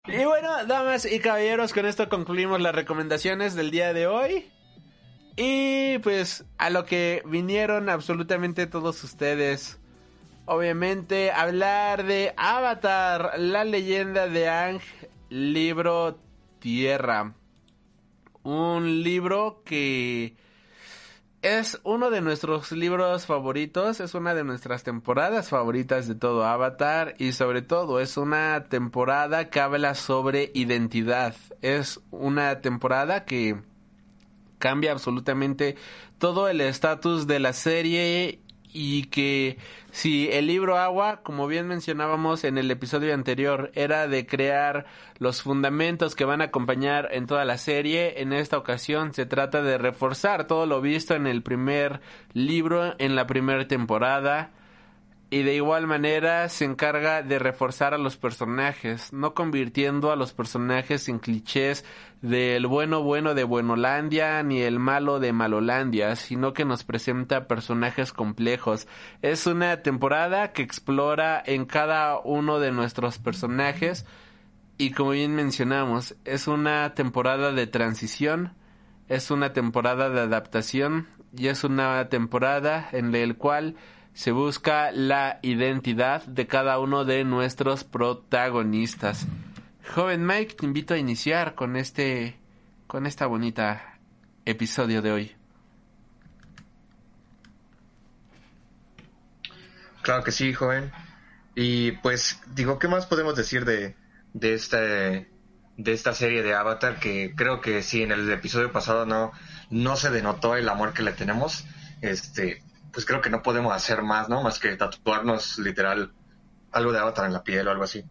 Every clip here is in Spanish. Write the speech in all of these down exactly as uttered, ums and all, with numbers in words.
Y bueno, damas y caballeros, con esto concluimos las recomendaciones del día de hoy. Y pues a lo que vinieron absolutamente todos ustedes. Obviamente hablar de Avatar, la leyenda de Aang, libro Tierra. Un libro que es uno de nuestros libros favoritos, es una de nuestras temporadas favoritas de todo Avatar y sobre todo es una temporada que habla sobre identidad. Es una temporada que cambia absolutamente todo el estatus de la serie y que si el libro Agua, como bien mencionábamos en el episodio anterior, era de crear los fundamentos que van a acompañar en toda la serie, en esta ocasión se trata de reforzar todo lo visto en el primer libro, en la primera temporada. Y de igual manera se encarga de reforzar a los personajes, no convirtiendo a los personajes en clichés del bueno bueno de Buenolandia ni el malo de Malolandia, sino que nos presenta personajes complejos. Es una temporada que explora en cada uno de nuestros personajes y como bien mencionamos, es una temporada de transición, es una temporada de adaptación y es una temporada en la cual se busca la identidad de cada uno de nuestros protagonistas. Joven Mike, te invito a iniciar con este, con esta bonita episodio de hoy. Claro que sí, joven. Y pues, digo, ¿qué más podemos decir de, de esta, de esta serie de Avatar? Que creo que sí, en el episodio pasado no, no se denotó el amor que le tenemos. Este... pues creo que no podemos hacer más, ¿no? Más que tatuarnos literal algo de Avatar en la piel o algo así.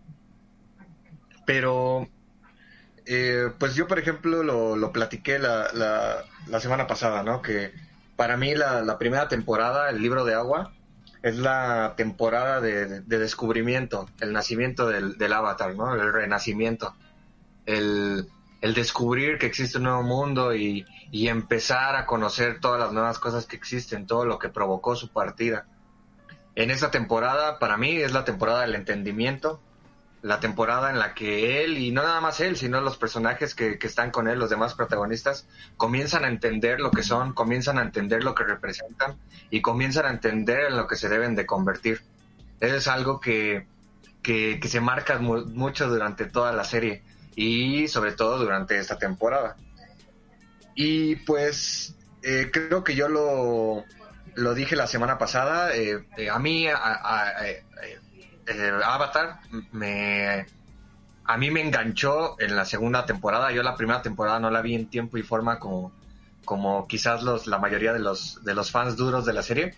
Pero, eh, pues yo, por ejemplo, lo, lo platiqué la, la, la semana pasada, ¿no? Que para mí la, la primera temporada, el libro de Agua, es la temporada de, de descubrimiento, el nacimiento del, del Avatar, ¿no? El renacimiento. El... el descubrir que existe un nuevo mundo y, y empezar a conocer todas las nuevas cosas que existen, todo lo que provocó su partida. En esta temporada, para mí, es la temporada del entendimiento, la temporada en la que él, y no nada más él, sino los personajes que, que están con él, los demás protagonistas, comienzan a entender lo que son, comienzan a entender lo que representan y comienzan a entender en lo que se deben de convertir. Eso es algo que, que, que se marca mu- mucho durante toda la serie. Y sobre todo durante esta temporada. Y pues eh, creo que yo lo, lo dije la semana pasada, eh, eh, a mí a, a, a, eh, eh, Avatar me, a mí me enganchó en la segunda temporada. Yo la primera temporada no la vi en tiempo y forma como, como quizás los, la mayoría de los, de los fans duros de la serie.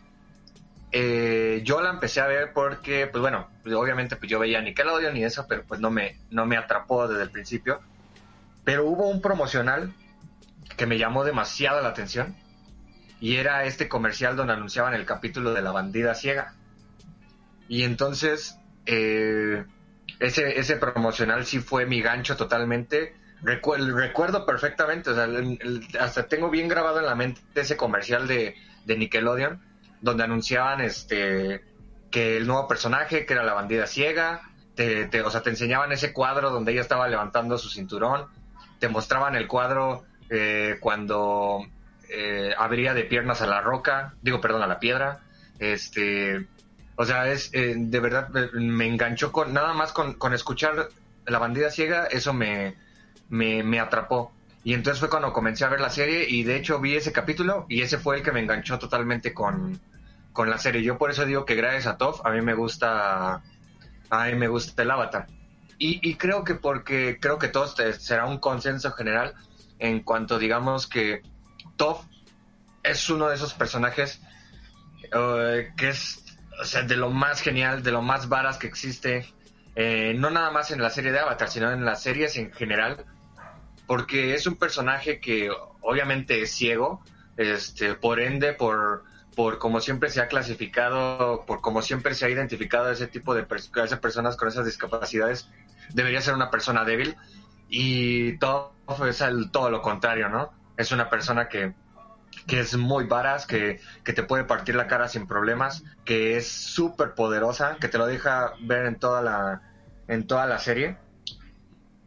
Eh, yo la empecé a ver porque, pues bueno, obviamente pues yo veía Nickelodeon y eso, pero pues no me, no me atrapó desde el principio. Pero hubo un promocional que me llamó demasiado la atención y era este comercial donde anunciaban el capítulo de la bandida ciega. Y entonces eh, ese, ese promocional sí fue mi gancho totalmente. Recuerdo, recuerdo perfectamente, o sea, el, el, hasta tengo bien grabado en la mente ese comercial de, de Nickelodeon donde anunciaban este que el nuevo personaje, que era la bandida ciega, te, te, o sea, te enseñaban ese cuadro donde ella estaba levantando su cinturón, te mostraban el cuadro eh, cuando eh, abría de piernas a la roca, digo, perdón, a la piedra, este, o sea, es eh, de verdad me enganchó con, nada más con, con escuchar la bandida ciega, eso me, me, me atrapó. Y entonces fue cuando comencé a ver la serie y de hecho vi ese capítulo y ese fue el que me enganchó totalmente con, con la serie. Yo por eso digo que gracias a Toph a mí me gusta a mí me gusta el Avatar. Y, y creo que porque creo que todo este será un consenso general en cuanto digamos que Toph es uno de esos personajes uh, que es, o sea, de lo más genial, de lo más varas que existe, eh, no nada más en la serie de Avatar, sino en las series en general. Porque es un personaje que obviamente es ciego, este, por ende, por, por como siempre se ha clasificado, por como siempre se ha identificado a ese tipo de pers- a esas personas con esas discapacidades, debería ser una persona débil, y todo es el, todo lo contrario, ¿no? Es una persona que, que es muy varas, que, que te puede partir la cara sin problemas, que es súper poderosa, que te lo deja ver en toda la, en toda la serie.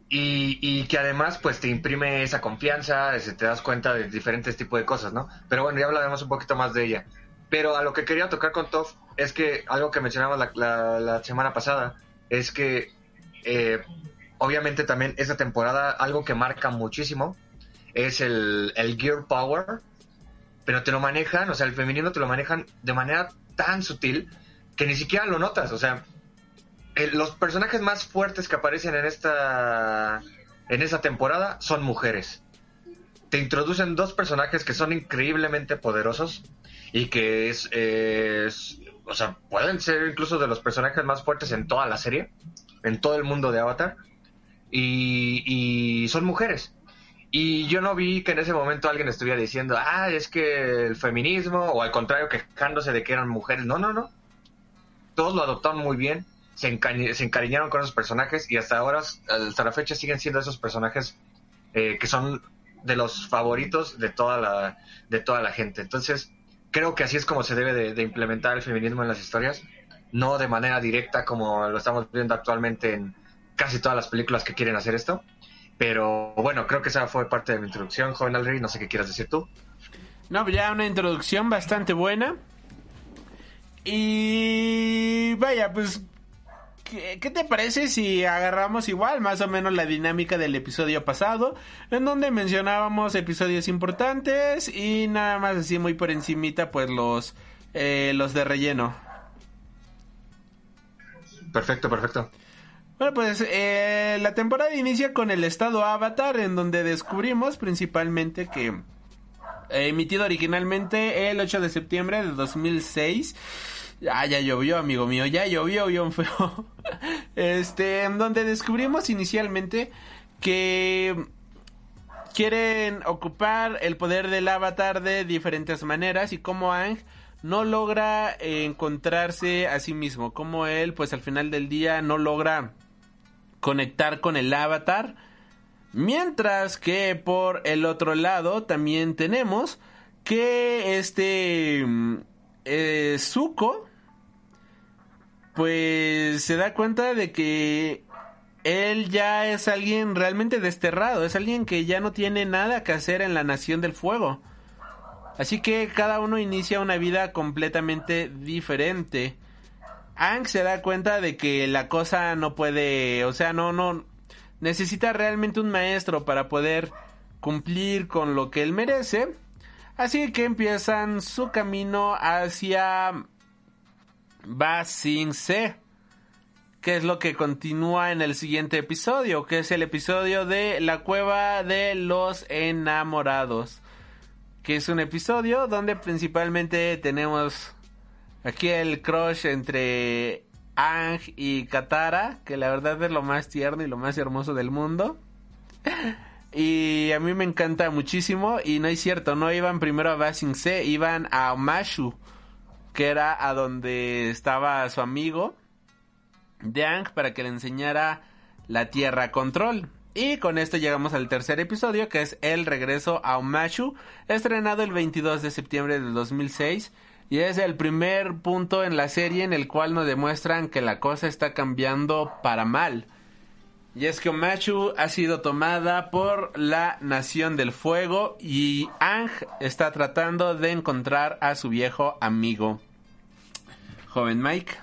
y, y que además pues te imprime esa confianza, ese, te das cuenta de diferentes tipos de cosas, ¿no? Pero bueno, ya hablaremos un poquito más de ella. Pero a lo que quería tocar con Toph es que algo que mencionamos la, la, la semana pasada es que eh, obviamente también esta temporada algo que marca muchísimo es el, el Girl Power, pero te lo manejan, o sea, el femenino te lo manejan de manera tan sutil que ni siquiera lo notas, o sea, el, los personajes más fuertes que aparecen en esta en esta temporada son mujeres. Te introducen dos personajes que son increíblemente poderosos y que es, es o sea, pueden ser incluso de los personajes más fuertes en toda la serie, en todo el mundo de Avatar, y, y son mujeres. Y yo no vi que en ese momento alguien estuviera diciendo, ah, es que el feminismo, o al contrario, quejándose de que eran mujeres. No, no, no. Todos lo adoptaron muy bien, se, enca- se encariñaron con esos personajes y hasta ahora, hasta la fecha, siguen siendo esos personajes eh, que son de los favoritos de toda la, de toda la gente. Entonces, creo que así es como se debe de, de implementar el feminismo en las historias, no de manera directa como lo estamos viendo actualmente en casi todas las películas que quieren hacer esto. Pero bueno, creo que esa fue parte de mi introducción, joven Alri, no sé qué quieras decir tú. No, pues ya una introducción bastante buena. Y vaya, pues, ¿qué, ¿qué te parece si agarramos igual más o menos la dinámica del episodio pasado? En donde mencionábamos episodios importantes y nada más así muy por encimita, pues los, eh, los de relleno. Perfecto, perfecto. Bueno, pues eh, la temporada inicia con el estado Avatar, en donde descubrimos principalmente que eh, emitido originalmente el ocho de septiembre de dos mil seis. Ah, ya llovió, amigo mío, ya llovió bien feo. Este, en donde descubrimos inicialmente que quieren ocupar el poder del Avatar de diferentes maneras y cómo Aang no logra eh, encontrarse a sí mismo, como él pues al final del día no logra conectar con el Avatar, mientras que por el otro lado también tenemos que este eh, Zuko pues se da cuenta de que él ya es alguien realmente desterrado, es alguien que ya no tiene nada que hacer en la Nación del Fuego, así que cada uno inicia una vida completamente diferente. Aang se da cuenta de que la cosa no puede, o sea, no, no, necesita realmente un maestro para poder cumplir con lo que él merece, así que empiezan su camino hacia Ba Sing Se, que es lo que continúa en el siguiente episodio, que es el episodio de la Cueva de los Enamorados, que es un episodio donde principalmente tenemos aquí el crush entre Aang y Katara, que la verdad es lo más tierno y lo más hermoso del mundo. Y a mí me encanta muchísimo. Y no es cierto, no iban primero a Ba Sing Se, iban a Omashu, que era a donde estaba su amigo de Aang, para que le enseñara la Tierra Control. Y con esto llegamos al tercer episodio, que es El Regreso a Omashu, estrenado el veintidós de septiembre del dos mil seis. Y es el primer punto en la serie en el cual nos demuestran que la cosa está cambiando para mal. Y es que Omashu ha sido tomada por la Nación del Fuego y Aang está tratando de encontrar a su viejo amigo. Joven Mike.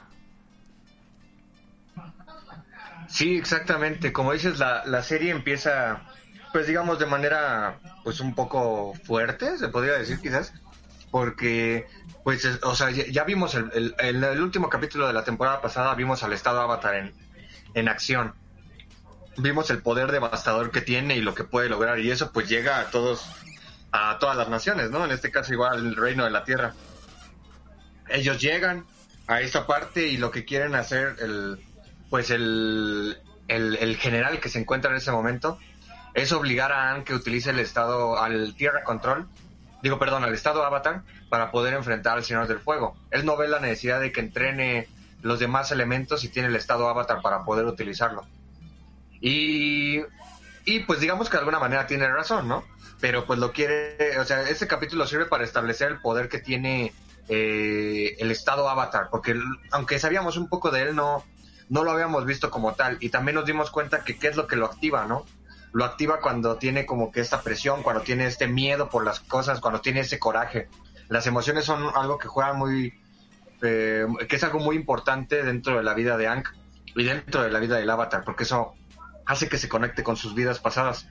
Sí, exactamente. Como dices, la, la serie empieza, pues digamos, de manera pues un poco fuerte, se podría decir quizás. Porque, pues, es, o sea, ya, ya vimos el, el, el, el último capítulo de la temporada pasada, vimos al estado Avatar en, en acción. Vimos el poder devastador que tiene y lo que puede lograr. Y eso, pues, llega a todos, a todas las naciones, ¿no? En este caso, igual, el reino de la tierra. Ellos llegan a esta parte y lo que quieren hacer, el, pues, el, el, el general que se encuentra en ese momento, es obligar a Aang que utilice el estado, al Tierra Control, digo, perdón, al estado Avatar, para poder enfrentar al Señor del Fuego. Él no ve la necesidad de que entrene los demás elementos y tiene el estado Avatar para poder utilizarlo. Y, y pues digamos que de alguna manera tiene razón, ¿no? Pero pues lo quiere, o sea, este capítulo sirve para establecer el poder que tiene eh, el estado Avatar, porque aunque sabíamos un poco de él, no, no lo habíamos visto como tal. Y también nos dimos cuenta que qué es lo que lo activa, ¿no? Lo activa cuando tiene como que esta presión, cuando tiene este miedo por las cosas, cuando tiene ese coraje. Las emociones son algo que juega muy... Eh, que es algo muy importante dentro de la vida de Aang y dentro de la vida del Avatar, porque eso hace que se conecte con sus vidas pasadas.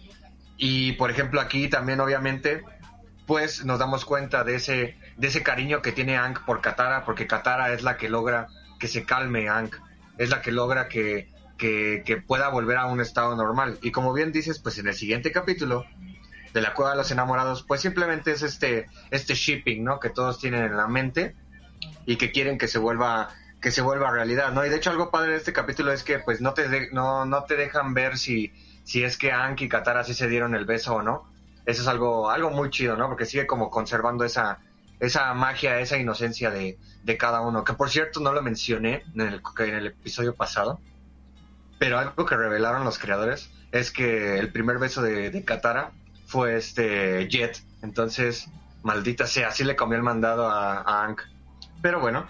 Y por ejemplo aquí también obviamente pues nos damos cuenta de ese de ese cariño que tiene Aang por Katara, porque Katara es la que logra que se calme Aang, es la que logra que, que, que pueda volver a un estado normal. Y como bien dices, pues en el siguiente capítulo de la Cueva de los Enamorados, pues simplemente es este este shipping, ¿no? Que todos tienen en la mente y que quieren que se vuelva que se vuelva realidad, ¿no? Y de hecho algo padre de este capítulo es que pues no te de, no no te dejan ver si si es que Aang y Katara sí se dieron el beso o no. Eso es algo algo muy chido, ¿no? Porque sigue como conservando esa esa magia, esa inocencia de, de cada uno, que por cierto no lo mencioné en el, en el episodio pasado, pero algo que revelaron los creadores es que el primer beso de, de Katara fue este Jet. Entonces, maldita sea, así le comió el mandado a, a Aang. Pero bueno,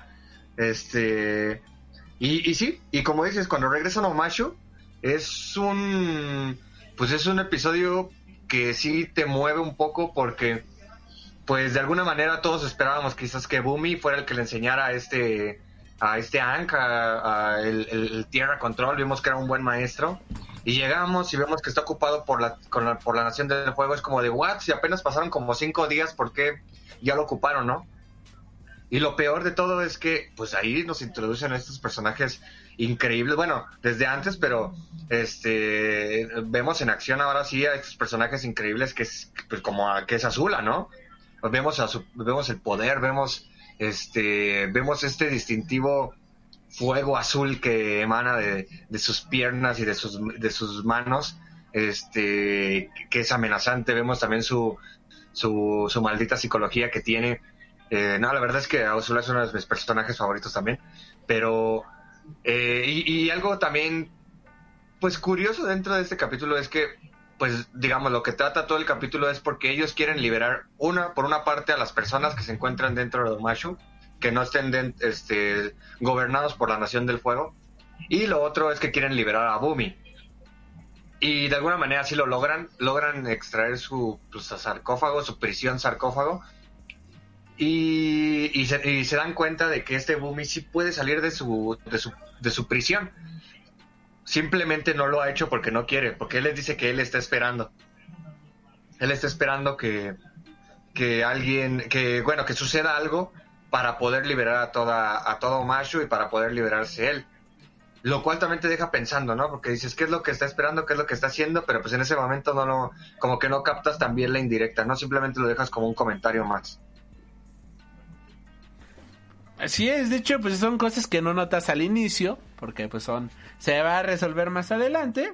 este... Y, y sí, y como dices, cuando regresan a Omashu, es un... Pues es un episodio que sí te mueve un poco porque, pues de alguna manera todos esperábamos quizás que Bumi fuera el que le enseñara a este... a este Aang, a, a el, el, el Tierra Control. Vimos que era un buen maestro. Y llegamos y vemos que está ocupado por la, con la, por la Nación del Fuego. Es como de, what? Si apenas pasaron como cinco días, ¿por qué ya lo ocuparon, no? Y lo peor de todo es que, pues ahí nos introducen a estos personajes increíbles. Bueno, desde antes, pero este vemos en acción ahora sí a estos personajes increíbles que es, pues como a, que es Azula, ¿no? Vemos a su, vemos el poder, vemos este, vemos este distintivo fuego azul que emana de, de sus piernas y de sus, de sus manos, este, que es amenazante. Vemos también su, su, su maldita psicología que tiene. Eh, no, la verdad es que Azula es uno de mis personajes favoritos también, pero eh, y, y algo también pues curioso dentro de este capítulo es que, pues digamos, lo que trata todo el capítulo es porque ellos quieren liberar una por una parte a las personas que se encuentran dentro de Omashu, que no estén de, este, gobernados por la Nación del Fuego, y lo otro es que quieren liberar a Bumi. Y de alguna manera sí lo logran, logran extraer su pues, sarcófago, su prisión sarcófago, y, y, se, y se dan cuenta de que este Bumi sí puede salir de su, de su, de su prisión. Simplemente no lo ha hecho porque no quiere, porque él les dice que él está esperando. Él está esperando que, que alguien, que bueno, que suceda algo para poder liberar a toda, a todo Omashu y para poder liberarse él. Lo cual también te deja pensando, ¿no? Porque dices, ¿qué es lo que está esperando? ¿Qué es lo que está haciendo? Pero pues en ese momento no lo, como que no captas también la indirecta, ¿no? Simplemente lo dejas como un comentario más. Así es, de hecho, pues son cosas que no notas al inicio, porque pues son, se va a resolver más adelante.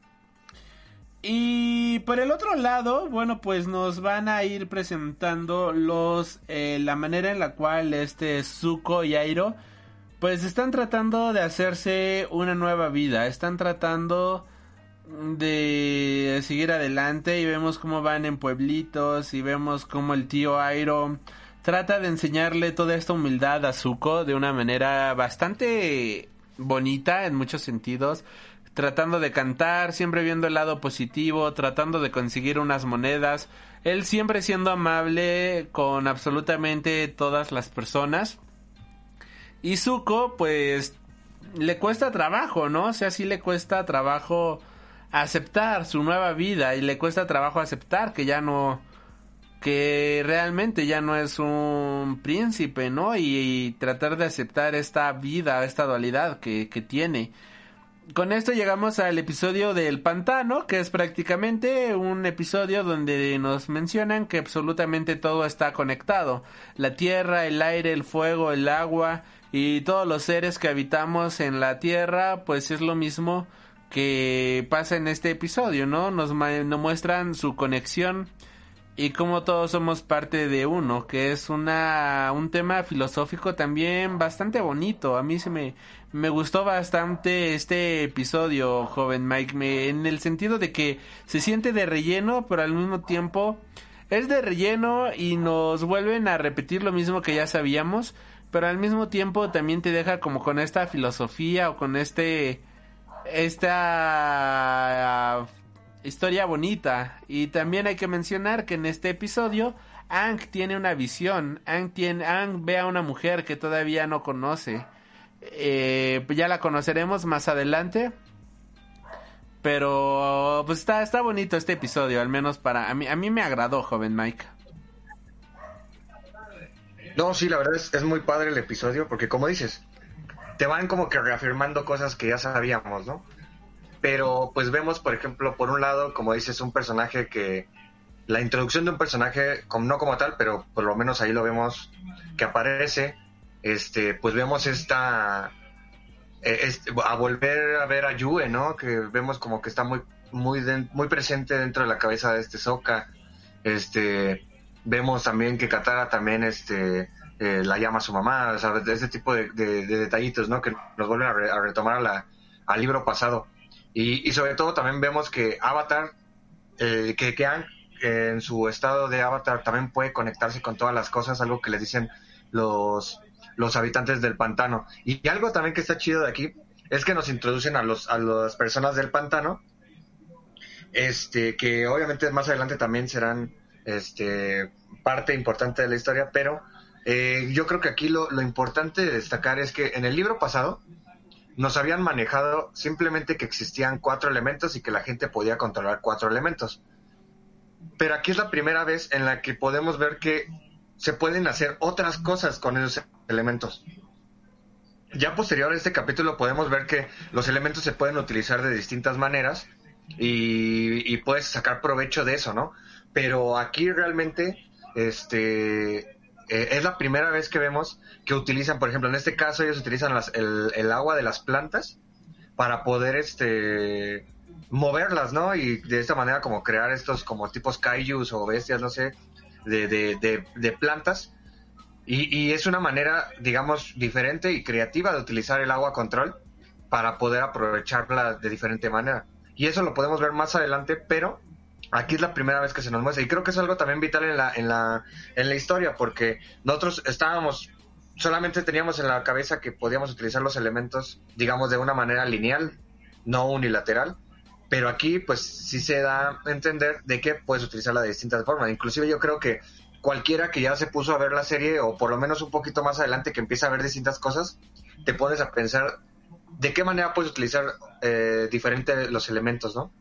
Y por el otro lado, bueno, pues nos van a ir presentando los, eh, la manera en la cual este Zuko y Iroh pues están tratando de hacerse una nueva vida, están tratando de seguir adelante y vemos cómo van en pueblitos y vemos cómo el tío Iroh trata de enseñarle toda esta humildad a Zuko de una manera bastante bonita en muchos sentidos, tratando de cantar, siempre viendo el lado positivo, tratando de conseguir unas monedas, él siempre siendo amable con absolutamente todas las personas. Y Zuko, pues, le cuesta trabajo, ¿no? O sea, sí le cuesta trabajo aceptar su nueva vida y le cuesta trabajo aceptar que ya no, que realmente ya no es un príncipe, ¿no? Y, y tratar de aceptar esta vida, esta dualidad que, que tiene. Con esto llegamos al episodio del pantano, que es prácticamente un episodio donde nos mencionan que absolutamente todo está conectado. La tierra, el aire, el fuego, el agua y todos los seres que habitamos en la tierra, pues es lo mismo que pasa en este episodio, ¿no? Nos, nos muestran su conexión y cómo todos somos parte de uno, que es una un tema filosófico también bastante bonito. A mí se me me gustó bastante este episodio, joven Mike, me, en el sentido de que se siente de relleno, pero al mismo tiempo es de relleno y nos vuelven a repetir lo mismo que ya sabíamos, pero al mismo tiempo también te deja como con esta filosofía o con este esta uh, historia bonita. Y también hay que mencionar que en este episodio Aang tiene una visión. Aang, tiene, Aang ve a una mujer que todavía no conoce. Eh, ya la conoceremos más adelante. Pero pues está, está bonito este episodio, al menos para a mí, a mí me agradó, joven Mike. No, sí, la verdad es, es muy padre el episodio, porque como dices, te van como que reafirmando cosas que ya sabíamos, ¿no? Pero pues vemos, por ejemplo, por un lado, como dices, un personaje que... La introducción de un personaje, como, no como tal, pero por lo menos ahí lo vemos que aparece, este, pues vemos esta... Eh, este, a volver a ver a Yue, ¿no? Que vemos como que está muy muy de, muy presente dentro de la cabeza de este Sokka. Este, vemos también que Katara también este eh, la llama a su mamá, o sea, de ese tipo de, de, de detallitos, ¿no? Que nos vuelven a, re, a retomar a la, al libro pasado. Y, y sobre todo también vemos que Avatar, eh, que, que Aang, eh, en su estado de Avatar también puede conectarse con todas las cosas, algo que les dicen los los habitantes del pantano. Y, y algo también que está chido de aquí es que nos introducen a los a las personas del pantano, este que obviamente más adelante también serán este parte importante de la historia, pero eh, yo creo que aquí lo, lo importante de destacar es que en el libro pasado nos habían manejado simplemente que existían cuatro elementos y que la gente podía controlar cuatro elementos, pero aquí es la primera vez en la que podemos ver que se pueden hacer otras cosas con esos elementos. Ya posterior a este capítulo podemos ver que los elementos se pueden utilizar de distintas maneras y, y puedes sacar provecho de eso, ¿no? Pero aquí realmente este eh, es la primera vez que vemos que utilizan, por ejemplo, en este caso ellos utilizan las, el, el agua de las plantas para poder este moverlas, ¿no? Y de esta manera como crear estos como tipos kaijus o bestias, no sé, de, de, de, de plantas. Y, y es una manera, digamos, diferente y creativa de utilizar el agua control para poder aprovecharla de diferente manera. Y eso lo podemos ver más adelante, pero aquí es la primera vez que se nos muestra. Y creo que es algo también vital en la, en la, en la historia, porque nosotros estábamos, solamente teníamos en la cabeza que podíamos utilizar los elementos, digamos, de una manera lineal, no unilateral. Pero aquí, pues, sí se da a entender de que puedes utilizarla de distintas formas. Inclusive yo creo que cualquiera que ya se puso a ver la serie, o por lo menos un poquito más adelante que empieza a ver distintas cosas, te pones a pensar de qué manera puedes utilizar eh, diferente los elementos, ¿no?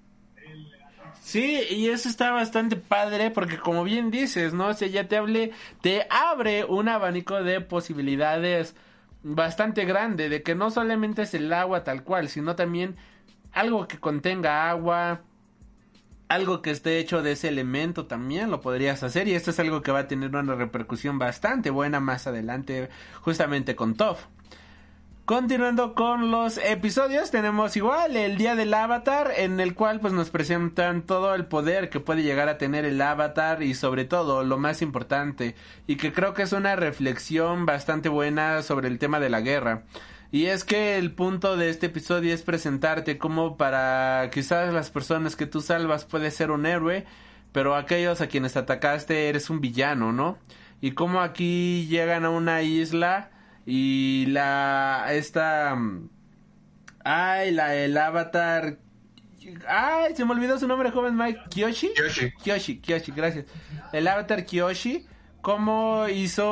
Sí, y eso está bastante padre porque como bien dices, ¿no? O sea, ya te hable, te abre un abanico de posibilidades bastante grande, de que no solamente es el agua tal cual, sino también algo que contenga agua, algo que esté hecho de ese elemento también lo podrías hacer, y esto es algo que va a tener una repercusión bastante buena más adelante justamente con Toph. Continuando con los episodios, tenemos igual el día del Avatar, en el cual pues nos presentan todo el poder que puede llegar a tener el Avatar, y sobre todo lo más importante, y que creo que es una reflexión bastante buena sobre el tema de la guerra. Y es que el punto de este episodio es presentarte como para quizás las personas que tú salvas puedes ser un héroe, pero aquellos a quienes atacaste eres un villano, ¿no? Y como aquí llegan a una isla y la esta ay, la el Avatar, ay, se me olvidó su nombre, joven Mike. Kyoshi. Kyoshi. Kyoshi, Kyoshi, gracias. El Avatar Kyoshi, cómo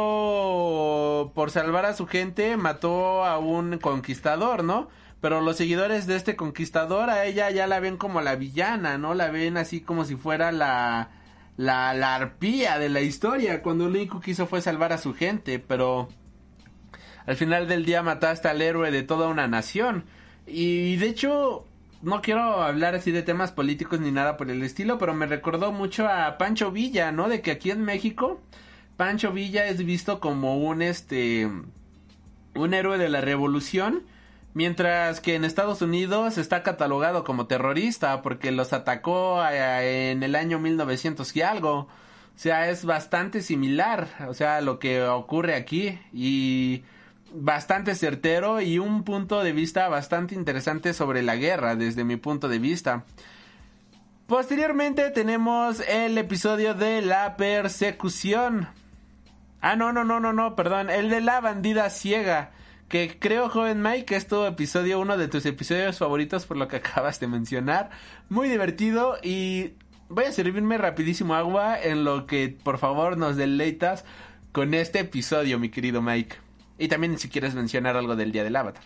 hizo por salvar a su gente, mató a un conquistador, ¿no? Pero los seguidores de este conquistador a ella ya la ven como la villana, ¿no? La ven así como si fuera la la, la arpía de la historia, cuando lo único que hizo fue salvar a su gente, pero al final del día mataste al héroe de toda una nación. Y de hecho, no quiero hablar así de temas políticos ni nada por el estilo, pero me recordó mucho a Pancho Villa, ¿no? De que aquí en México Pancho Villa es visto como un este un héroe de la revolución, mientras que en Estados Unidos está catalogado como terrorista porque los atacó a, en el año mil novecientos y algo. O sea, es bastante similar, o sea, lo que ocurre aquí, y bastante certero y un punto de vista bastante interesante sobre la guerra desde mi punto de vista. Posteriormente tenemos el episodio de la persecución. Ah, no, no, no, no, no, perdón. El de la bandida ciega. Que creo, joven Mike, que es tu episodio, uno de tus episodios favoritos por lo que acabas de mencionar. Muy divertido y voy a servirme rapidísimo agua en lo que por favor nos deleitas con este episodio, mi querido Mike. Y también si quieres mencionar algo del Día del Avatar.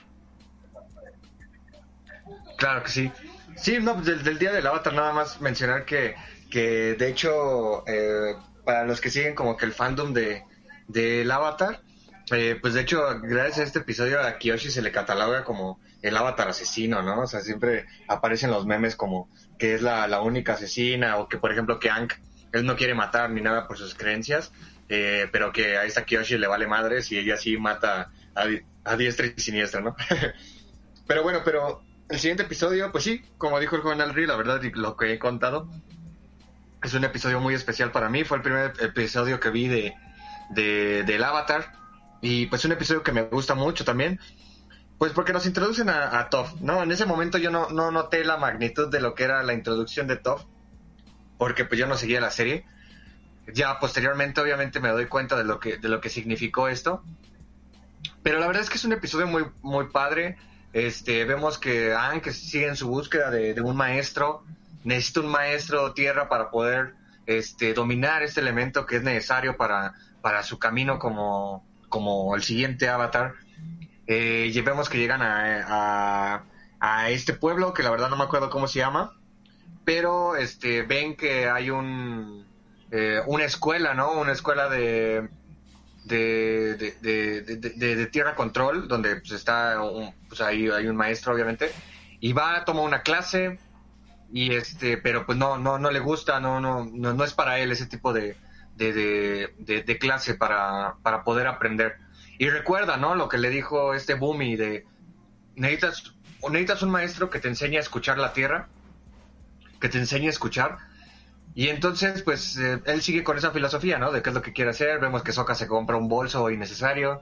Claro que sí. Sí, no, del, del Día del Avatar nada más mencionar que, que de hecho, eh, para los que siguen como que el fandom de del Avatar, eh, pues de hecho, gracias a este episodio a Kyoshi se le cataloga como el Avatar asesino, ¿no? O sea, siempre aparecen los memes como que es la, la única asesina, o que por ejemplo que Aang, él no quiere matar ni nada por sus creencias, eh, pero que a esta Kyoshi le vale madres y ella sí mata a, a diestra y siniestra, ¿no? Pero bueno, pero el siguiente episodio, pues sí, como dijo el joven Alri, la verdad, lo que he contado, es un episodio muy especial para mí. Fue el primer episodio que vi de, de del Avatar. Y pues un episodio que me gusta mucho también. Pues porque nos introducen a, a Toph, ¿no? En ese momento yo no, no noté la magnitud de lo que era la introducción de Toph. Porque pues yo no seguía la serie. Ya posteriormente obviamente me doy cuenta de lo que, de lo que significó esto. Pero la verdad es que es un episodio muy, muy padre. Este, vemos que Aang que sigue en su búsqueda de, de un maestro, necesita un maestro tierra para poder este, dominar este elemento que es necesario para, para su camino como, como el siguiente Avatar. Eh, y vemos que llegan a, a, a este pueblo que la verdad no me acuerdo cómo se llama, pero este, ven que hay un eh, una escuela, ¿no? Una escuela de De, de, de, de, de, de tierra control, donde pues está un, pues ahí hay un maestro obviamente, y va, toma una clase y este, pero pues no, no, no le gusta, no, no, no, no es para él ese tipo de, de, de, de, de clase para, para poder aprender. Y recuerda, ¿no? Lo que le dijo este Bumi de necesitas, necesitas un maestro que te enseñe a escuchar la tierra, que te enseñe a escuchar. Y entonces, pues, eh, él sigue con esa filosofía, ¿no? De qué es lo que quiere hacer. Vemos que Sokka se compra un bolso innecesario.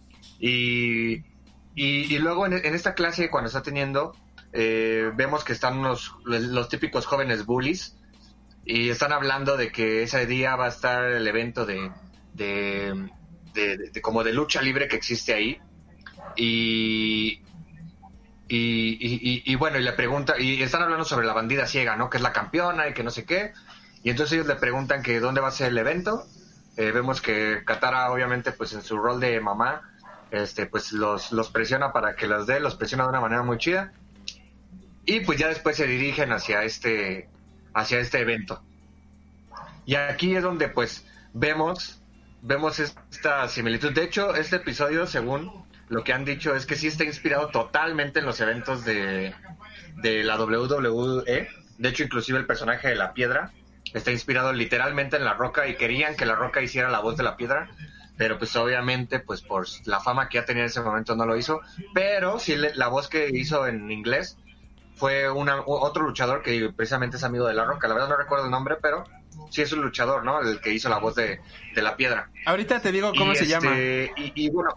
Y, y, y luego en, en esta clase, cuando está teniendo, eh, vemos que están unos, los típicos jóvenes bullies. Y están hablando de que ese día va a estar el evento de, de, de, de, de como de lucha libre que existe ahí. Y... Y, y, y, y bueno, y le pregunta, y están hablando sobre la bandida ciega, ¿no? Que es la campeona y que no sé qué. Y entonces ellos le preguntan que dónde va a ser el evento. Eh, vemos que Katara, obviamente, pues en su rol de mamá, este, pues los, los presiona para que los dé, los presiona de una manera muy chida. Y pues ya después se dirigen hacia este, hacia este evento. Y aquí es donde pues vemos, vemos esta similitud. De hecho, este episodio, según lo que han dicho, es que sí está inspirado totalmente en los eventos de, de la doble u doble u E. De hecho, inclusive el personaje de la piedra está inspirado literalmente en La Roca, y querían que La Roca hiciera la voz de la piedra, pero pues obviamente pues por la fama que ya tenía en ese momento no lo hizo. Pero sí, la voz que hizo en inglés fue una, otro luchador que precisamente es amigo de La Roca. La verdad no recuerdo el nombre, pero sí es un luchador, ¿no? El que hizo la voz de, de la piedra. Ahorita te digo cómo y se este, llama. Y, y bueno...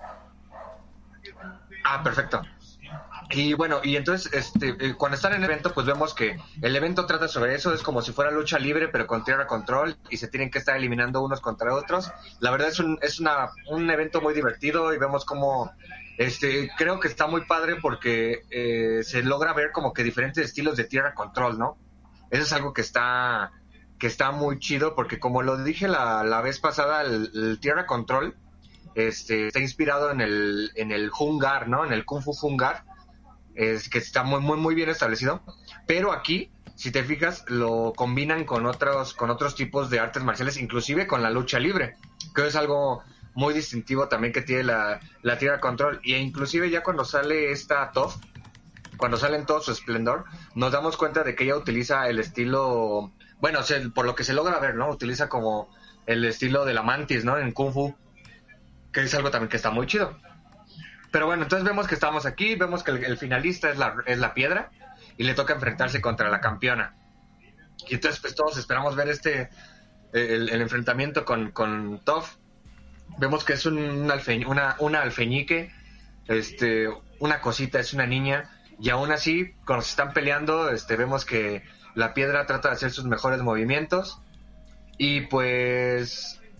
Ah, perfecto. Y bueno, y entonces este, cuando están en el evento, pues vemos que el evento trata sobre eso. Es como si fuera lucha libre, pero con tierra control, y se tienen que estar eliminando unos contra otros. La verdad es un, es una, un evento muy divertido, y vemos como este, creo que está muy padre porque eh, se logra ver como que diferentes estilos de tierra control, ¿no? Eso es algo que está, que está muy chido, porque como lo dije la, la vez pasada, el, el tierra control este, está inspirado en el, en el Hungar, ¿no? En el Kung Fu Hungar, es que está muy, muy, muy bien establecido. Pero aquí, si te fijas, lo combinan con otros, con otros tipos de artes marciales, inclusive con la lucha libre, que es algo muy distintivo también que tiene la, la tierra control. Y inclusive ya cuando sale esta Toph, cuando sale en todo su esplendor, nos damos cuenta de que ella utiliza el estilo, bueno, o sea, por lo que se logra ver, ¿no? Utiliza como el estilo de la mantis, ¿no? En Kung Fu, que es algo también que está muy chido. Pero bueno, entonces vemos que estamos aquí, vemos que el, el finalista es la, es la piedra, y le toca enfrentarse contra la campeona. Y entonces pues todos esperamos ver este, el, el enfrentamiento con, con Toph. Vemos que es un, un alfe, una, una alfeñique, este, una cosita, es una niña, y aún así, cuando se están peleando, este, vemos que la piedra trata de hacer sus mejores movimientos, y pues...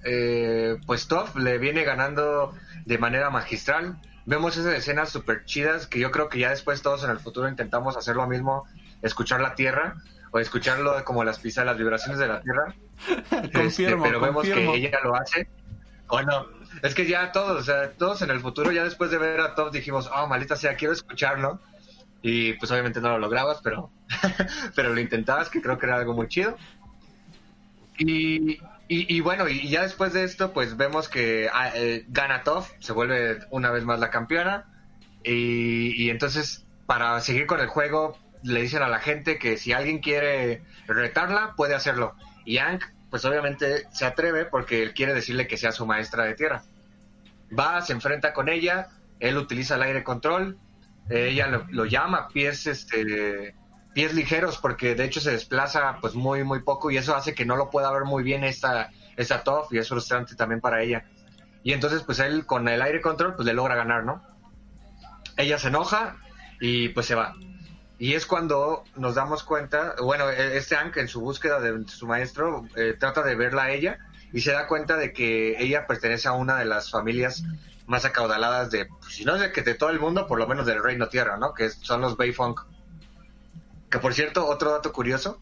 eh, pues Toph le viene ganando de manera magistral. Vemos esas escenas súper chidas que yo creo que ya después todos en el futuro intentamos hacer lo mismo, escuchar la tierra o escucharlo como las pisadas, las vibraciones de la tierra. confirmo, este, pero vemos confirmo. que ella lo hace. O no, es que ya todos, o sea, todos en el futuro, ya después de ver a Toph dijimos, oh, maldita sea, quiero escucharlo. Y pues obviamente no lo lograbas, pero, pero lo intentabas, que creo que era algo muy chido. Y, y, y bueno, y ya después de esto, pues vemos que ah, eh, gana Toph, se vuelve una vez más la campeona. Y, y entonces, para seguir con el juego, le dicen a la gente que si alguien quiere retarla, puede hacerlo. Y Aang, pues obviamente se atreve porque él quiere decirle que sea su maestra de tierra. Va, se enfrenta con ella, él utiliza el aire control, eh, ella lo, lo llama pies, este, pies ligeros porque de hecho se desplaza pues muy muy poco y eso hace que no lo pueda ver muy bien esta, esta Toph y es frustrante también para ella. Y entonces pues él con el aire control pues le logra ganar, ¿no? Ella se enoja y pues se va. Y es cuando nos damos cuenta, bueno, este Aang en su búsqueda de su maestro eh, trata de verla a ella y se da cuenta de que ella pertenece a una de las familias más acaudaladas de, pues, si no es de que de todo el mundo, por lo menos del Reino Tierra, ¿no? Que son los Beifong. Que por cierto, otro dato curioso,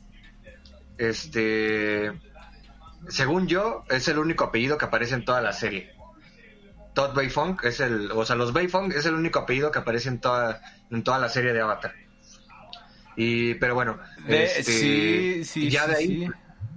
este, según yo, es el único apellido que aparece en toda la serie. Todd Beifong es el, o sea, los Beifong es el único apellido que aparece en toda, en toda la serie de Avatar. Y, pero bueno, De, este, sí, sí, ya sí, de ahí. sí.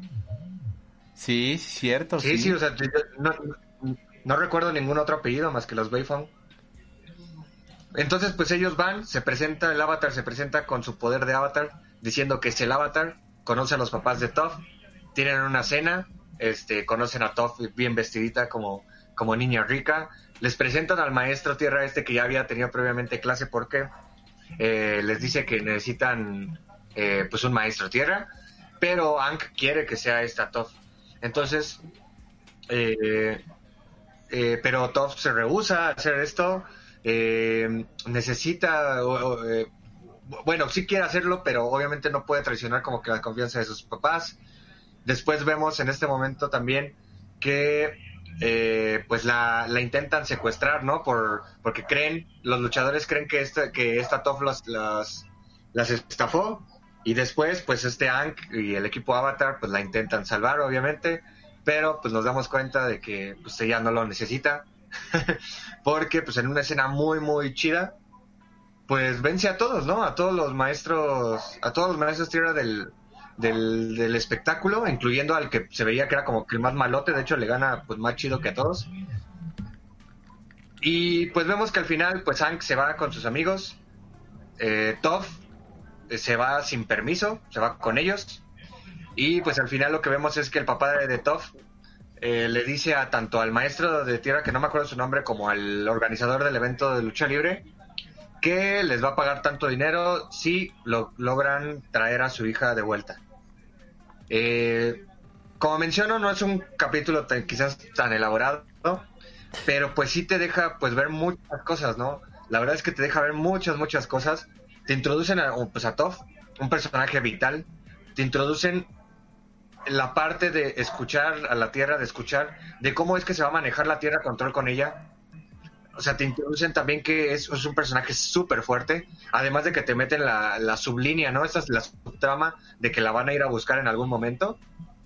Sí, cierto, Sí, sí. sí, o sea, yo no, no, no recuerdo ningún otro apellido más que los Beifong. Entonces, pues ellos van, se presenta, el Avatar se presenta con su poder de Avatar, diciendo que es el Avatar, conoce a los papás de Toph, tienen una cena, este, conocen a Toph bien vestidita como, como niña rica, les presentan al maestro Tierra este que ya había tenido previamente clase porque eh, les dice que necesitan eh, pues un maestro Tierra, pero Aang quiere que sea esta Toph. Entonces, eh, eh, pero Toph se rehúsa a hacer esto, eh, necesita, o, o, eh, bueno, sí quiere hacerlo, pero obviamente no puede traicionar como que la confianza de sus papás. Después vemos en este momento también que eh, pues la, la intentan secuestrar, ¿no? Por, porque creen, los luchadores creen que esta, que esta Toph las, las, las estafó. Y después, pues este Aang y el equipo Avatar, pues la intentan salvar, obviamente, pero pues nos damos cuenta de que pues ella no lo necesita, porque pues en una escena muy, muy chida, pues vence a todos, ¿no? A todos los maestros, a todos los maestros tierra del, del, del espectáculo, incluyendo al que se veía que era como que el más malote, de hecho le gana pues más chido que a todos. Y pues vemos que al final, pues Aang se va con sus amigos, eh, Toph se va sin permiso, se va con ellos y pues al final lo que vemos es que el papá de, de Toph eh, le dice a tanto al maestro de tierra, que no me acuerdo su nombre, como al organizador del evento de lucha libre, que les va a pagar tanto dinero si lo logran traer a su hija de vuelta. Eh, como menciono, no es un capítulo tan, quizás tan elaborado, ¿no? Pero pues sí te deja pues ver muchas cosas, ¿no? La verdad es que te deja ver muchas, muchas cosas. Te introducen a, pues a Toph, un personaje vital. Te introducen la parte de escuchar a la Tierra, de escuchar de cómo es que se va a manejar la Tierra, control con ella. O sea, te introducen también que es, es un personaje súper fuerte. Además de que te meten la, la sublínea, ¿no? Esa es la subtrama de que la van a ir a buscar en algún momento.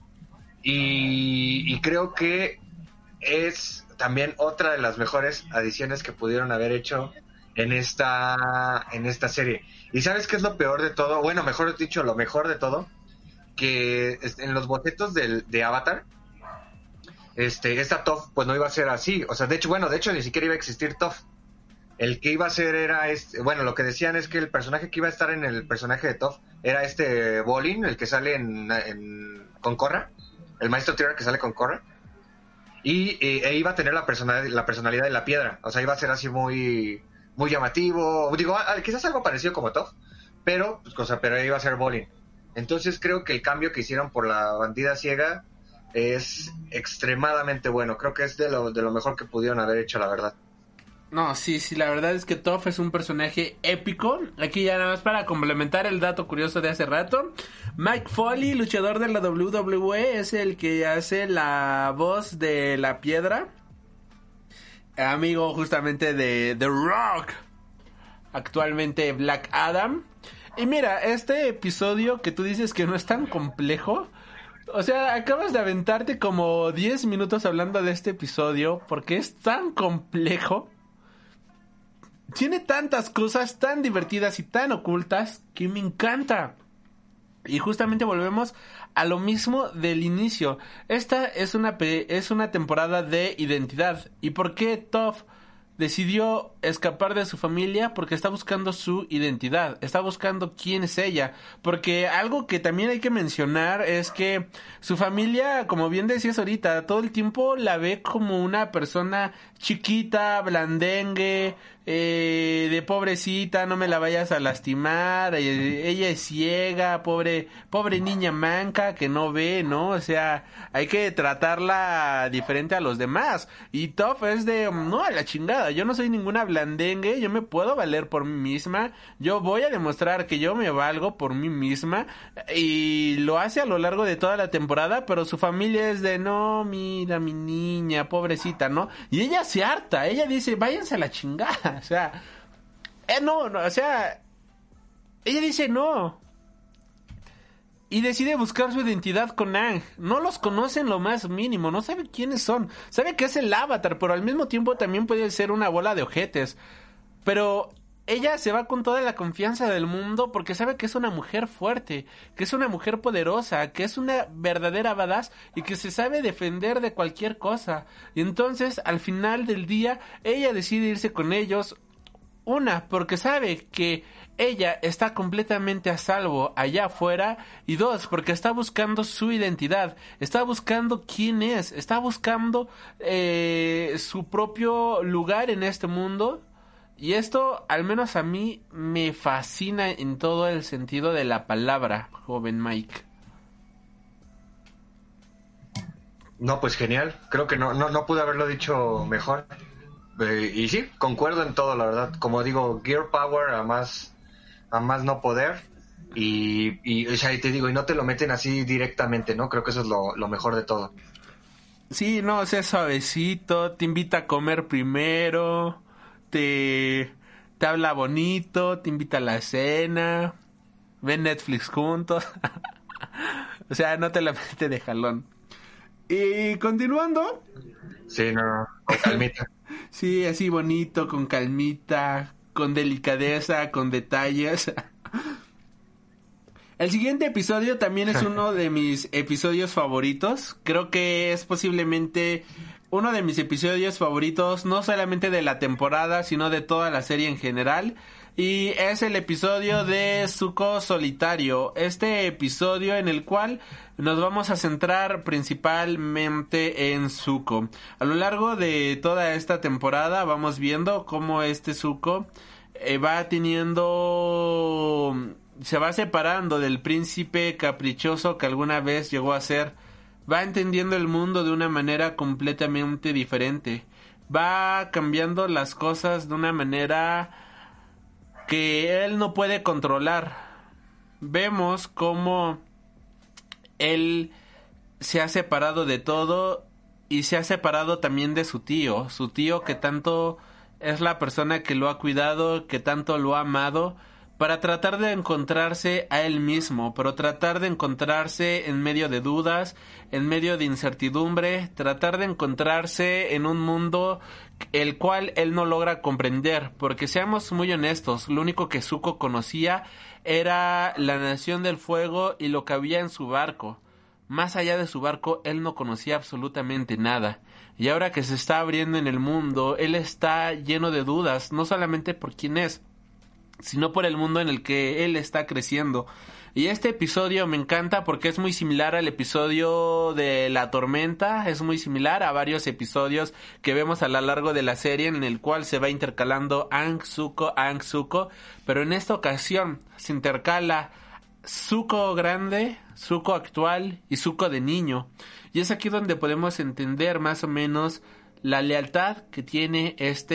Y, y creo que es también otra de las mejores adiciones que pudieron haber hecho en esta en esta serie. ¿Y sabes qué es lo peor de todo? Bueno, mejor dicho, lo mejor de todo, que en los bocetos del, de Avatar, este, esta Toph pues no iba a ser así. O sea, de hecho, bueno, de hecho ni siquiera iba a existir Toph. El que iba a ser era este, bueno, lo que decían es que el personaje que iba a estar en el personaje de Toph era este Bolin, el que sale en, en con Korra, el maestro Tierra que sale con Korra. Y eh, e iba a tener la personalidad, la personalidad de la piedra. O sea, iba a ser así muy muy llamativo, digo, quizás algo parecido como Toph, pero pues, cosa, pero iba a ser Bolin. Entonces creo que el cambio que hicieron por la bandida ciega es extremadamente bueno. Creo que es de lo, de lo mejor que pudieron haber hecho, la verdad. No, sí, sí, la verdad es que Toph es un personaje épico. Aquí ya nada más para complementar el dato curioso de hace rato. Mike Foley, luchador de la W W E, es el que hace la voz de la piedra. Amigo justamente de The Rock. Actualmente Black Adam. Y mira, este episodio que tú dices que no es tan complejo... O sea, acabas de aventarte como diez minutos hablando de este episodio porque es tan complejo. Tiene tantas cosas tan divertidas y tan ocultas que me encanta. Y justamente volvemos a lo mismo del inicio. Esta es una, pe- es una temporada de identidad. ¿Y por qué Toph decidió escapar de su familia? Porque está buscando su identidad, está buscando quién es ella, porque algo que también hay que mencionar es que su familia, como bien decías ahorita, todo el tiempo la ve como una persona chiquita, blandengue, eh, de pobrecita, no me la vayas a lastimar, eh, ella es ciega, pobre, pobre niña manca que no ve, ¿no? O sea, hay que tratarla diferente a los demás, y Toph es de, no, a la chingada, yo no soy ninguna blandengue, yo me puedo valer por mí misma, yo voy a demostrar que yo me valgo por mí misma, y lo hace a lo largo de toda la temporada, pero su familia es de, no, mira mi niña, pobrecita, ¿no? Y ella se harta, ella dice, váyanse a la chingada, o sea, eh, no, no, o sea, ella dice no. Y decide buscar su identidad con Aang. No los conoce en lo más mínimo, no sabe quiénes son. Sabe que es el Avatar, pero al mismo tiempo también puede ser una bola de ojetes. Pero ella se va con toda la confianza del mundo porque sabe que es una mujer fuerte, que es una mujer poderosa, que es una verdadera badass y que se sabe defender de cualquier cosa. Y entonces, al final del día, ella decide irse con ellos. Una, porque sabe que ella está completamente a salvo allá afuera. Y dos, porque está buscando su identidad. Está buscando quién es. Está buscando eh, su propio lugar en este mundo. Y esto, al menos a mí, me fascina en todo el sentido de la palabra, joven Mike. No, pues genial. Creo que no, no, no pude haberlo dicho mejor. Eh, y sí, concuerdo en todo, la verdad. Como digo, Gear Power a más, a más no poder. Y, y, o sea, y te digo, y no te lo meten así directamente, ¿no? Creo que eso es lo, lo mejor de todo. Sí, no, o sea, suavecito, te invita a comer primero, te, te habla bonito, te invita a la cena, ven Netflix juntos. O sea, no te la mete de jalón. Y continuando. Sí, no, no, con calmita. Sí, así bonito, con calmita, con delicadeza, con detalles. El siguiente episodio también es uno de mis episodios favoritos. Creo que es posiblemente uno de mis episodios favoritos, no solamente de la temporada, sino de toda la serie en general. Y es el episodio de Zuko Solitario. Este episodio en el cual nos vamos a centrar principalmente en Zuko. A lo largo de toda esta temporada vamos viendo cómo este Zuko eh, va teniendo... se va separando del príncipe caprichoso que alguna vez llegó a ser. Va entendiendo el mundo de una manera completamente diferente. Va cambiando las cosas de una manera que él no puede controlar. Vemos cómo él se ha separado de todo y se ha separado también de su tío. Su tío que tanto es la persona que lo ha cuidado, que tanto lo ha amado, para tratar de encontrarse a él mismo, pero tratar de encontrarse en medio de dudas, en medio de incertidumbre, tratar de encontrarse en un mundo el cual él no logra comprender, porque seamos muy honestos, lo único que Zuko conocía era la Nación del Fuego y lo que había en su barco. Más allá de su barco, él no conocía absolutamente nada. Y ahora que se está abriendo en el mundo, él está lleno de dudas, no solamente por quién es, sino por el mundo en el que él está creciendo. Y este episodio me encanta porque es muy similar al episodio de La Tormenta, es muy similar a varios episodios que vemos a lo largo de la serie en el cual se va intercalando Aang, Zuko, Aang, Zuko, pero en esta ocasión se intercala Zuko grande, Zuko actual y Zuko de niño. Y es aquí donde podemos entender más o menos la lealtad que tiene este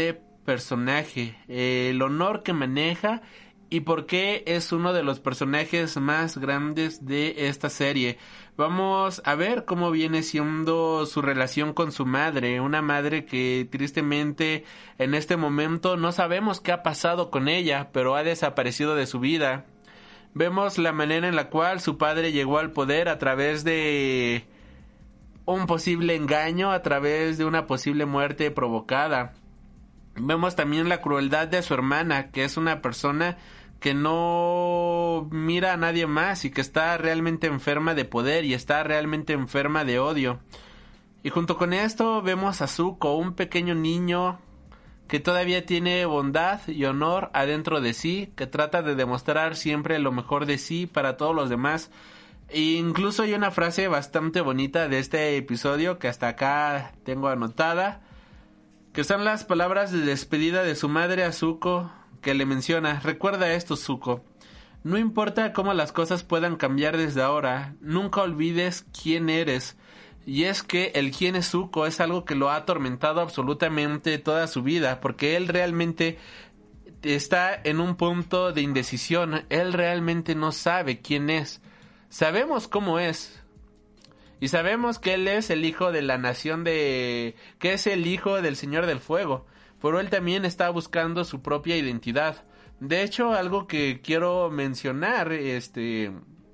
personaje, eh, el honor que maneja y por qué es uno de los personajes más grandes de esta serie. Vamos a ver cómo viene siendo su relación con su madre, una madre que tristemente en este momento no sabemos qué ha pasado con ella, pero ha desaparecido de su vida. Vemos la manera en la cual su padre llegó al poder a través de un posible engaño, a través de una posible muerte provocada. Vemos también la crueldad de su hermana, que es una persona que no mira a nadie más y que está realmente enferma de poder y está realmente enferma de odio. Y junto con esto vemos a Zuko, un pequeño niño que todavía tiene bondad y honor adentro de sí, que trata de demostrar siempre lo mejor de sí para todos los demás. E incluso hay una frase bastante bonita de este episodio que hasta acá tengo anotada, que son las palabras de despedida de su madre a Zuko, que le menciona: recuerda esto, Zuko, no importa cómo las cosas puedan cambiar desde ahora, nunca olvides quién eres. Y es que el quién es Zuko es algo que lo ha atormentado absolutamente toda su vida, porque él realmente está en un punto de indecisión, él realmente no sabe quién es. Sabemos cómo es, y sabemos que él es el hijo de la nación de... que es el hijo del Señor del Fuego, pero él también está buscando su propia identidad. De hecho, algo que quiero mencionar, este...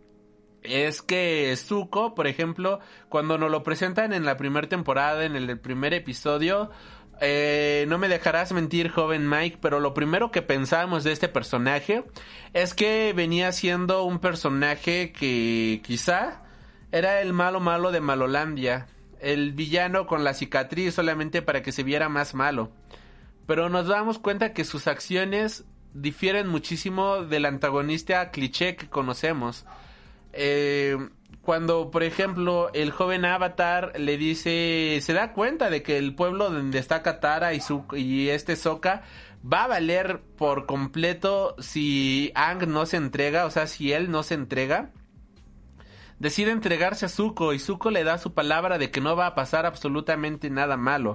es que Zuko, por ejemplo, cuando nos lo presentan en la primera temporada, en el primer episodio, eh, no me dejarás mentir, joven Mike, pero lo primero que pensamos de este personaje es que venía siendo un personaje que quizá era el malo malo de Malolandia, el villano con la cicatriz solamente para que se viera más malo. Pero nos damos cuenta que sus acciones difieren muchísimo del antagonista cliché que conocemos. Eh, cuando, por ejemplo, el joven Avatar le dice, se da cuenta de que el pueblo donde está Katara y, su, y este Sokka va a valer por completo si Aang no se entrega, o sea, si él no se entrega, decide entregarse a Zuko y Zuko le da su palabra de que no va a pasar absolutamente nada malo.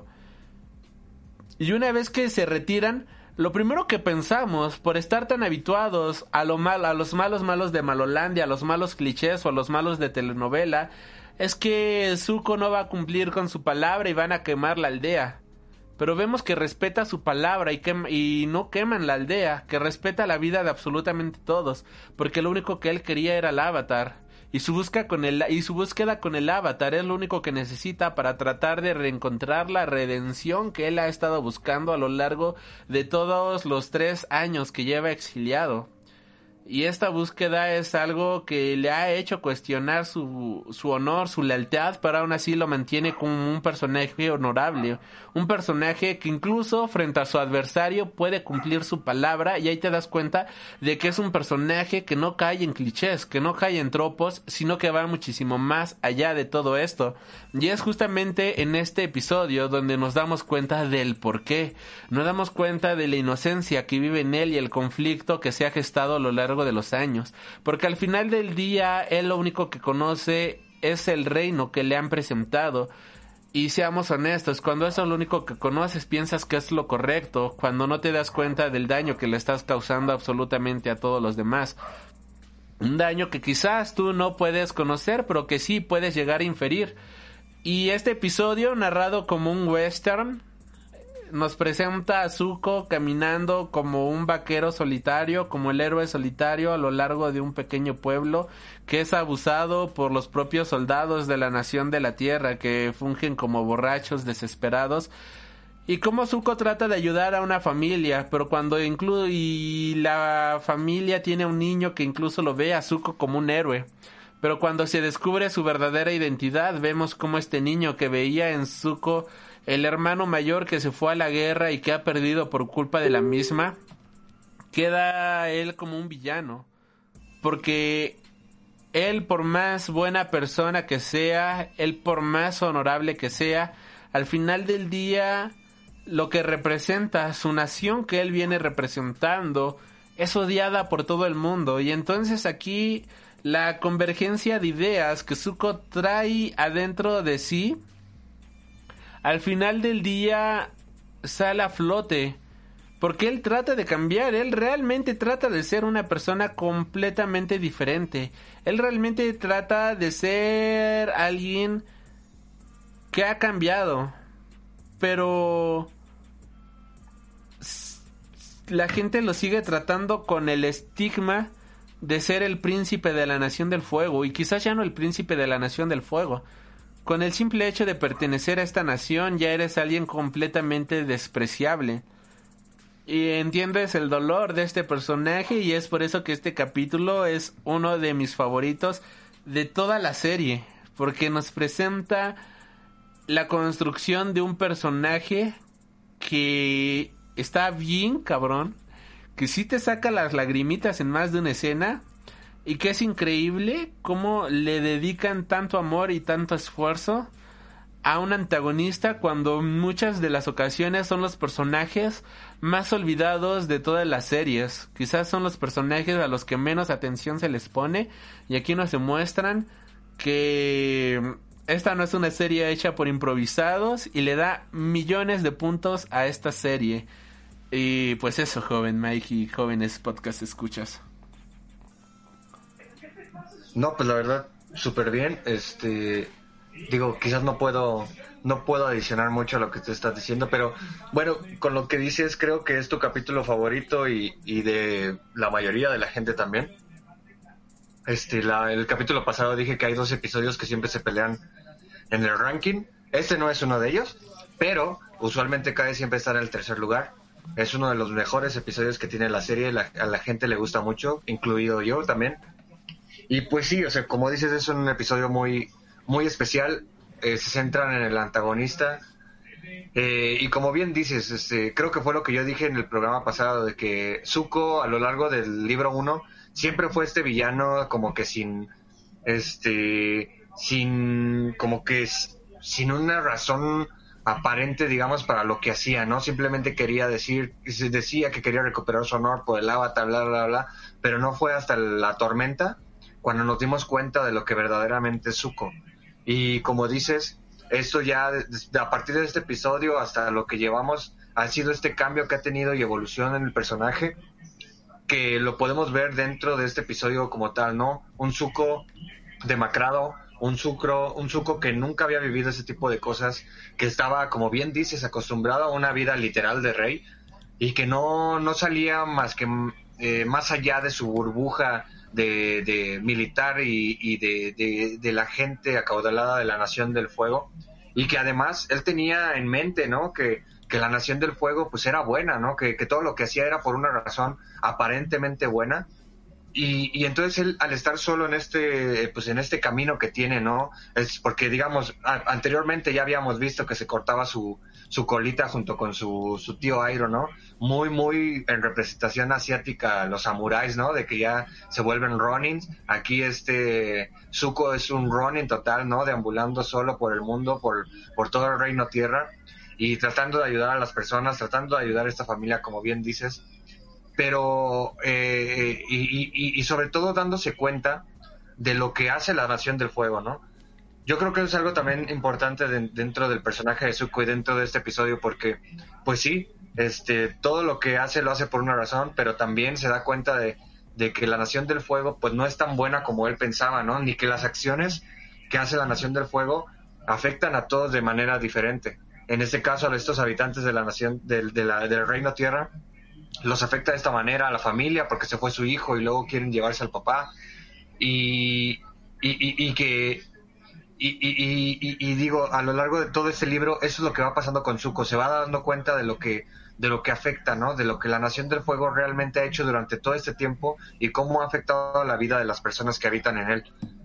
Y una vez que se retiran, lo primero que pensamos, por estar tan habituados a lo mal, a los malos malos de Malolandia, a los malos clichés o a los malos de telenovela, es que Zuko no va a cumplir con su palabra y van a quemar la aldea. Pero vemos que respeta su palabra y, quema, y no queman la aldea, que respeta la vida de absolutamente todos, porque lo único que él quería era el Avatar. Y su, busca con el, y su búsqueda con el Avatar es lo único que necesita para tratar de reencontrar la redención que él ha estado buscando a lo largo de todos los tres años que lleva exiliado. Y esta búsqueda es algo que le ha hecho cuestionar su, su honor, su lealtad, pero aún así lo mantiene como un personaje honorable. Un personaje que incluso frente a su adversario puede cumplir su palabra, y ahí te das cuenta de que es un personaje que no cae en clichés, que no cae en tropos, sino que va muchísimo más allá de todo esto. Y es justamente en este episodio donde nos damos cuenta del porqué. Nos damos cuenta de la inocencia que vive en él y el conflicto que se ha gestado a lo largo de los años, porque al final del día él lo único que conoce es el reino que le han presentado. Y seamos honestos, cuando eso es lo único que conoces, piensas que es lo correcto, cuando no te das cuenta del daño que le estás causando absolutamente a todos los demás. Un daño que quizás tú no puedes conocer, pero que sí puedes llegar a inferir. Y este episodio, narrado como un western, nos presenta a Zuko caminando como un vaquero solitario, como el héroe solitario a lo largo de un pequeño pueblo que es abusado por los propios soldados de la nación de la tierra, que fungen como borrachos desesperados. Y como Zuko trata de ayudar a una familia, pero cuando incluso y la familia tiene un niño que incluso lo ve a Zuko como un héroe. Pero cuando se descubre su verdadera identidad, vemos como este niño que veía en Zuko el hermano mayor que se fue a la guerra y que ha perdido por culpa de la misma, queda él como un villano. Porque él, por más buena persona que sea, él por más honorable que sea, al final del día, lo que representa, su nación que él viene representando, es odiada por todo el mundo. Y entonces aquí la convergencia de ideas que Zuko trae adentro de sí, al final del día sale a flote, Porque él trata de cambiar, él realmente trata de ser una persona completamente diferente. Él realmente trata de ser alguien que ha cambiado. Pero la gente lo sigue tratando con el estigma de ser el príncipe de la Nación del Fuego. Y quizás ya no el príncipe de la Nación del Fuego. Con el simple hecho de pertenecer a esta nación ya eres alguien completamente despreciable. Y entiendes el dolor de este personaje, y es por eso que este capítulo es uno de mis favoritos de toda la serie, porque nos presenta la construcción de un personaje que está bien cabrón, que sí te saca las lagrimitas en más de una escena, y que es increíble cómo le dedican tanto amor y tanto esfuerzo a un antagonista cuando muchas de las ocasiones son los personajes más olvidados de todas las series. Quizás son los personajes a los que menos atención se les pone, y aquí nos demuestran que esta no es una serie hecha por improvisados, y le da millones de puntos a esta serie. Y pues eso, joven Mike y jóvenes podcast escuchas. No, pues la verdad, súper bien. Este, digo, quizás no puedo, no puedo adicionar mucho a lo que te estás diciendo, pero bueno, con lo que dices, creo que es tu capítulo favorito y, y de la mayoría de la gente también. Este, la, el capítulo pasado dije que hay dos episodios que siempre se pelean en el ranking. Este no es uno de ellos, pero usualmente cae siempre estar en el tercer lugar. Es uno de los mejores episodios que tiene la serie, la, a la gente le gusta mucho, incluido yo también. Y pues sí, o sea, como dices, es un episodio muy, muy especial. Eh, se centran en el antagonista. Eh, y como bien dices, este, creo que fue lo que yo dije en el programa pasado, de que Zuko a lo largo del libro uno siempre fue este villano como que sin, este, sin, como que sin una razón aparente, digamos, para lo que hacía, ¿no? Simplemente quería decir, decía que quería recuperar su honor por el avatar, bla, bla, bla, pero no fue hasta la tormenta cuando nos dimos cuenta de lo que verdaderamente es Zuko. Y como dices, esto ya, a partir de este episodio hasta lo que llevamos, ha sido este cambio que ha tenido y evolución en el personaje, que lo podemos ver dentro de este episodio como tal, ¿no? Un Zuko demacrado, un Zuko, un Zuko que nunca había vivido ese tipo de cosas, que estaba, como bien dices, acostumbrado a una vida literal de rey, y que no, no salía más que eh, más allá de su burbuja de, de militar y, y de, de, de la gente acaudalada de la Nación del Fuego, y que además él tenía en mente, ¿no? Que, que la Nación del Fuego pues era buena, ¿no? Que, que todo lo que hacía era por una razón aparentemente buena. Y, y entonces él, al estar solo en este, pues en este camino que tiene, ¿no? Es porque, digamos, a, anteriormente ya habíamos visto que se cortaba su, su colita junto con su, su tío Airo, ¿no? Muy, muy en representación asiática, los samuráis, ¿no? De que ya se vuelven ronins. Aquí este Zuko es un ronin total, ¿no? Deambulando solo por el mundo, por, por todo el reino tierra, y tratando de ayudar a las personas, tratando de ayudar a esta familia, como bien dices. Pero eh, y, y, y sobre todo dándose cuenta de lo que hace la Nación del Fuego, ¿no? Yo creo que eso es algo también importante de, dentro del personaje de Zuko y dentro de este episodio, porque pues sí, este, todo lo que hace lo hace por una razón, pero también se da cuenta de, de que la Nación del Fuego pues no es tan buena como él pensaba, ¿no? Ni que las acciones que hace la Nación del Fuego afectan a todos de manera diferente. En este caso, a estos habitantes de la Nación del, de la, del Reino Tierra los afecta de esta manera, a la familia porque se fue su hijo y luego quieren llevarse al papá, y, y, y, y que y, y, y, y digo, a lo largo de todo este libro eso es lo que va pasando con Zuko, se va dando cuenta de lo que de lo que afecta, ¿no? De lo que la Nación del Fuego realmente ha hecho durante todo este tiempo y cómo ha afectado la vida de las personas que habitan en él.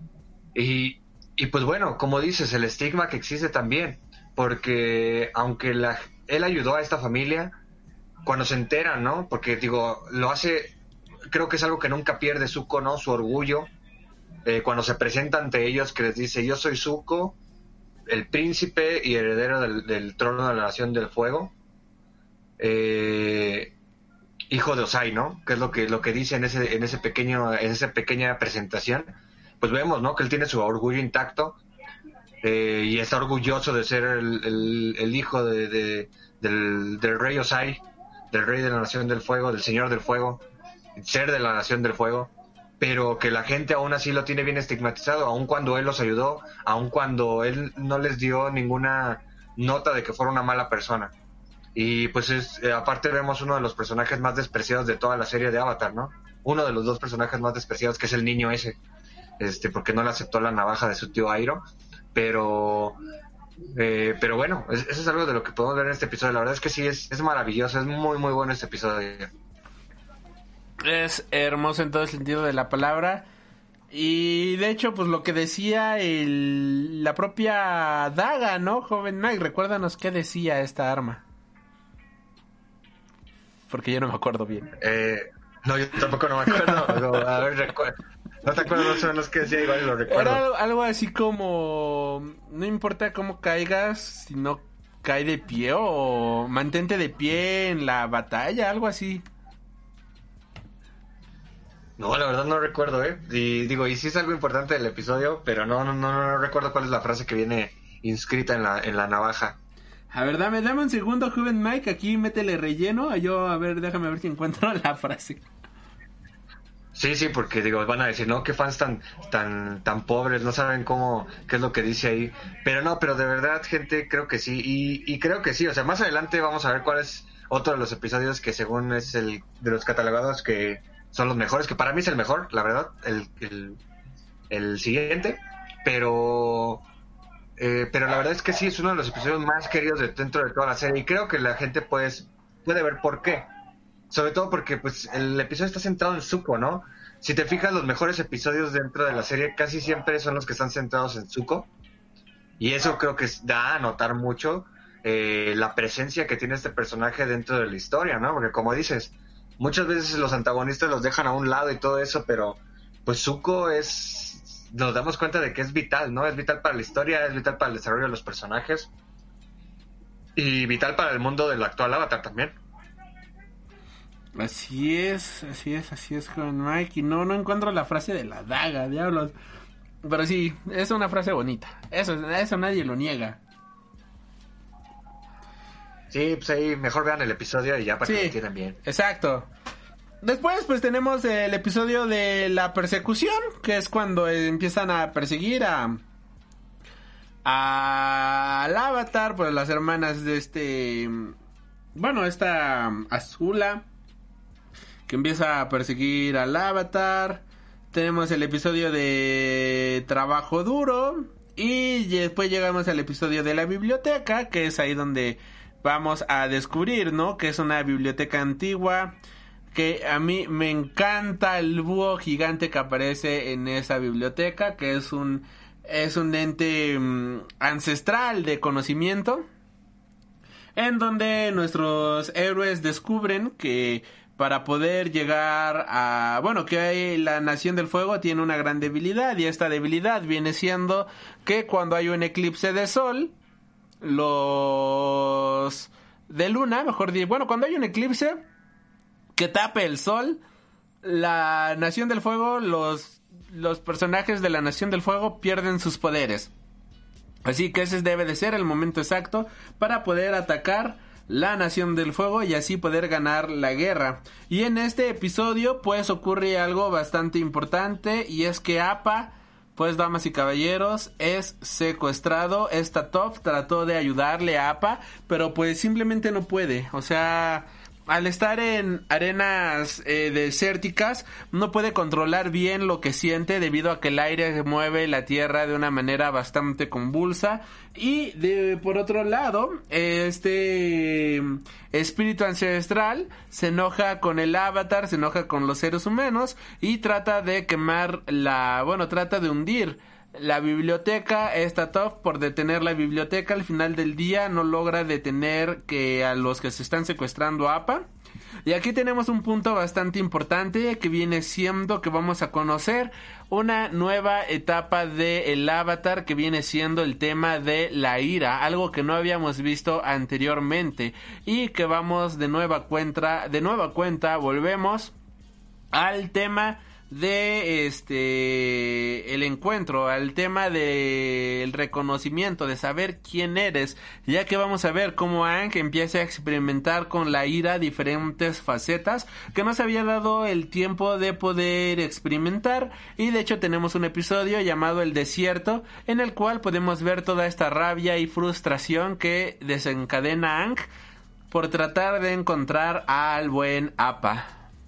Y, y pues bueno, como dices, el estigma que existe también, porque aunque la, él ayudó a esta familia, cuando se enteran, ¿no? Porque digo, lo hace, creo que es algo que nunca pierde Zuko, ¿no? Su orgullo, eh, cuando se presenta ante ellos, que les dice, yo soy Zuko, el príncipe y heredero del, del trono de la Nación del Fuego, eh, hijo de Ozai, ¿no? Que es lo que lo que dice en ese en ese pequeño en esa pequeña presentación. Pues vemos, ¿no? Que él tiene su orgullo intacto, eh, y está orgulloso de ser el, el, el hijo de, de, del, del rey Ozai, del rey de la nación del fuego, del señor del fuego, ser de la nación del fuego, pero que la gente aún así lo tiene bien estigmatizado, aun cuando él los ayudó, aun cuando él no les dio ninguna nota de que fuera una mala persona. Y pues es, eh, aparte vemos uno de los personajes más despreciados de toda la serie de Avatar, ¿no? Uno de los dos personajes más despreciados, que es el niño ese, este, porque no le aceptó la navaja de su tío Airo, pero... Eh, pero bueno, es, eso es algo de lo que podemos ver en este episodio. La verdad es que sí, es, es maravilloso, es muy muy bueno este episodio. Es hermoso en todo el sentido de la palabra. Y de hecho, pues lo que decía el, la propia daga, ¿no? Joven Mike, recuérdanos qué decía esta arma. Porque yo no me acuerdo bien. Eh, no, yo tampoco no me acuerdo. A ver, recuerdo. No te acuerdas más o menos qué decía, igual lo recuerdo. Era algo, algo así como... No importa cómo caigas, si no cae de pie, o mantente de pie en la batalla, algo así. No, la verdad no recuerdo, ¿eh? Y digo, y sí es algo importante del episodio, pero no, no, no, no recuerdo cuál es la frase que viene inscrita en la, en la navaja. A ver, dame, dame un segundo, joven Mike, aquí métele relleno. Yo, a ver, déjame ver si encuentro la frase. Sí, sí, porque digo, van a decir, no, qué fans tan, tan, tan pobres, no saben cómo, qué es lo que dice ahí. Pero no, pero de verdad, gente, creo que sí, y, y creo que sí, o sea, más adelante vamos a ver cuál es otro de los episodios que según es el de los catalogados que son los mejores, que para mí es el mejor, la verdad, el, el, el siguiente, pero, eh, pero la verdad es que sí, es uno de los episodios más queridos de, dentro de toda la serie, y creo que la gente pues puede ver por qué. Sobre todo porque pues el episodio está centrado en Zuko, ¿no? Si te fijas, los mejores episodios dentro de la serie casi siempre son los que están centrados en Zuko. Y eso creo que da a notar mucho eh, la presencia que tiene este personaje dentro de la historia, ¿no? Porque como dices, muchas veces los antagonistas los dejan a un lado y todo eso, pero pues Zuko es... Nos damos cuenta de que es vital, ¿no? Es vital para la historia, es vital para el desarrollo de los personajes. Y vital para el mundo del actual Avatar también. Así es, así es, así es, joven Mike. Y no, no encuentro la frase de la daga, diablos. Pero sí, es una frase bonita. Eso, eso nadie lo niega. Sí, pues ahí mejor vean el episodio y ya para sí, que lo entiendan bien. Exacto. Después pues tenemos el episodio de la persecución, que es cuando empiezan a perseguir a... a al Avatar, pues las hermanas de este... Bueno, esta Azula, que empieza a perseguir al Avatar. Tenemos el episodio de Trabajo Duro. Y después llegamos al episodio de la biblioteca, que es ahí donde vamos a descubrir, ¿no? Que es una biblioteca antigua. Que a mí me encanta el búho gigante que aparece en esa biblioteca. Que es un, es un ente um, ancestral de conocimiento. En donde nuestros héroes descubren que para poder llegar a... Bueno, que la Nación del Fuego tiene una gran debilidad, y esta debilidad viene siendo que cuando hay un eclipse de sol, los... de luna, mejor dicho, bueno, cuando hay un eclipse que tape el sol, la Nación del Fuego, los, los personajes de la Nación del Fuego pierden sus poderes. Así que ese debe de ser el momento exacto para poder atacar la Nación del Fuego y así poder ganar la guerra. Y en este episodio pues ocurre algo bastante importante, y es que Appa, pues damas y caballeros, es secuestrado. Esta Toph trató de ayudarle a Appa, pero pues simplemente no puede. O sea, al estar en arenas eh, desérticas, no puede controlar bien lo que siente, debido a que el aire mueve la tierra de una manera bastante convulsa. Y de, por otro lado, este espíritu ancestral se enoja con el Avatar, se enoja con los seres humanos y trata de quemar la... Bueno, trata de hundir la biblioteca. Esta Toph, por detener la biblioteca, al final del día no logra detener que a los que se están secuestrando a Appa. Y aquí tenemos un punto bastante importante, que viene siendo que vamos a conocer una nueva etapa de el Avatar, que viene siendo el tema de la ira, algo que no habíamos visto anteriormente, y que vamos de nueva cuenta, de nueva cuenta volvemos al tema de este el encuentro, al tema del reconocimiento, de saber quién eres, ya que vamos a ver cómo Aang empieza a experimentar con la ira diferentes facetas que no se había dado el tiempo de poder experimentar, y de hecho tenemos un episodio llamado El Desierto, en el cual podemos ver toda esta rabia y frustración que desencadena Aang por tratar de encontrar al buen Appa.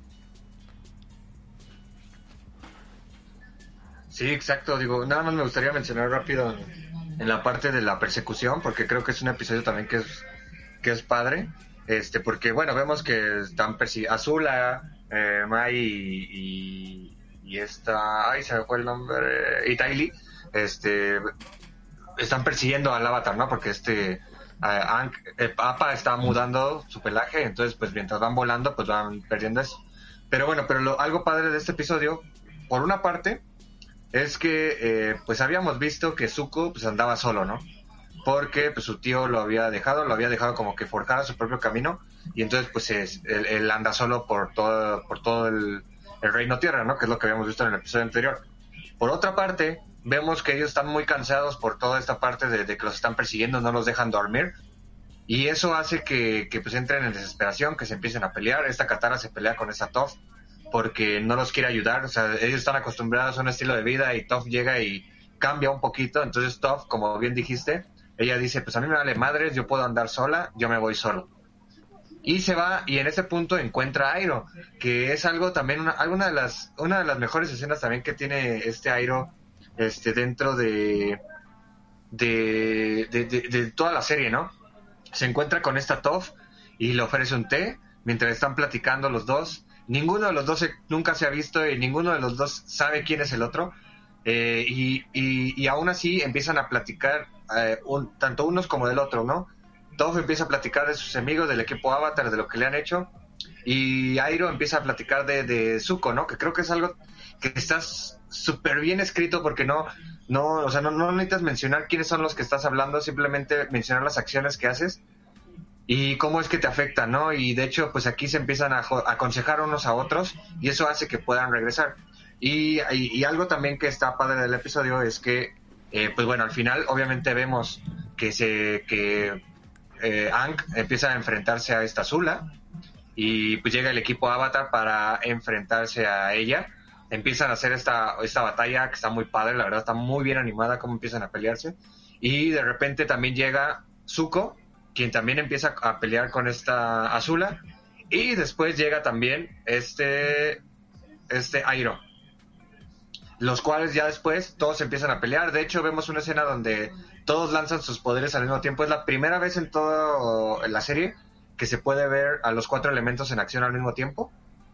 Sí, exacto. Digo, nada más me gustaría mencionar rápido en, en la parte de la persecución, porque creo que es un episodio también que es que es padre, este, porque bueno, vemos que están persiguiendo Azula, eh, Mai y, y, y esta, ay, se me fue el nombre, y Ty Lee, este, están persiguiendo al Avatar, ¿no? Porque este uh, eh, Appa está mudando su pelaje, entonces pues mientras van volando, pues van perdiendo eso. Pero bueno, pero lo, algo padre de este episodio, por una parte, es que eh, pues habíamos visto que Zuko pues andaba solo, ¿no? Porque pues su tío lo había dejado, lo había dejado como que forjara su propio camino, y entonces pues es, él, él anda solo por todo, por todo el, el reino tierra, ¿no? Que es lo que habíamos visto en el episodio anterior. Por otra parte, vemos que ellos están muy cansados por toda esta parte de, de que los están persiguiendo, no los dejan dormir, y eso hace que, que pues entren en desesperación, que se empiecen a pelear. Esta Katara se pelea con esta Toph porque no los quiere ayudar, o sea, ellos están acostumbrados a un estilo de vida y Toph llega y cambia un poquito. Entonces Toph, como bien dijiste, ella dice, pues a mí me vale madres, yo puedo andar sola, yo me voy solo. Y se va, y en ese punto encuentra a Iroh, que es algo también, una, alguna de las, una de las mejores escenas también que tiene este Iroh, este, dentro de, de, de, de, de toda la serie, ¿no? Se encuentra con esta Toph y le ofrece un té, mientras están platicando los dos. Ninguno de los dos se, nunca se ha visto, y ninguno de los dos sabe quién es el otro, eh, y, y, y aún así empiezan a platicar, eh, un, tanto unos como del otro, ¿no? Toph empieza a platicar de sus amigos, del equipo Avatar, de lo que le han hecho, y Iroh empieza a platicar de, de Zuko, ¿no? Que creo que es algo que está súper bien escrito, porque no, no, o sea, no, no necesitas mencionar quiénes son los que estás hablando, simplemente mencionar las acciones que haces y cómo es que te afecta, ¿no? Y de hecho, pues aquí se empiezan a, a aconsejar unos a otros, y eso hace que puedan regresar. Y, y, y algo también que está padre del episodio es que, eh, pues bueno, al final obviamente vemos que se que eh, Aang empieza a enfrentarse a esta Azula, y pues llega el equipo Avatar para enfrentarse a ella. Empiezan a hacer esta, esta batalla que está muy padre, la verdad está muy bien animada cómo empiezan a pelearse. Y de repente también llega Zuko, quien también empieza a pelear con esta Azula, y después llega también este este Iroh, los cuales ya después todos empiezan a pelear. De hecho vemos una escena donde todos lanzan sus poderes al mismo tiempo. Es la primera vez en toda la serie que se puede ver a los cuatro elementos en acción al mismo tiempo,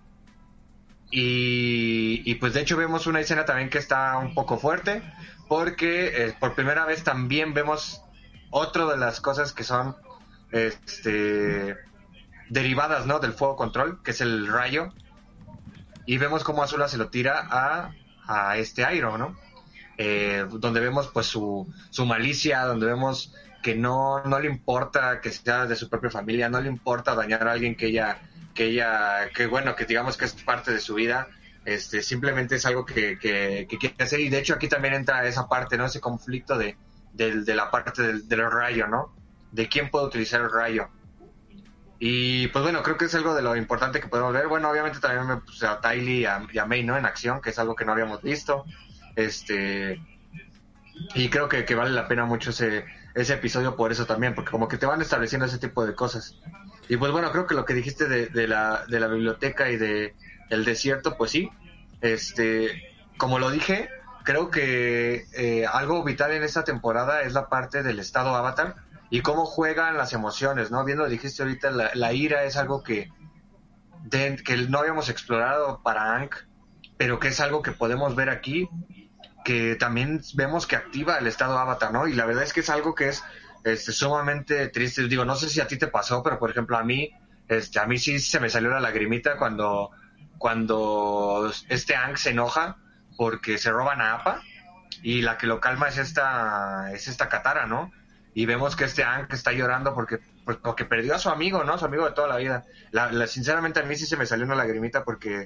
y, y pues de hecho vemos una escena también que está un poco fuerte, porque eh, por primera vez también vemos otra de las cosas que son este derivadas, ¿no?, del fuego control, que es el rayo, y vemos cómo Azula se lo tira a, a este Iroh, ¿no? Eh, donde vemos pues su, su malicia, donde vemos que no, no le importa que sea de su propia familia, no le importa dañar a alguien que ella, que ella, que bueno, que digamos que es parte de su vida, este, simplemente es algo que, que, que quiere hacer. Y de hecho aquí también entra esa parte, ¿no?, ese conflicto de, de, de la parte del, del rayo, ¿no?, de quién puede utilizar el rayo. Y pues bueno, creo que es algo de lo importante que podemos ver. Bueno, obviamente también me puse a Ty Lee y a, y a Mai, ¿no?, en acción, que es algo que no habíamos visto. Este, y creo que, que vale la pena mucho ese, ese episodio por eso también, porque como que te van estableciendo ese tipo de cosas. Y pues bueno, creo que lo que dijiste de, de la, de la biblioteca y de el desierto, pues sí, este, como lo dije, creo que eh, algo vital en esta temporada es la parte del estado Avatar y cómo juegan las emociones, ¿no? Bien lo dijiste ahorita, la, la ira es algo que, de, que no habíamos explorado para Aang, pero que es algo que podemos ver aquí, que también vemos que activa el estado Avatar, ¿no? Y la verdad es que es algo que es este, sumamente triste. Digo, no sé si a ti te pasó, pero por ejemplo a mí, este, a mí sí se me salió la lagrimita cuando, cuando este Aang se enoja porque se roban a Appa, y la que lo calma es esta, es esta Katara, ¿no? Y vemos que este Aang está llorando porque, porque perdió a su amigo, ¿no? Su amigo de toda la vida. La, la, sinceramente a mí sí se me salió una lagrimita porque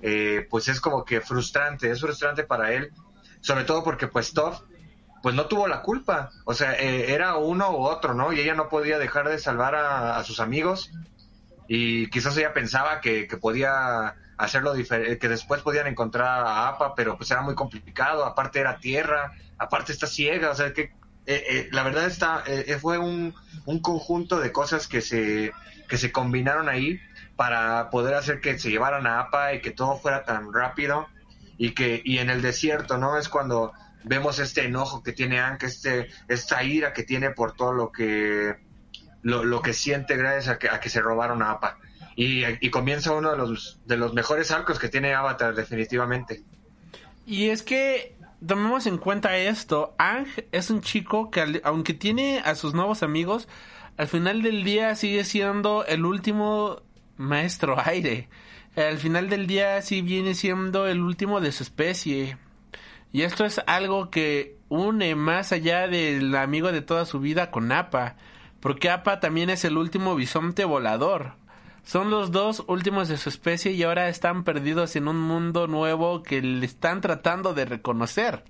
eh, pues es como que frustrante, es frustrante para él, sobre todo porque pues Toph pues no tuvo la culpa, o sea, eh, era uno u otro, ¿no? Y ella no podía dejar de salvar a, a sus amigos, y quizás ella pensaba que, que podía hacerlo diferente, que después podían encontrar a Appa, pero pues era muy complicado, aparte era tierra, aparte está ciega, o sea que eh, eh, la verdad está eh, fue un, un conjunto de cosas que se que se combinaron ahí para poder hacer que se llevaran a Appa y que todo fuera tan rápido, y que y en el desierto, ¿no? Es cuando vemos este enojo que tiene Aang, este esta ira que tiene por todo lo que lo, lo que siente gracias a que, a que se robaron a Appa. Y, y comienza uno de los, de los mejores arcos que tiene Avatar, definitivamente. Y es que tomemos en cuenta esto. Aang es un chico que, aunque tiene a sus nuevos amigos, al final del día sigue siendo el último maestro aire. Al final del día sí viene siendo el último de su especie. Y esto es algo que une más allá del amigo de toda su vida con Appa. Porque Appa también es el último bisonte volador. Son los dos últimos de su especie y ahora están perdidos en un mundo nuevo que le están tratando de reconocer.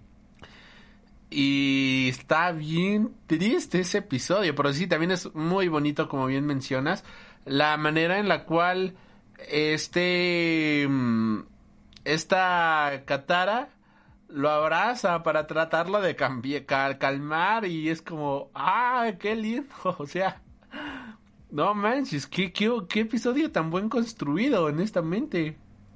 Y está bien triste ese episodio, pero sí, también es muy bonito, como bien mencionas, la manera en la cual este esta Katara lo abraza para tratarlo de cambiar, cal, calmar, y es como, ah, qué lindo, o sea, no manches, qué, qué, qué episodio tan buen construido, honestamente.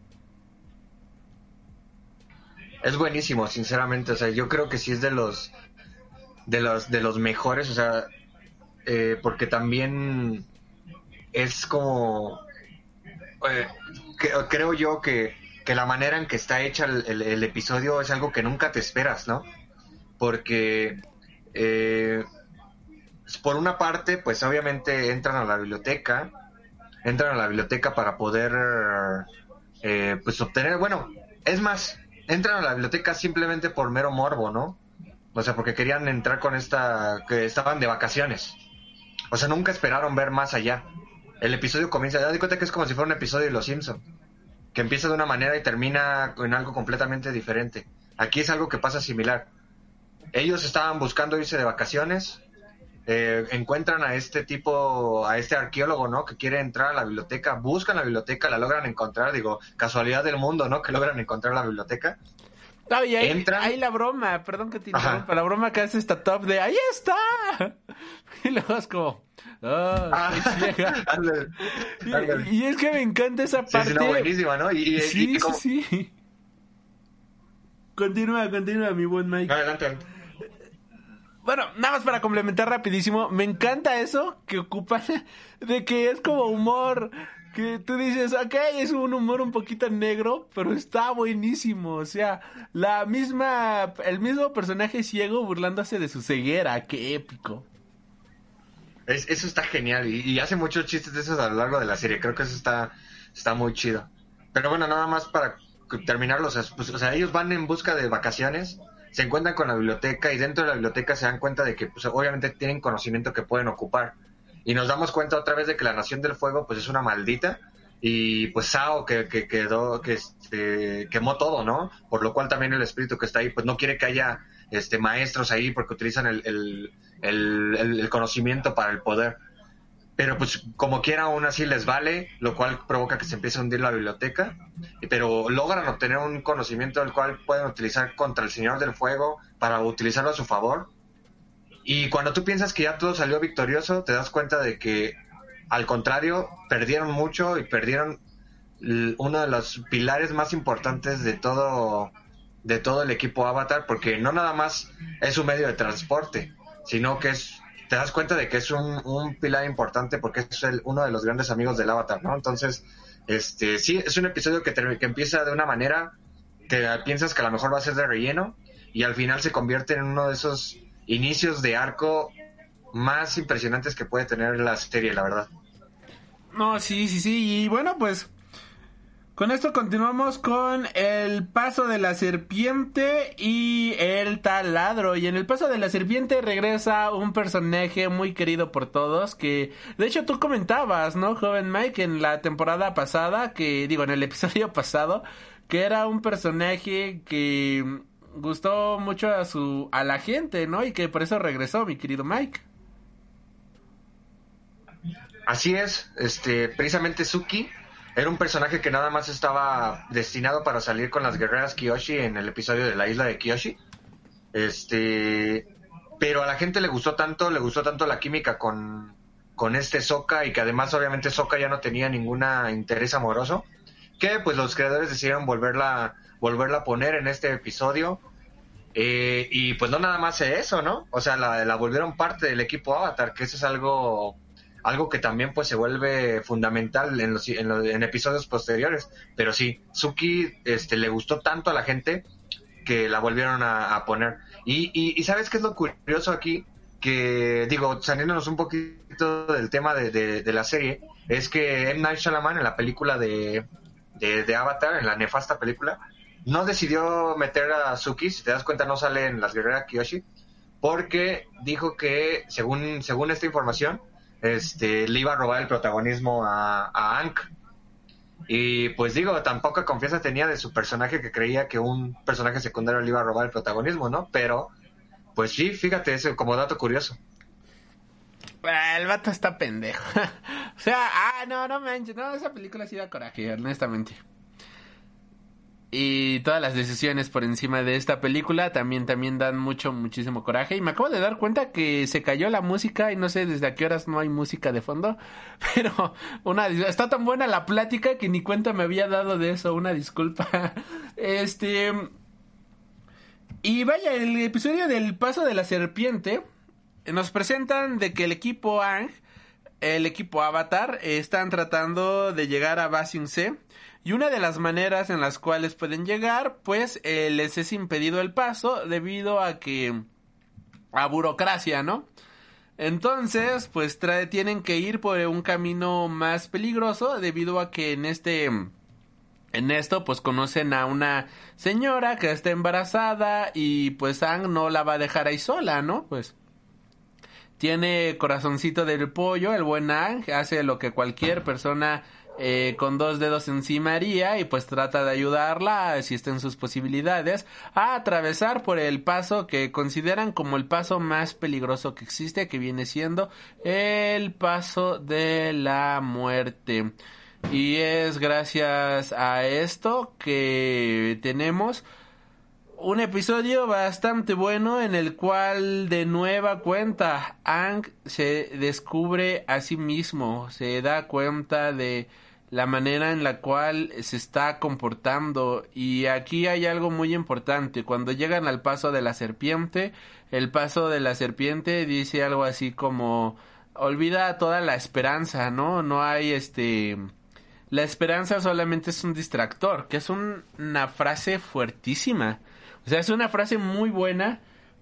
Es buenísimo, sinceramente, o sea, yo creo que sí es de los de los de los mejores, o sea, eh, porque también es como eh, que, creo yo que, que la manera en que está hecha el, el, el episodio es algo que nunca te esperas, ¿no? Porque eh, por una parte, pues obviamente entran a la biblioteca, entran a la biblioteca para poder eh, pues obtener, bueno, es más, entran a la biblioteca simplemente por mero morbo, ¿no? O sea, porque querían entrar con esta, que estaban de vacaciones. O sea, nunca esperaron ver más allá. El episodio comienza, te das cuenta que es como si fuera un episodio de Los Simpson, que empieza de una manera y termina en algo completamente diferente. Aquí es algo que pasa similar. Ellos estaban buscando irse de vacaciones, eh, encuentran a este tipo, a este arqueólogo, ¿no? Que quiere entrar a la biblioteca, buscan la biblioteca, la logran encontrar, digo, casualidad del mundo, ¿no? Que logran encontrar la biblioteca. No, y ahí, Entran. ahí la broma, perdón que te interrumpa, Ajá. la broma que hace esta top de ¡ahí está! Y luego es como, ¡oh, Ah, estoy ciega! ándale, ándale. Y, y es que me encanta esa Sí, parte. sí, no, buenísima, ¿no? Y, y, sí, y como... sí, sí. Continúa, continúa, mi buen Mike. Adelante, adelante. Bueno, nada más para complementar rapidísimo, me encanta eso que ocupan de que es como humor, que tú dices, ok, es un humor un poquito negro, pero está buenísimo, o sea, la misma, el mismo personaje ciego burlándose de su ceguera, qué épico. Es, eso está genial y, y hace muchos chistes de esos a lo largo de la serie, creo que eso está, está muy chido. Pero bueno, nada más para terminarlo, o sea, pues, o sea, ellos van en busca de vacaciones, se encuentran con la biblioteca y dentro de la biblioteca se dan cuenta de que pues, obviamente tienen conocimiento que pueden ocupar. Y nos damos cuenta otra vez de que la Nación del Fuego pues es una maldita y pues Sao que, que quedó, que este, quemó todo, ¿no? Por lo cual también el espíritu que está ahí pues no quiere que haya este maestros ahí porque utilizan el, el, el, el, el conocimiento para el poder. Pero pues como quiera aún así les vale, lo cual provoca que se empiece a hundir la biblioteca, pero logran obtener un conocimiento del cual pueden utilizar contra el Señor del Fuego para utilizarlo a su favor. Y cuando tú piensas que ya todo salió victorioso, te das cuenta de que al contrario, perdieron mucho y perdieron uno de los pilares más importantes de todo, de todo el equipo Avatar, porque no nada más es un medio de transporte, sino que es, te das cuenta de que es un, un pilar importante porque es el, uno de los grandes amigos del Avatar, ¿no? Entonces, este, sí, es un episodio que, te, que empieza de una manera que piensas que a lo mejor va a ser de relleno y al final se convierte en uno de esos inicios de arco más impresionantes que puede tener la serie, la verdad. No, sí, sí, sí, y bueno, pues Con esto continuamos con el paso de la serpiente y el taladro. Y en el paso de la serpiente regresa un personaje muy querido por todos que, de hecho, tú comentabas, ¿no, joven Mike? En la temporada pasada, que digo, en el episodio pasado, que era un personaje que gustó mucho a su a la gente, ¿no? Y que por eso regresó, mi querido Mike. Así es, este, precisamente Suki era un personaje que nada más estaba destinado para salir con las guerreras Kyoshi en el episodio de la isla de Kyoshi. Este, pero a la gente le gustó tanto, le gustó tanto la química con, con este Sokka, y que además obviamente Sokka ya no tenía ningún interés amoroso, que pues los creadores decidieron volverla, volverla a poner en este episodio. Eh, y pues no nada más eso, ¿no? O sea, la, la volvieron parte del equipo Avatar, que eso es algo... algo que también pues se vuelve fundamental en los, en los en episodios posteriores. Pero sí, Suki este le gustó tanto a la gente que la volvieron a, a poner. Y, y, y ¿sabes qué es lo curioso aquí? Que, digo, saliéndonos un poquito del tema de, de, de la serie, es que M. Night Shyamalan en la película de, de, de Avatar, en la nefasta película, no decidió meter a Suki, si te das cuenta no sale en las guerreras Kyoshi, porque dijo que, según, según esta información, este le iba a robar el protagonismo a, a Aang. Y pues digo, tan poca confianza tenía de su personaje que creía que un personaje secundario le iba a robar el protagonismo, ¿no? Pero pues sí, fíjate, eso como dato curioso. El vato está pendejo. O sea, ah, no, no manches, no, esa película sí da coraje, honestamente. Y todas las decisiones por encima de esta película también también dan mucho, muchísimo coraje. Y me acabo de dar cuenta que se cayó la música y no sé desde a qué horas no hay música de fondo. Pero una está tan buena la plática que ni cuenta me había dado de eso. Una disculpa. Este... Y vaya, el episodio del paso de la serpiente nos presentan de que el equipo Aang, el equipo Avatar, están tratando de llegar a Ba Sing Se. Y una de las maneras en las cuales pueden llegar, pues, eh, les es impedido el paso debido a que... a burocracia, ¿no? Entonces, pues, trae, tienen que ir por un camino más peligroso debido a que en este... en esto, pues, conocen a una señora que está embarazada y, pues, Aang no la va a dejar ahí sola, ¿no? Pues... tiene corazoncito del pollo, el buen Aang, hace lo que cualquier persona... Eh, con dos dedos encima haría y pues trata de ayudarla, si está en sus posibilidades, a atravesar por el paso que consideran como el paso más peligroso que existe, que viene siendo el paso de la muerte. Y es gracias a esto que tenemos un episodio bastante bueno en el cual de nueva cuenta Aang se descubre a sí mismo, se da cuenta de la manera en la cual se está comportando. Y aquí hay algo muy importante. Cuando llegan al paso de la serpiente, el paso de la serpiente dice algo así como: olvida toda la esperanza, ¿no? No hay este... la esperanza solamente es un distractor, que es un, una frase fuertísima. O sea, es una frase muy buena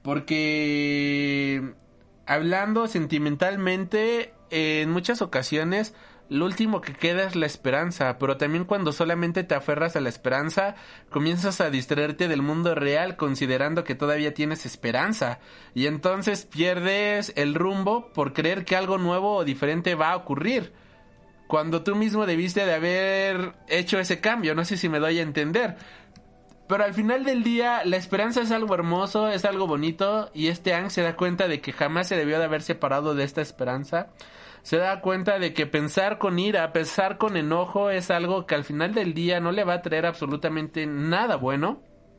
porque, hablando sentimentalmente, en muchas ocasiones lo último que queda es la esperanza, pero también cuando solamente te aferras a la esperanza, comienzas a distraerte del mundo real considerando que todavía tienes esperanza, y entonces pierdes el rumbo por creer que algo nuevo o diferente va a ocurrir, cuando tú mismo debiste de haber hecho ese cambio. No sé si me doy a entender. Pero al final del día, la esperanza es algo hermoso, es algo bonito, y este Aang se da cuenta de que jamás se debió de haber separado de esta esperanza. Se da cuenta de que pensar con ira, pensar con enojo es algo que al final del día no le va a traer absolutamente nada bueno.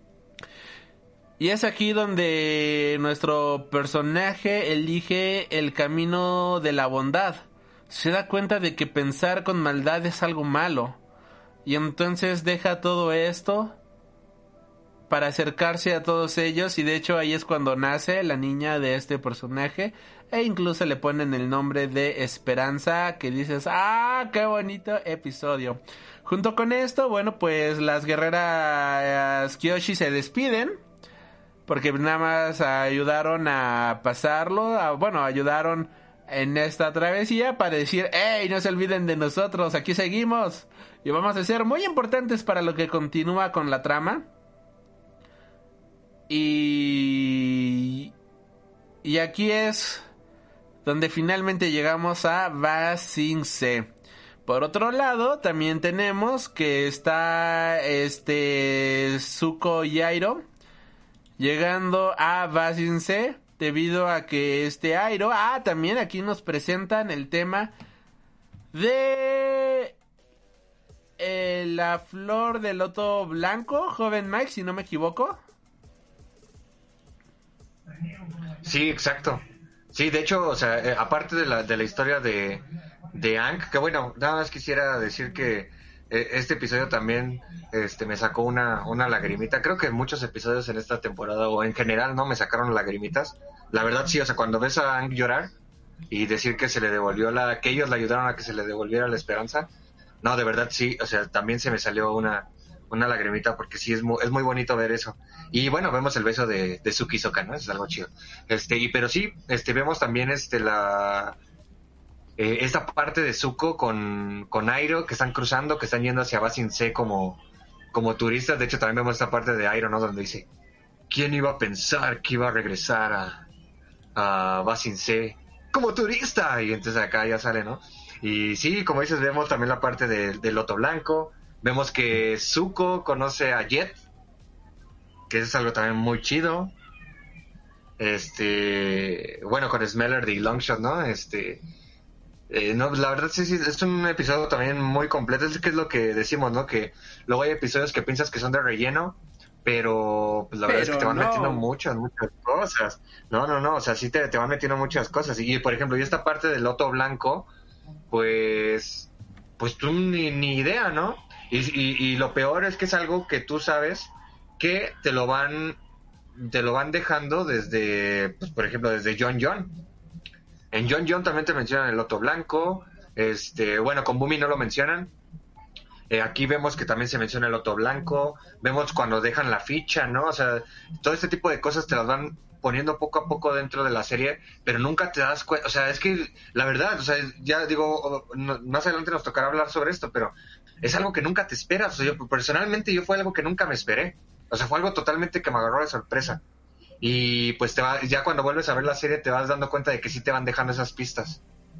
Y es aquí donde nuestro personaje elige el camino de la bondad. Se da cuenta de que pensar con maldad es algo malo. Y entonces deja todo esto para acercarse a todos ellos, y de hecho ahí es cuando nace la niña de este personaje, e incluso le ponen el nombre de Esperanza, que dices, ¡ah, qué bonito episodio! Junto con esto, bueno, pues las guerreras Kyoshi se despiden, porque nada más ayudaron a pasarlo, a, bueno, ayudaron en esta travesía para decir, ¡hey, no se olviden de nosotros, aquí seguimos! Y vamos a ser muy importantes para lo que continúa con la trama. Y... Y aquí es donde finalmente llegamos a Ba Sing Se. Por otro lado, también tenemos que está este Zuko y Iroh llegando a Ba Sing Se, debido a que este Iroh... Ah, también aquí nos presentan el tema de eh, la flor del loto blanco, joven Mike, si no me equivoco. Sí, exacto. Sí, de hecho, o sea, eh, aparte de la, de la historia de, de Aang, que bueno, nada más quisiera decir que eh, este episodio también este, me sacó una, una lagrimita. Creo que muchos episodios en esta temporada, o en general, ¿no? Me sacaron lagrimitas. La verdad, sí, o sea, cuando ves a Aang llorar y decir que se le devolvió la... que ellos le ayudaron a que se le devolviera la esperanza, no, de verdad, sí, o sea, también se me salió una... una lagrimita, porque sí es muy, es muy bonito ver eso. Y bueno, vemos el beso de, de Suki y Sokka, ¿no? Es algo chido. Este, y pero sí, este, vemos también este la eh, esta parte de Zuko con, con Iroh, que están cruzando, que están yendo hacia Ba Sing Se como, como turistas. De hecho, también vemos esta parte de Iroh, ¿no? Donde dice, ¿quién iba a pensar que iba a regresar a, a Ba Sing Se como turista? Y entonces acá ya sale, ¿no? Y sí, como dices, vemos también la parte de, del loto blanco. Vemos que Zuko conoce a Jet, que es algo también muy chido. Este, bueno, con Smeller y Longshot, ¿no? Este, eh, no, la verdad sí, sí, es un episodio también muy completo. Es que es lo que decimos, ¿no? Que luego hay episodios que piensas que son de relleno, pero pues la verdad Pero es que te van no. metiendo muchas, muchas cosas. No, no, no, o sea, sí te, te van metiendo muchas cosas. Y por ejemplo, y esta parte del loto blanco, pues, pues tú ni, ni idea, ¿no? Y, y, y lo peor es que es algo que tú sabes que te lo van te lo van dejando desde, pues, por ejemplo, desde John John. En John John también te mencionan el loto blanco. Este, bueno, con Bumi no lo mencionan. Eh, aquí vemos que también se menciona el loto blanco. Vemos cuando dejan la ficha, ¿no? O sea, todo este tipo de cosas te las van poniendo poco a poco dentro de la serie, pero nunca te das cuenta. O sea, es que la verdad, o sea, ya digo, no, más adelante nos tocará hablar sobre esto, pero es algo que nunca te esperas. O sea, yo personalmente yo fue algo que nunca me esperé. O sea, fue algo totalmente que me agarró de sorpresa. Y pues te va, ya cuando vuelves a ver la serie te vas dando cuenta de que sí te van dejando esas pistas.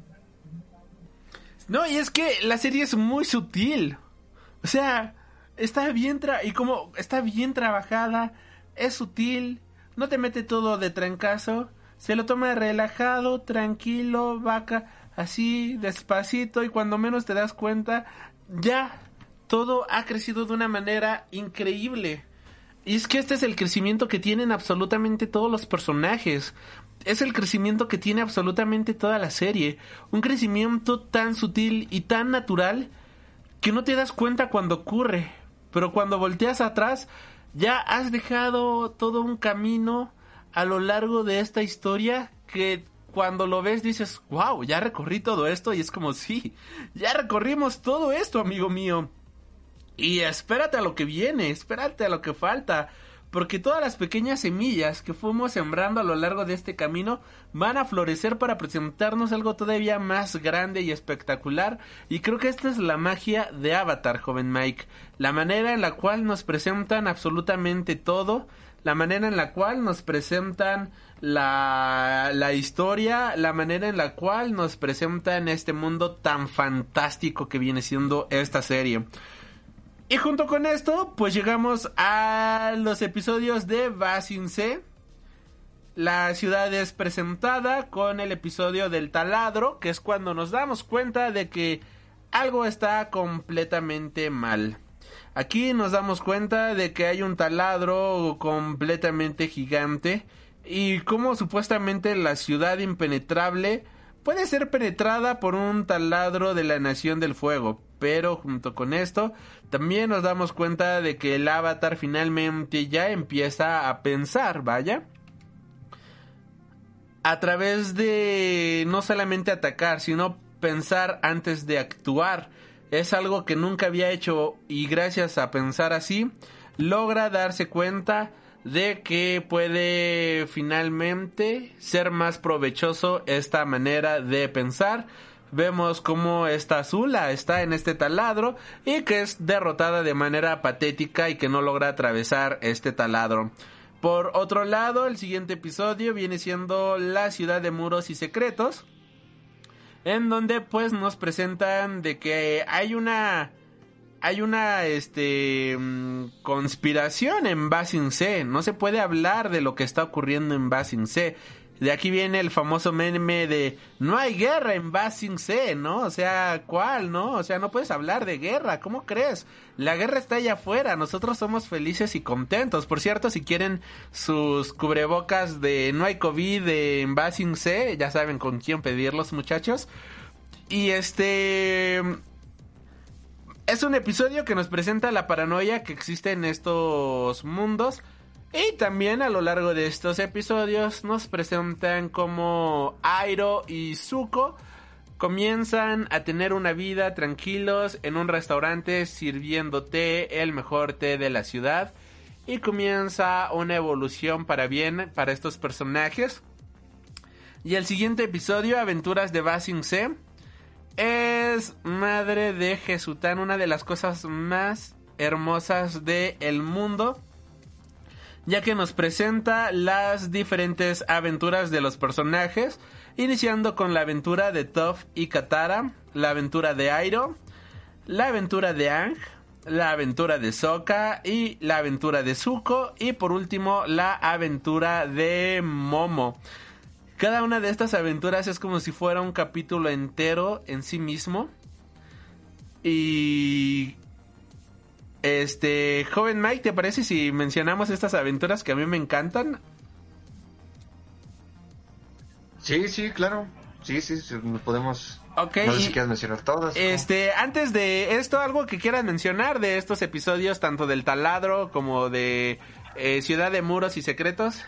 No, y es que la serie es muy sutil. O sea, está bien tra- y como está bien trabajada, es sutil, no te mete todo de trancazo, se lo toma relajado, tranquilo, vaca, así, despacito, y cuando menos te das cuenta, ya todo ha crecido de una manera increíble. Y es que este es el crecimiento que tienen absolutamente todos los personajes. Es el crecimiento que tiene absolutamente toda la serie. Un crecimiento tan sutil y tan natural que no te das cuenta cuando ocurre. Pero cuando volteas atrás, ya has dejado todo un camino a lo largo de esta historia que cuando lo ves dices, wow, ya recorrí todo esto. Y es como, sí, ya recorrimos todo esto, amigo mío. Y espérate a lo que viene, espérate a lo que falta, porque todas las pequeñas semillas que fuimos sembrando a lo largo de este camino van a florecer para presentarnos algo todavía más grande y espectacular. Y creo que esta es la magia de Avatar, joven Mike, la manera en la cual nos presentan absolutamente todo, la manera en la cual nos presentan la, la historia, la manera en la cual nos presentan este mundo tan fantástico que viene siendo esta serie. Y junto con esto, pues llegamos a los episodios de Ba Sing Se. La ciudad es presentada con el episodio del taladro, que es cuando nos damos cuenta de que algo está completamente mal. Aquí nos damos cuenta de que hay un taladro completamente gigante y cómo supuestamente la ciudad impenetrable puede ser penetrada por un taladro de la Nación del Fuego. Pero junto con esto también nos damos cuenta de que el Avatar finalmente ya empieza a pensar, vaya, a través de no solamente atacar, sino pensar antes de actuar. Es algo que nunca había hecho y gracias a pensar así logra darse cuenta de que puede finalmente ser más provechoso esta manera de pensar. Vemos cómo esta Azula está en este taladro y que es derrotada de manera patética y que no logra atravesar este taladro. Por otro lado, el siguiente episodio viene siendo la ciudad de muros y secretos, en donde pues nos presentan de que hay una hay una este conspiración en Ba Sing Se. No se puede hablar de lo que está ocurriendo en Ba Sing Se. De aquí viene el famoso meme de no hay guerra en Ba Sing Se, ¿no? O sea, ¿cuál, no? O sea, no puedes hablar de guerra, ¿cómo crees? La guerra está allá afuera, nosotros somos felices y contentos. Por cierto, si quieren sus cubrebocas de no hay COVID en Ba Sing Se, ya saben con quién pedirlos, muchachos. Y este... es un episodio que nos presenta la paranoia que existe en estos mundos. Y también a lo largo de estos episodios nos presentan como Airo y Zuko comienzan a tener una vida tranquilos en un restaurante sirviendo té, el mejor té de la ciudad. Y comienza una evolución para bien para estos personajes. Y el siguiente episodio, Aventuras de Ba Sing Se, es Madre de Jesután, una de las cosas más hermosas del mundo, ya que nos presenta las diferentes aventuras de los personajes, iniciando con la aventura de Toph y Katara, la aventura de Airo, la aventura de Aang, la aventura de Sokka y la aventura de Zuko, y por último la aventura de Momo. Cada una de estas aventuras es como si fuera un capítulo entero en sí mismo. Y... Este, joven Mike, ¿te parece si mencionamos estas aventuras que a mí me encantan? Sí, sí, claro. Sí, sí, sí podemos... Okay, no sé si quieres mencionar todas. Este, ¿no? Antes de esto, algo que quieras mencionar de estos episodios, tanto del taladro como de eh, Ciudad de Muros y Secretos.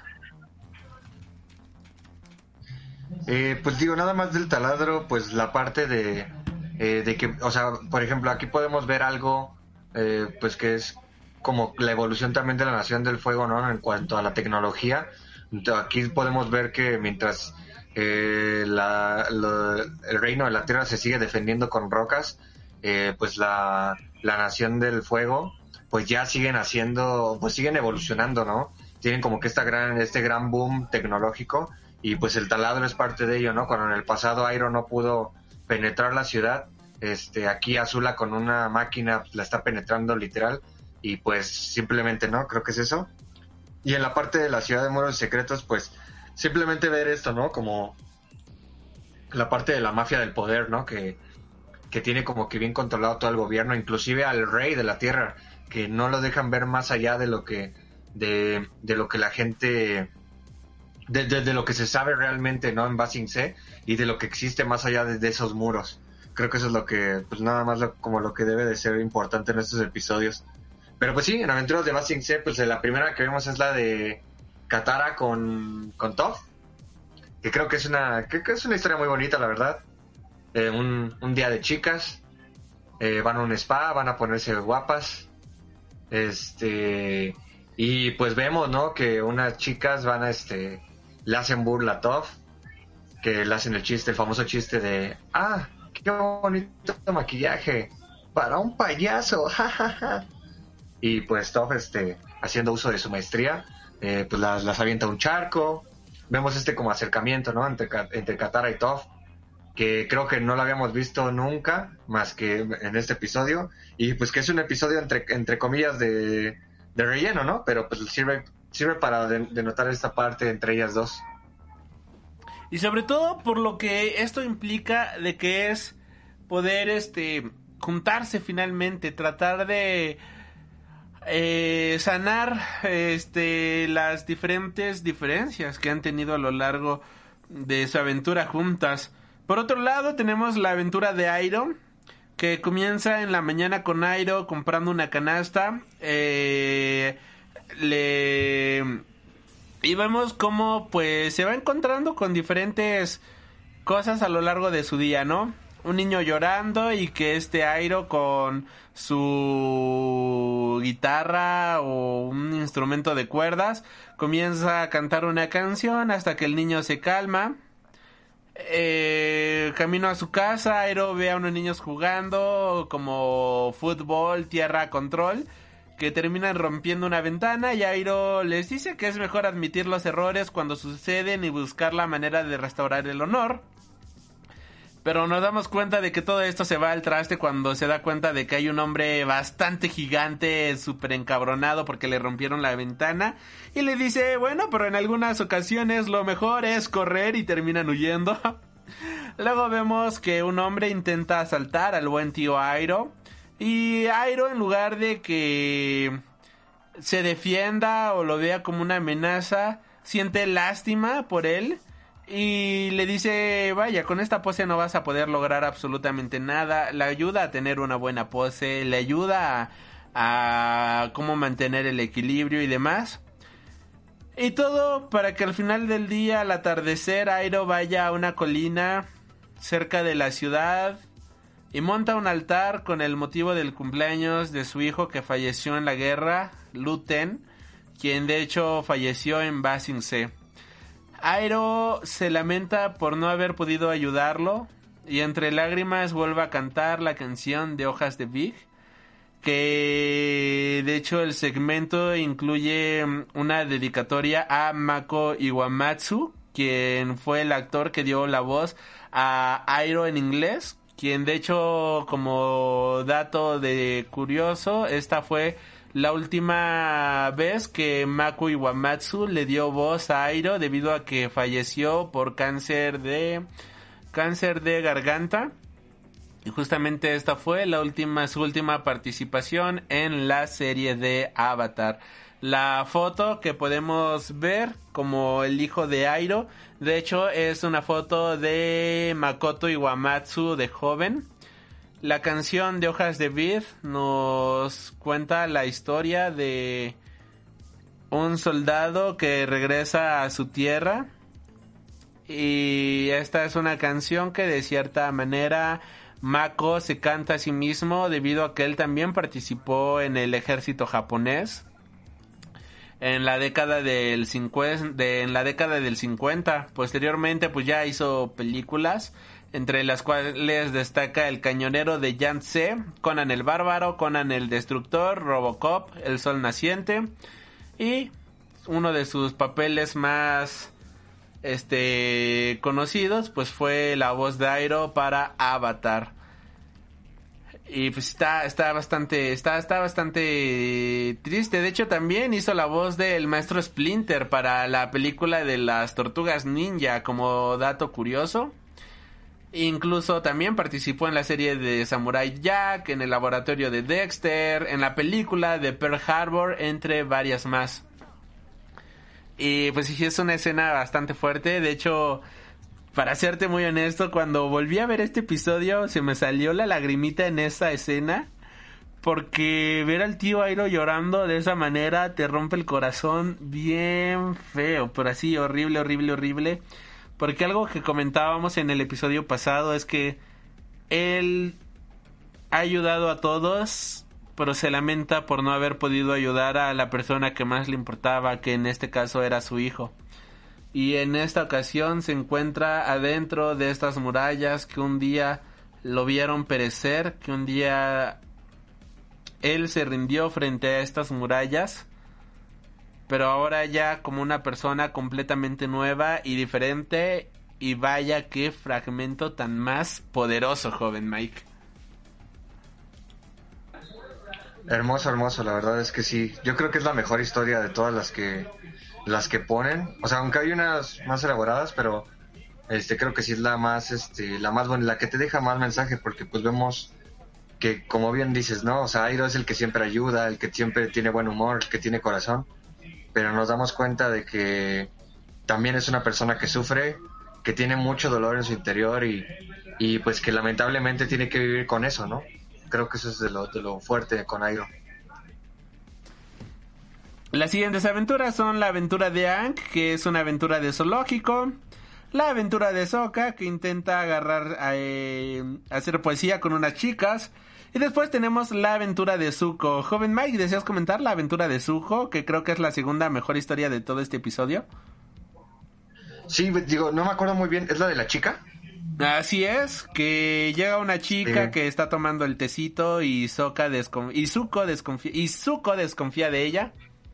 Eh, pues digo, nada más del taladro, pues la parte de, eh, de que, o sea, por ejemplo, aquí podemos ver algo, eh, pues que es como la evolución también de la Nación del Fuego, ¿no? En cuanto a la tecnología. Entonces, aquí podemos ver que mientras eh, la, lo, el reino de la Tierra se sigue defendiendo con rocas, eh, pues la, la Nación del Fuego, pues ya siguen haciendo, pues siguen evolucionando, ¿no? Tienen como que esta gran, este gran boom tecnológico. Y pues el taladro es parte de ello, ¿no? Cuando en el pasado Airo no pudo penetrar la ciudad, este, aquí Azula con una máquina la está penetrando literal, y pues simplemente, ¿no? Creo que es eso. Y en la parte de la Ciudad de Muros Secretos, pues simplemente ver esto, ¿no? Como la parte de la mafia del poder, ¿no? Que, que tiene como que bien controlado todo el gobierno, inclusive al rey de la tierra, que no lo dejan ver más allá de lo que, de, de lo que la gente... De, de, de lo que se sabe realmente, ¿no? En Ba Sing Se, y de lo que existe más allá de, de esos muros. Creo que eso es lo que, pues nada más lo, como lo que debe de ser importante en estos episodios. Pero pues sí, en Aventuras de Ba Sing Se, pues la primera que vemos es la de Katara con, con Toph, que creo que es una, que, que es una historia muy bonita, la verdad. Eh, un, un día de chicas, eh, van a un spa, van a ponerse guapas, este, y pues vemos, ¿no? Que unas chicas van a, este, le hacen burla a Toph, que le hacen el chiste, el famoso chiste de, ah, qué bonito maquillaje para un payaso, jajaja. Y pues Toph, este, haciendo uso de su maestría, eh, pues las, las avienta a un charco. Vemos este como acercamiento, ¿no? Entre, entre Katara y Toph, que creo que no lo habíamos visto nunca, más que en este episodio, y pues que es un episodio entre, entre comillas de, de relleno, ¿no? Pero pues sirve... sirve para denotar esta parte entre ellas dos. Y sobre todo por lo que esto implica de que es poder este juntarse finalmente, tratar de eh, sanar este las diferentes diferencias que han tenido a lo largo de su aventura juntas. Por otro lado tenemos la aventura de Airo, que comienza en la mañana con Airo comprando una canasta. Eh... le y vemos cómo pues se va encontrando con diferentes cosas a lo largo de su día, ¿no? un niño llorando y que este Airo con su guitarra o un instrumento de cuerdas comienza a cantar una canción hasta que el niño se calma. Eh, camino a su casa, Airo ve a unos niños jugando como fútbol, tierra, control, que terminan rompiendo una ventana y Airo les dice que es mejor admitir los errores cuando suceden y buscar la manera de restaurar el honor. Pero nos damos cuenta de que todo esto se va al traste cuando se da cuenta de que hay un hombre bastante gigante, súper encabronado porque le rompieron la ventana. Y le dice, bueno, pero en algunas ocasiones lo mejor es correr, y terminan huyendo. Luego vemos que un hombre intenta asaltar al buen tío Airo. Y Airo, en lugar de que se defienda o lo vea como una amenaza, siente lástima por él. Y le dice, vaya, con esta pose no vas a poder lograr absolutamente nada. Le ayuda a tener una buena pose, le ayuda a, a cómo mantener el equilibrio y demás. Y todo para que al final del día, al atardecer, Airo vaya a una colina cerca de la ciudad y monta un altar con el motivo del cumpleaños de su hijo que falleció en la guerra, Lu Ten, quien de hecho falleció en Ba Sing Se. Airo se lamenta por no haber podido ayudarlo y entre lágrimas vuelve a cantar la canción de Hojas de Big, que de hecho el segmento incluye una dedicatoria a Mako Iwamatsu, quien fue el actor que dio la voz a Airo en inglés, quien de hecho, como dato de curioso, esta fue la última vez que Mako Iwamatsu le dio voz a Airo debido a que falleció por cáncer de cáncer de garganta. Y justamente esta fue la última su última participación en la serie de Avatar. La foto que podemos ver como el hijo de Airo, de hecho, es una foto de Makoto Iwamatsu de joven. La canción de Hojas de Vid nos cuenta la historia de un soldado que regresa a su tierra. Y esta es una canción que de cierta manera Mako se canta a sí mismo debido a que él también participó en el ejército japonés en la década del cincuenta, de, en la década del cincuenta. Posteriormente pues ya hizo películas, entre las cuales destaca El cañonero de Yangtze, Conan el bárbaro, Conan el destructor, Robocop, El sol naciente, y uno de sus papeles más este conocidos pues fue la voz de Airo para Avatar. Y pues está está bastante está está bastante triste. De hecho también hizo la voz del maestro Splinter para la película de las Tortugas Ninja, como dato curioso. Incluso también participó en la serie de Samurai Jack, en el laboratorio de Dexter, en la película de Pearl Harbor, entre varias más. Y pues sí, es una escena bastante fuerte. De hecho, para serte muy honesto, cuando volví a ver este episodio se me salió la lagrimita en esa escena, porque ver al tío Airo llorando de esa manera te rompe el corazón bien feo, pero así horrible, horrible, horrible. Porque algo que comentábamos en el episodio pasado es que él ha ayudado a todos, pero se lamenta por no haber podido ayudar a la persona que más le importaba, que en este caso era su hijo. Y en esta ocasión se encuentra adentro de estas murallas que un día lo vieron perecer, que un día él se rindió frente a estas murallas, pero ahora ya como una persona completamente nueva y diferente. Y vaya qué fragmento tan más poderoso, joven Mike. Hermoso, hermoso, la verdad es que sí. Yo creo que es la mejor historia de todas las que las que ponen. O sea, aunque hay unas más elaboradas, pero este creo que sí es la más este la más buena, la que te deja más mensaje, porque pues vemos que, como bien dices, ¿no? O sea, Airo es el que siempre ayuda, el que siempre tiene buen humor, el que tiene corazón. Pero nos damos cuenta de que también es una persona que sufre, que tiene mucho dolor en su interior y, y pues que lamentablemente tiene que vivir con eso, ¿no? Creo que eso es de lo, de lo fuerte con Airo. Las siguientes aventuras son la aventura de Aang, que es una aventura de zoológico. La aventura de Sokka, que intenta agarrar, eh, hacer poesía con unas chicas. Y después tenemos la aventura de Zuko. Joven Mike, ¿deseas comentar la aventura de Zuko? Que creo que es la segunda mejor historia de todo este episodio. Sí, digo, no me acuerdo muy bien. ¿Es la de la chica? Así es, que llega una chica sí. que está tomando el tecito y Sokka desconf- y Zuko desconfía y Zuko desconfía de ella.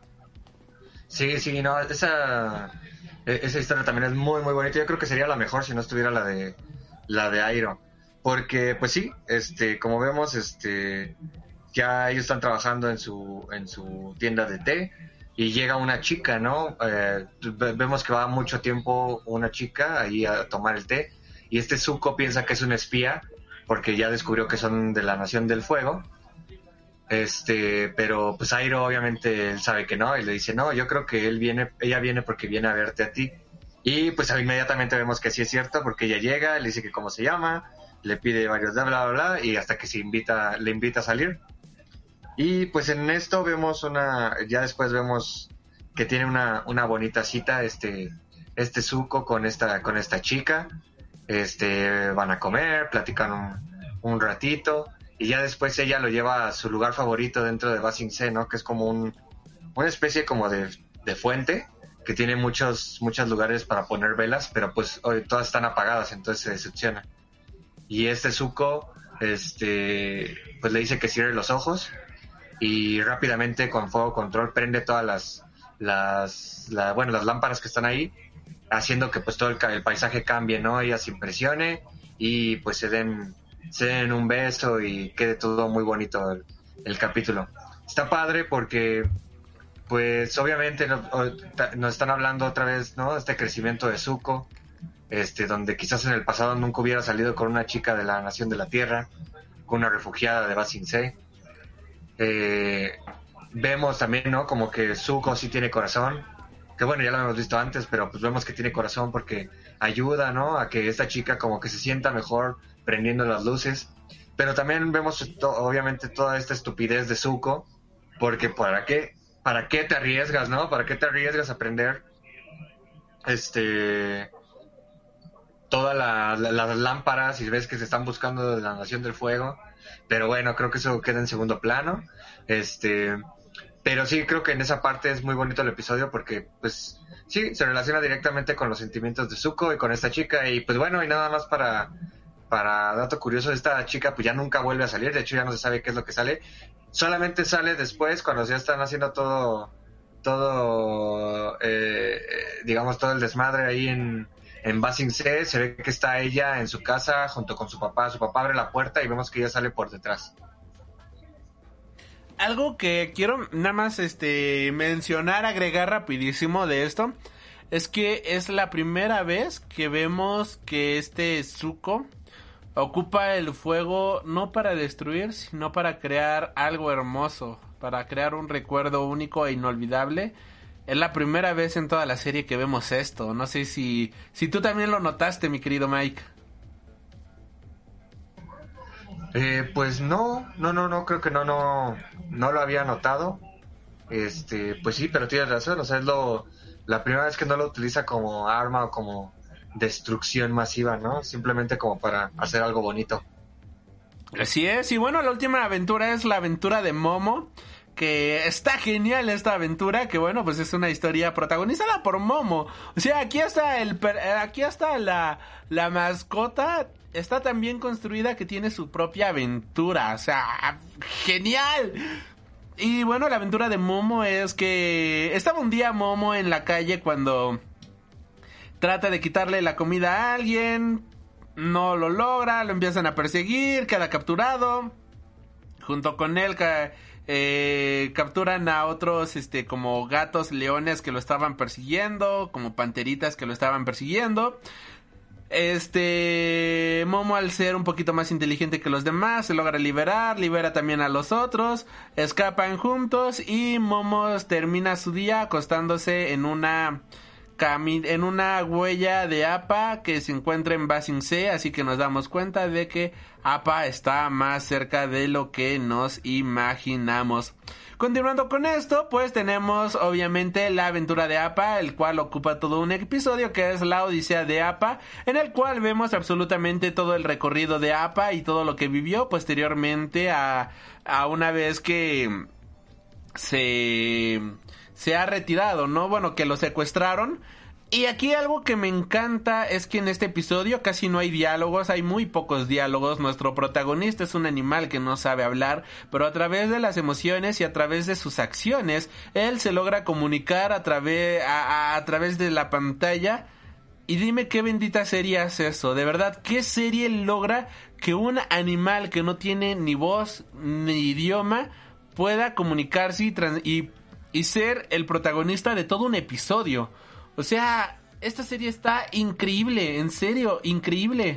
Sí, sí, no, esa esa historia también es muy muy bonita. Yo creo que sería la mejor si no estuviera la de la de Airo, porque pues sí, este, como vemos, este, ya ellos están trabajando en su en su tienda de té y llega una chica, ¿no? Eh, vemos que va mucho tiempo una chica ahí a tomar el té. Y este Zuko piensa que es un espía porque ya descubrió que son de la Nación del Fuego. Este, pero pues Airo obviamente él sabe que no y le dice, "No, yo creo que él viene, ella viene porque viene a verte a ti." Y pues inmediatamente vemos que sí es cierto porque ella llega, le dice que cómo se llama, le pide varios bla bla bla y hasta que se invita, le invita a salir. Y pues en esto vemos una, ya después vemos que tiene una una bonita cita este este Zuko con esta con esta chica. Este, van a comer, platican un, un ratito y ya después ella lo lleva a su lugar favorito dentro de Ba Sing Se, ¿no? Que es como un, una especie como de, de fuente que tiene muchos muchos lugares para poner velas, pero pues hoy todas están apagadas, entonces se decepciona. Y este Zuko, este, pues le dice que cierre los ojos y rápidamente con fuego control prende todas las las la, bueno, las lámparas que están ahí, haciendo que pues todo el, el paisaje cambie, ¿no? Ella se impresione y pues se den se den un beso y quede todo muy bonito el, el capítulo. Está padre porque pues obviamente nos, nos están hablando otra vez, ¿no? Este crecimiento de Zuko, este, donde quizás en el pasado nunca hubiera salido con una chica de la Nación de la Tierra, con una refugiada de Ba Sing Se. Eh, vemos también, ¿no? Como que Zuko sí tiene corazón, que bueno, ya lo hemos visto antes, pero pues vemos que tiene corazón porque ayuda, ¿no? A que esta chica como que se sienta mejor prendiendo las luces. Pero también vemos to- obviamente toda esta estupidez de Zuko, porque ¿para qué? ¿Para qué te arriesgas, no? ¿Para qué te arriesgas a prender este todas la, la, las lámparas y ves que se están buscando de la Nación del Fuego? Pero bueno, creo que eso queda en segundo plano. Este, pero sí creo que en esa parte es muy bonito el episodio porque pues sí, se relaciona directamente con los sentimientos de Zuko y con esta chica. Y pues bueno, y nada más para para dato curioso, esta chica pues ya nunca vuelve a salir, de hecho ya no se sabe qué es lo que sale, solamente sale después cuando ya están haciendo todo todo eh, digamos todo el desmadre ahí en en Ba Sing Se. Se ve que está ella en su casa junto con su papá, su papá abre la puerta y vemos que ella sale por detrás. Algo que quiero nada más este mencionar, agregar rapidísimo de esto, es que es la primera vez que vemos que este Zuko ocupa el fuego no para destruir, sino para crear algo hermoso, para crear un recuerdo único e inolvidable. Es la primera vez en toda la serie que vemos esto. No sé si, si tú también lo notaste, mi querido Mike. Eh, pues no, no, no, no, creo que no, no, no lo había notado. Este, pues sí, pero tienes razón, o sea, es lo, la primera vez que no lo utiliza como arma o como destrucción masiva, ¿no? Simplemente como para hacer algo bonito. Así es, y bueno, la última aventura es la aventura de Momo, que está genial esta aventura, que bueno, pues es una historia protagonizada por Momo. O sea, aquí está el aquí está la la mascota, está tan bien construida que tiene su propia aventura, o sea, genial. Y bueno, la aventura de Momo es que estaba un día Momo en la calle cuando trata de quitarle la comida a alguien, no lo logra, lo empiezan a perseguir, queda capturado. Junto con él ca- eh, capturan a otros este como gatos, leones que lo estaban persiguiendo, como panteritas que lo estaban persiguiendo. Este Momo, al ser un poquito más inteligente que los demás, se logra liberar, libera también a los otros, escapan juntos y Momo termina su día acostándose en una cami- en una huella de Appa que se encuentra en Ba Sing Se, así que nos damos cuenta de que Appa está más cerca de lo que nos imaginamos. Continuando con esto, pues tenemos obviamente la aventura de Appa, el cual ocupa todo un episodio que es la Odisea de Appa, en el cual vemos absolutamente todo el recorrido de Appa y todo lo que vivió posteriormente a, a una vez que se, se ha retirado, ¿no? Bueno, que lo secuestraron. Y aquí algo que me encanta es que en este episodio casi no hay diálogos, hay muy pocos diálogos. Nuestro protagonista es un animal que no sabe hablar, pero a través de las emociones y a través de sus acciones, él se logra comunicar a través, a, a, a través de la pantalla. Y dime qué bendita serie es eso, de verdad, ¿qué serie logra que un animal que no tiene ni voz ni idioma pueda comunicarse y, trans- y, y ser el protagonista de todo un episodio? O sea, esta serie está increíble, en serio, increíble.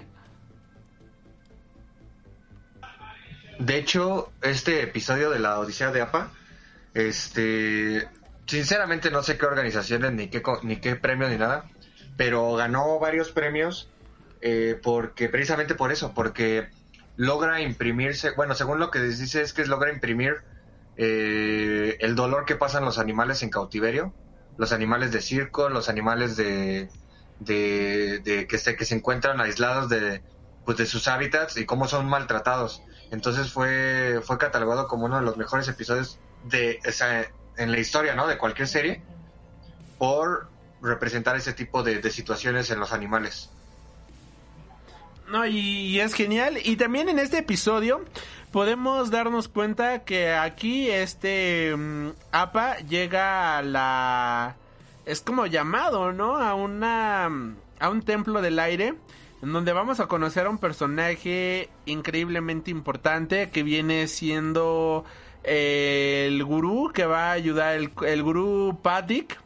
De hecho, este episodio de la Odisea de Appa, este, sinceramente no sé qué organizaciones, ni qué, co- ni qué premio, ni nada, pero ganó varios premios eh, porque precisamente por eso, porque logra imprimirse, bueno, según lo que dice es que logra imprimir eh, el dolor que pasan los animales en cautiverio, los animales de circo, los animales de, de, de que se que se encuentran aislados de pues de sus hábitats y cómo son maltratados. Entonces fue fue catalogado como uno de los mejores episodios de o sea, en la historia, ¿no? De cualquier serie por representar ese tipo de, de situaciones en los animales. No, y, y es genial. Y también en este episodio podemos darnos cuenta que aquí este um, Appa llega a la... es como llamado, ¿no? A una... a un templo del aire, en donde vamos a conocer a un personaje increíblemente importante que viene siendo eh, el gurú que va a ayudar, el, el gurú Padik.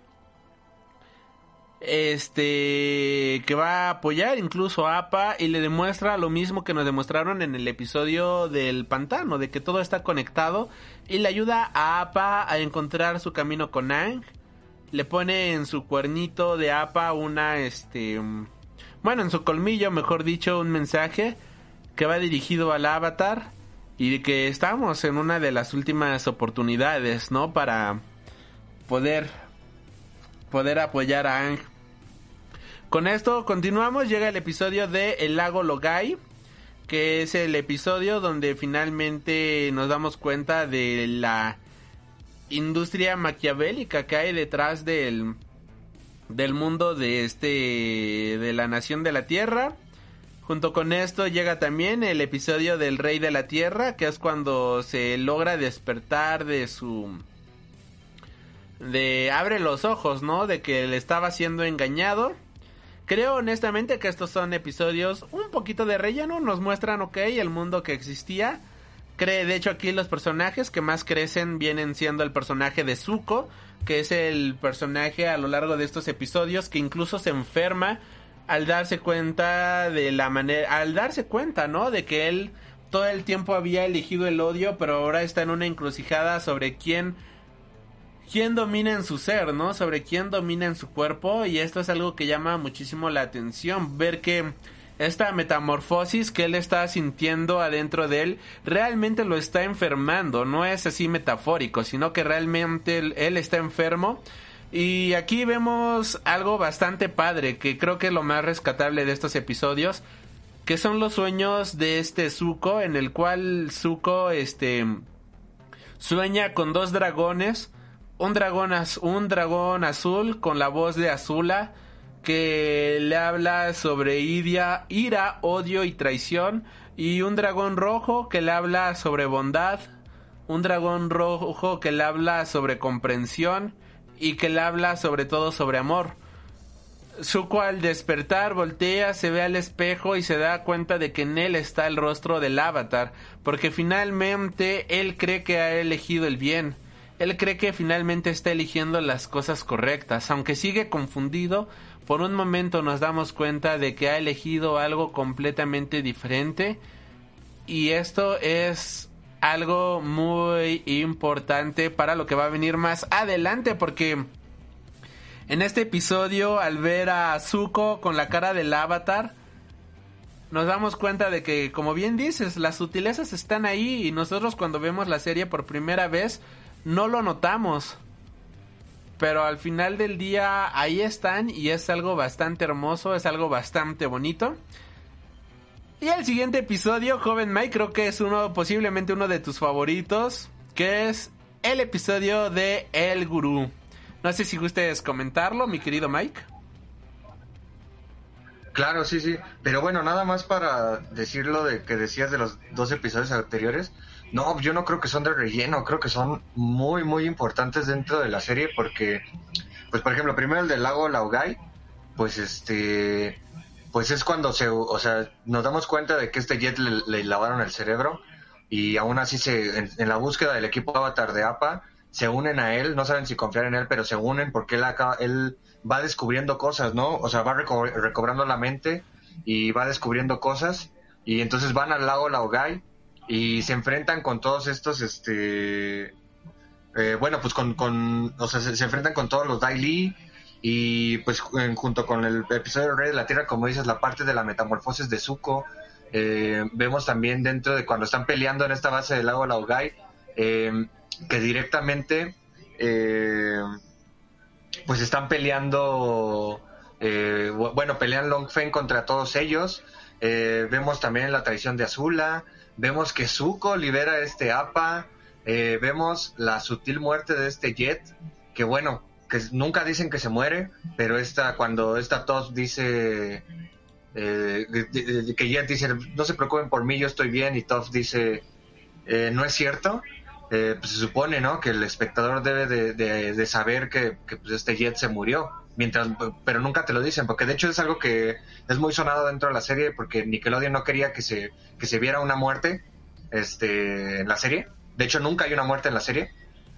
Este, que va a apoyar incluso a Appa y le demuestra lo mismo que nos demostraron en el episodio del pantano, de que todo está conectado, y le ayuda a Appa a encontrar su camino con Aang. Le pone en su cuernito de Appa una, este, bueno, en su colmillo, mejor dicho, un mensaje que va dirigido al Avatar y de que estamos en una de las últimas oportunidades, ¿no? Para poder, poder apoyar a Aang. Con esto continuamos, llega el episodio de El Lago Logai, que es el episodio donde finalmente nos damos cuenta de la industria maquiavélica que hay detrás del, del mundo de este, de la nación de la Tierra. Junto con esto llega también el episodio del Rey de la Tierra, que es cuando se logra despertar de su... de abre los ojos, ¿no? De que le estaba siendo engañado. Creo honestamente que estos son episodios un poquito de relleno, nos muestran, ok, el mundo que existía. Cree, de hecho aquí los personajes que más crecen vienen siendo el personaje de Zuko, que es el personaje a lo largo de estos episodios que incluso se enferma al darse cuenta de la manera, al darse cuenta, ¿no? De que él todo el tiempo había elegido el odio, pero ahora está en una encrucijada sobre quién... quién domina en su ser, ¿no? Sobre quién domina en su cuerpo, y esto es algo que llama muchísimo la atención, ver que esta metamorfosis que él está sintiendo adentro de él realmente lo está enfermando, no es así metafórico, sino que realmente él, él está enfermo. Y aquí vemos algo bastante padre, que creo que es lo más rescatable de estos episodios, que son los sueños de este Zuko, en el cual Zuko este sueña con dos dragones. Un dragón, az- un dragón azul con la voz de Azula, que le habla sobre idia, ira, odio y traición. Y un dragón rojo que le habla sobre bondad. Un dragón rojo que le habla sobre comprensión. Y que le habla sobre todo sobre amor. Zuko al despertar voltea, se ve al espejo y se da cuenta de que en él está el rostro del Avatar. Porque finalmente él cree que ha elegido el bien. Él cree que finalmente está eligiendo las cosas correctas, aunque sigue confundido. Por un momento nos damos cuenta de que ha elegido algo completamente diferente, y esto es algo muy importante para lo que va a venir más adelante, porque En este episodio, al ver a Zuko con la cara del Avatar, nos damos cuenta de que, como bien dices, las sutilezas están ahí y nosotros cuando vemos la serie por primera vez no lo notamos. Pero al final del día ahí están y es algo bastante hermoso, es algo bastante bonito. Y el siguiente episodio, joven Mike, creo que es uno, posiblemente uno de tus favoritos, que es el episodio de El Gurú. No sé si gustes comentarlo, mi querido Mike. Claro, sí, sí. Pero bueno, nada más para decir lo de que decías de los dos episodios anteriores. No, yo no creo que son de relleno, creo que son muy, muy importantes dentro de la serie porque, pues por ejemplo, primero el del lago Laogai, pues este... pues es cuando se, o sea, nos damos cuenta de que este Jet le, le lavaron el cerebro y aún así se, en, en la búsqueda del equipo Avatar de APA, se unen a él, no saben si confiar en él, pero se unen porque él acá, él va descubriendo cosas, ¿no? O sea, va reco- recobrando la mente y va descubriendo cosas y entonces van al lago Laogai y se enfrentan con todos estos, este, eh, bueno, pues con, con, o sea, se, se enfrentan con todos los Dai Li. Y pues en, junto con el episodio del Rey de la Tierra, como dices, la parte de la metamorfosis de Zuko, eh, vemos también dentro de cuando están peleando en esta base del lago Laogai, eh, que directamente eh, pues están peleando, eh, bueno, pelean Long Feng contra todos ellos. Eh, vemos también la traición de Azula, vemos que Zuko libera a este APA, eh, vemos la sutil muerte de este Jet, que bueno, que nunca dicen que se muere, pero esta cuando esta Toph dice eh, que Jet dice no se preocupen por mí, yo estoy bien, y Toph dice eh, no es cierto, eh, pues se supone, ¿no?, que el espectador debe de, de, de saber que, que pues este Jet se murió, mientras, pero nunca te lo dicen, porque de hecho es algo que es muy sonado dentro de la serie, porque Nickelodeon no quería que se que se viera una muerte este en la serie. De hecho nunca hay una muerte en la serie.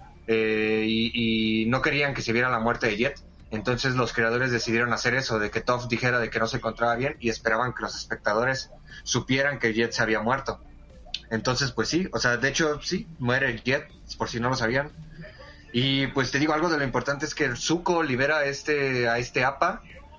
Eh, y, y no querían que se viera la muerte de Jet, entonces los creadores decidieron hacer eso, de que Toph dijera de que no se encontraba bien y esperaban que los espectadores supieran que Jet se había muerto. Entonces pues sí, o sea, de hecho sí, muere Jet, por si no lo sabían. Y pues te digo, algo de lo importante es que Zuko libera a este, a este APA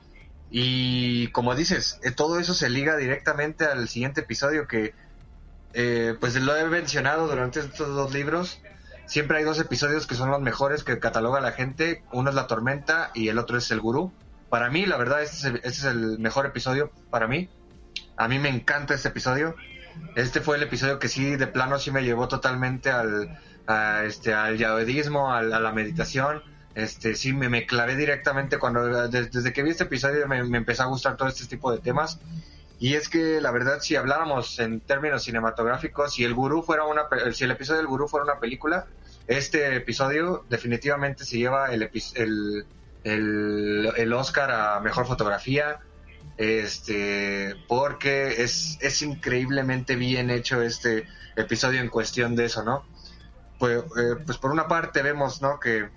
y como dices, eh, todo eso se liga directamente al siguiente episodio que eh, pues lo he mencionado durante estos dos libros. Siempre hay dos episodios que son los mejores que cataloga la gente. Uno es La Tormenta y el otro es El Gurú. Para mí, la verdad, este es el, este es el mejor episodio para mí. A mí me encanta este episodio. Este fue el episodio que sí, de plano, sí me llevó totalmente al, a, este, al yaoidismo, al, a la meditación. Este, sí, me, me clavé directamente cuando, desde, desde que vi este episodio me, me empezó a gustar todo este tipo de temas. Y es que la verdad, si habláramos en términos cinematográficos, si el Gurú fuera una, si el episodio del Gurú fuera una película, este episodio definitivamente se lleva el, el, el, el Oscar a mejor fotografía, este, porque es, es increíblemente bien hecho este episodio en cuestión de eso, ¿no? Pues, eh, pues por una parte vemos, ¿no?, que,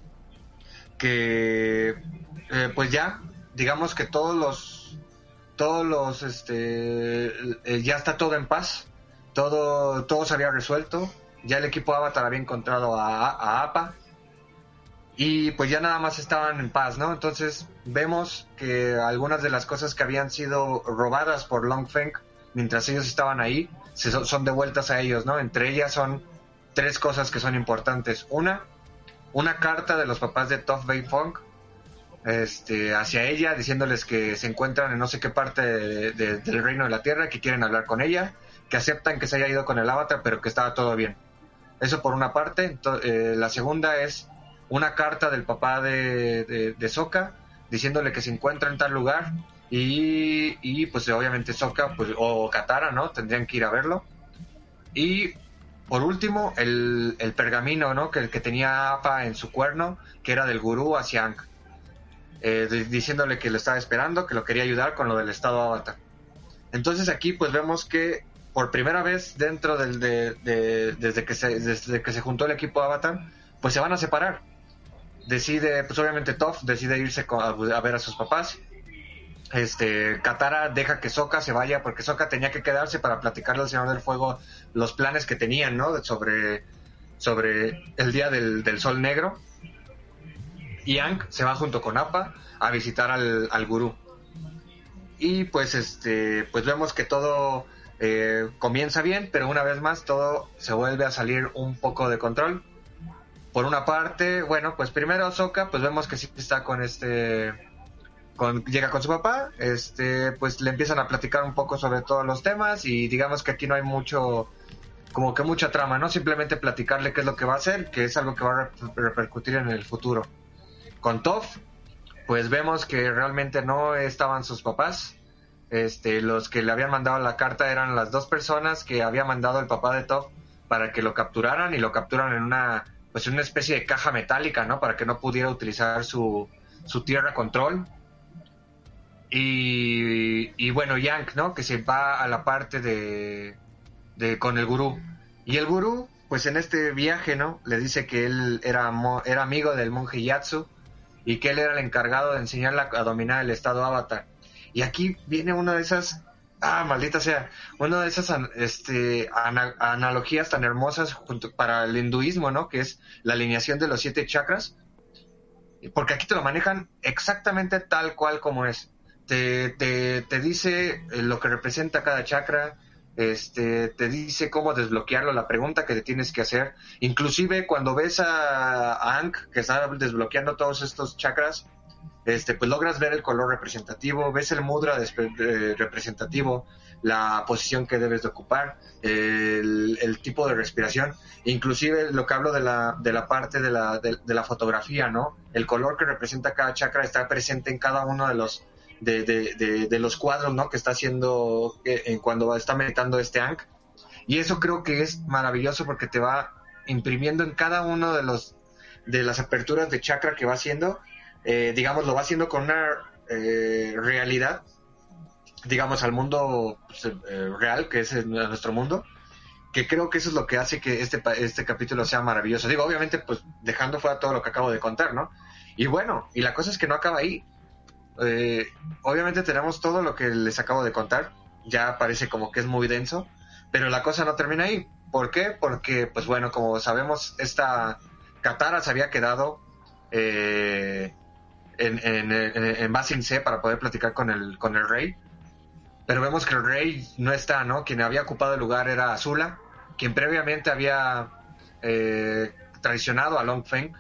que eh, pues ya, digamos que todos los todos los este eh, ya está todo en paz, todo todo se había resuelto, ya el equipo Avatar había encontrado a, a APA y pues ya nada más estaban en paz, ¿no? Entonces vemos que algunas de las cosas que habían sido robadas por Long Feng mientras ellos estaban ahí se, son devueltas a ellos, ¿no? Entre ellas son tres cosas que son importantes. Una, una carta de los papás de Toph Beifong este, hacia ella, diciéndoles que se encuentran en no sé qué parte de, de, del reino de la tierra, que quieren hablar con ella, que aceptan que se haya ido con el Avatar, pero que estaba todo bien. Eso por una parte. Ento- eh, la segunda es una carta del papá de, de, de Sokka, diciéndole que se encuentra en tal lugar, y, y pues obviamente Sokka pues, o Katara, ¿no?, tendrían que ir a verlo. Y por último, el, el pergamino, ¿no?, que el que tenía Appa en su cuerno, que era del gurú hacia Aang. Eh, de, diciéndole que lo estaba esperando, que lo quería ayudar con lo del estado Avatar. Entonces aquí pues vemos que por primera vez dentro del de, de, desde que se desde que se juntó el equipo Avatar, pues se van a separar. Decide, pues obviamente Toph decide irse a, a ver a sus papás. Este, Katara deja que Sokka se vaya porque Sokka tenía que quedarse para platicarle al Señor del Fuego los planes que tenían, ¿no?, sobre sobre el día del, del Sol Negro. Y Aang se va junto con Appa a visitar al, al gurú. Y pues este pues vemos que todo eh, comienza bien, pero una vez más todo se vuelve a salir un poco de control. Por una parte, bueno, pues primero Sokka, pues vemos que sí está con este con, llega con su papá, este pues le empiezan a platicar un poco sobre todos los temas, y digamos que aquí no hay mucho, como que mucha trama, ¿no? Simplemente platicarle qué es lo que va a hacer, que es algo que va a repercutir en el futuro. Con Toph, pues vemos que realmente no estaban sus papás. Este, los que le habían mandado la carta eran las dos personas que había mandado el papá de Toph para que lo capturaran, y lo capturan en una, pues una especie de caja metálica, ¿no? Para que no pudiera utilizar su, su tierra control. Y, y bueno, Yank, ¿no? Que se va a la parte de, de con el gurú. Y el gurú, pues en este viaje, ¿no? Le dice que él era, era amigo del monje Yatsu, y que él era el encargado de enseñarle a dominar el estado avatar. Y aquí viene una de esas, ah, maldita sea, una de esas este, ana, analogías tan hermosas junto, para el hinduismo, ¿no? Que es la alineación de los siete chakras, porque aquí te lo manejan exactamente tal cual como es. Te, te, te dice lo que representa cada chakra, este, te dice cómo desbloquearlo, la pregunta que te tienes que hacer. Inclusive cuando ves a, a Aang, que está desbloqueando todos estos chakras, este, pues logras ver el color representativo, ves el mudra eh, representativo, la posición que debes de ocupar, el, el tipo de respiración, inclusive lo que hablo de la, de la parte de la, de, de la fotografía, ¿no? El color que representa cada chakra está presente en cada uno de los de, de, de, de los cuadros, ¿no? Que está haciendo eh, cuando está meditando este Aang. Y eso creo que es maravilloso, porque te va imprimiendo en cada uno de los de las aperturas de chakra que va haciendo. Eh, digamos, lo va haciendo con una eh, realidad, digamos, al mundo pues, eh, real, que es nuestro mundo, que creo que eso es lo que hace que este, este capítulo sea maravilloso. Digo, obviamente, pues dejando fuera todo lo que acabo de contar, ¿no? Y bueno, y la cosa es que no acaba ahí. Eh, obviamente tenemos todo lo que les acabo de contar, ya parece como que es muy denso, pero la cosa no termina ahí. ¿Por qué? Porque, pues bueno, como sabemos, esta Katara se había quedado eh, en, en, en, en Ba Sing Se para poder platicar con el, con el rey, pero vemos que el rey no está, ¿no? Quien había ocupado el lugar era Azula, quien previamente había eh, traicionado a Long Feng.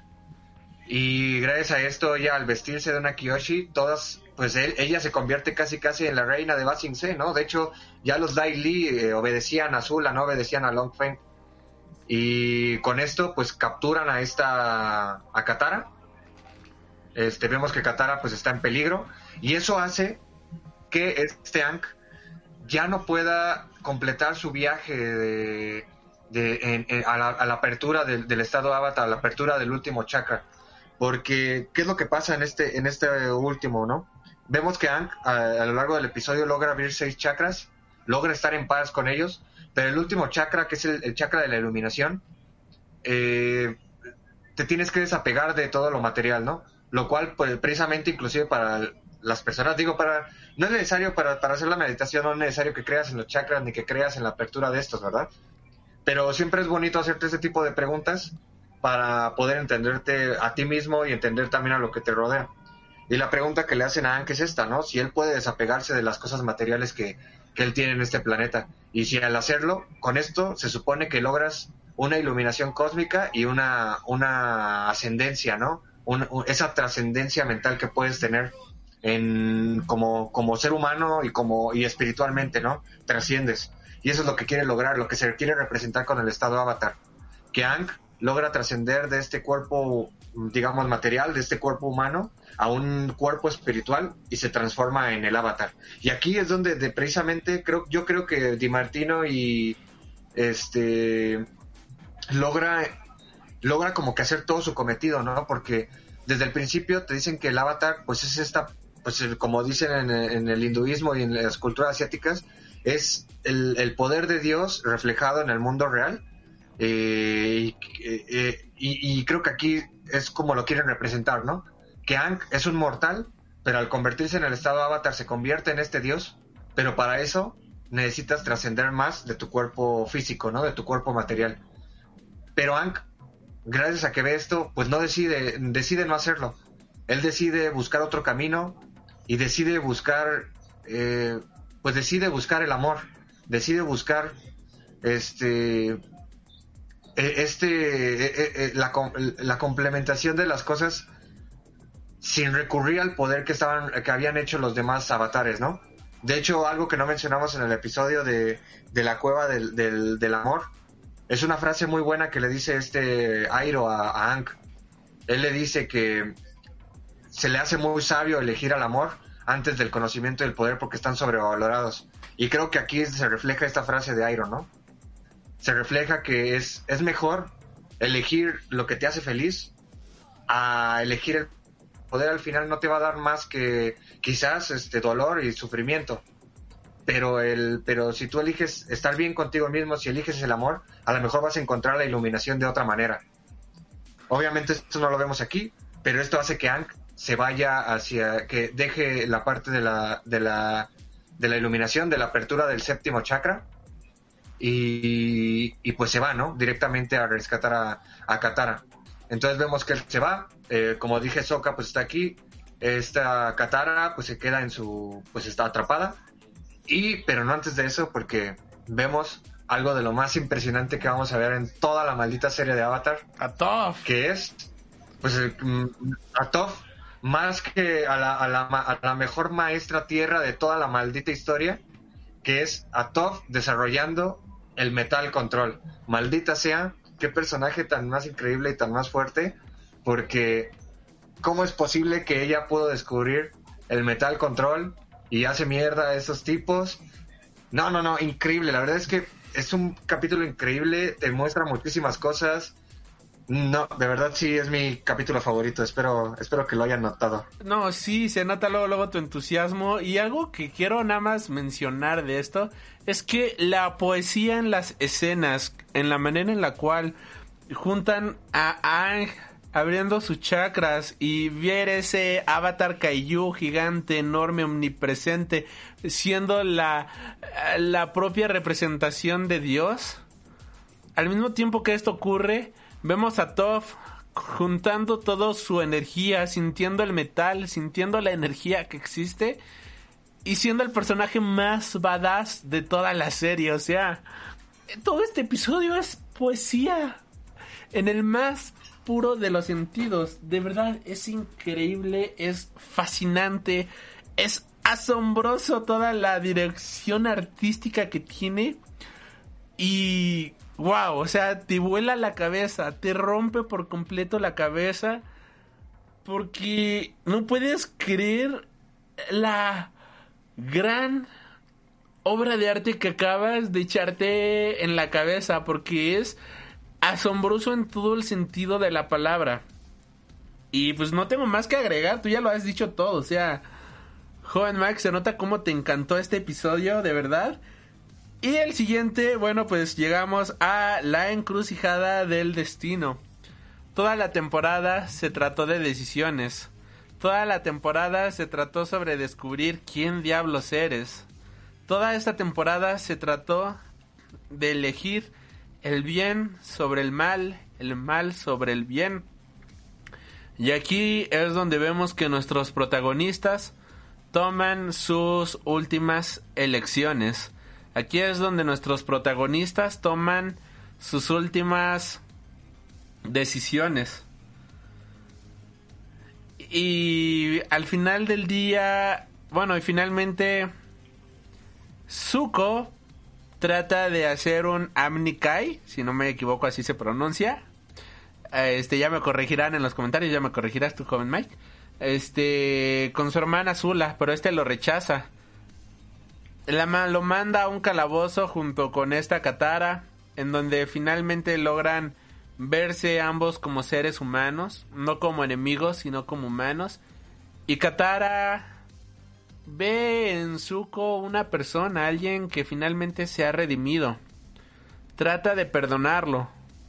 Y gracias a esto, ella al vestirse de una Kyoshi, todas, pues él, ella se convierte casi casi en la reina de Ba Sing Se, ¿no? De hecho, ya los Dai Li eh, obedecían a Azula, no obedecían a Long Feng. Y con esto, pues capturan a esta, a Katara. Este, vemos que Katara pues está en peligro, y eso hace que este Aang ya no pueda completar su viaje de, de en, en, a, la, a la apertura del, del estado avatar, a la apertura del último chakra. Porque, ¿qué es lo que pasa en este, en este último, no? Vemos que Aang, a, a lo largo del episodio, logra abrir seis chakras, logra estar en paz con ellos, pero el último chakra, que es el, el chakra de la iluminación, eh, te tienes que desapegar de todo lo material, ¿no? Lo cual, pues, precisamente, inclusive para las personas, digo, para no es necesario para, para hacer la meditación, no es necesario que creas en los chakras ni que creas en la apertura de estos, ¿verdad? Pero siempre es bonito hacerte ese tipo de preguntas para poder entenderte a ti mismo y entender también a lo que te rodea. Y la pregunta que le hacen a Aang es esta, ¿no? Si él puede desapegarse de las cosas materiales que, que él tiene en este planeta. Y si al hacerlo, con esto se supone que logras una iluminación cósmica y una, una ascendencia, ¿no? Un, un, esa trascendencia mental que puedes tener en, como, como ser humano y, como, y espiritualmente, ¿no? Trasciendes. Y eso es lo que quiere lograr, lo que se quiere representar con el estado avatar. Que Aang logra trascender de este cuerpo, digamos, material, de este cuerpo humano, a un cuerpo espiritual, y se transforma en el avatar. Y aquí es donde de, precisamente creo, yo creo que Di Martino y este logra logra como que hacer todo su cometido, ¿no? Porque desde el principio te dicen que el avatar, pues es esta, pues como dicen en, en el hinduismo y en las culturas asiáticas, es el, el poder de Dios reflejado en el mundo real. Eh, y, eh, y, y creo que aquí es como lo quieren representar, ¿no? Que Aang es un mortal, pero al convertirse en el estado avatar se convierte en este Dios, pero para eso necesitas trascender más de tu cuerpo físico, ¿no? De tu cuerpo material. Pero Aang, gracias a que ve esto, pues no decide, decide no hacerlo. él decide buscar otro camino y decide buscar, eh, pues decide buscar el amor, decide buscar este, este, la, la complementación de las cosas sin recurrir al poder que estaban, que habían hecho los demás avatares, ¿no? De hecho, algo que no mencionamos en el episodio de, de la cueva del, del, del amor, es una frase muy buena que le dice este Iroh a, a Aang. Él le dice que se le hace muy sabio elegir al amor antes del conocimiento y el poder porque están sobrevalorados. Y creo que aquí se refleja esta frase de Iroh, ¿no? Se refleja que es, es mejor elegir lo que te hace feliz a elegir el poder. Al final no te va a dar más que quizás este dolor y sufrimiento, pero el pero si tú eliges estar bien contigo mismo, si eliges el amor, a lo mejor vas a encontrar la iluminación de otra manera. Obviamente esto no lo vemos aquí, pero esto hace que Aang se vaya hacia, que deje la parte de la de la de la iluminación, de la apertura del séptimo chakra, y, y pues se va, ¿no? Directamente a rescatar a, a Katara. Entonces vemos que él se va, eh, como dije, Sokka pues está aquí, esta Katara pues se queda en su, pues está atrapada, y pero no antes de eso, porque vemos algo de lo más impresionante que vamos a ver en toda la maldita serie de Avatar, a Toph, que es pues el, a Toph, más que a la, a, la, a la mejor maestra tierra de toda la maldita historia, que es a Toph desarrollando el Metal Control. Maldita sea, qué personaje tan más increíble y tan más fuerte, porque ¿cómo es posible que ella pudo descubrir el Metal Control y hace mierda a esos tipos? No, no, no, increíble. La verdad es que es un capítulo increíble, te muestra muchísimas cosas. No, de verdad sí es mi capítulo favorito. Espero, espero que lo hayan notado. No, sí, se nota luego, luego tu entusiasmo. Y algo que quiero nada más mencionar de esto es que la poesía en las escenas, en la manera en la cual juntan a Aang abriendo sus chakras y ver ese avatar kaiju gigante, enorme, omnipresente, siendo la, la propia representación de Dios. Al mismo tiempo que esto ocurre, vemos a Toph juntando toda su energía, sintiendo el metal, sintiendo la energía que existe y siendo el personaje más badass de toda la serie. O sea, todo este episodio es poesía en el más puro de los sentidos. De verdad, es increíble, es fascinante, es asombroso toda la dirección artística que tiene. Y wow, o sea, te vuela la cabeza, te rompe por completo la cabeza, porque no puedes creer la gran obra de arte que acabas de echarte en la cabeza, porque es asombroso en todo el sentido de la palabra. Y pues no tengo más que agregar, tú ya lo has dicho todo. O sea, joven Max, se nota cómo te encantó este episodio, de verdad. Y el siguiente, bueno, pues llegamos a la encrucijada del destino. Toda la temporada se trató de decisiones. Toda la temporada se trató sobre descubrir quién diablos eres. Toda esta temporada se trató de elegir el bien sobre el mal, el mal sobre el bien. Y aquí es donde vemos que nuestros protagonistas toman sus últimas elecciones. Aquí es donde nuestros protagonistas toman sus últimas decisiones. Y al final del día, bueno, y finalmente Zuko trata de hacer un Amnikai, si no me equivoco así se pronuncia. Este, ya me corregirán en los comentarios, ya me corregirás tú, joven Mike. Este, con su hermana Zula, pero este lo rechaza. La, lo manda a un calabozo junto con esta Katara, en donde finalmente logran verse ambos como seres humanos, no como enemigos, sino como humanos. Y Katara ve en Zuko una persona, alguien que finalmente se ha redimido. Trata de perdonarlo.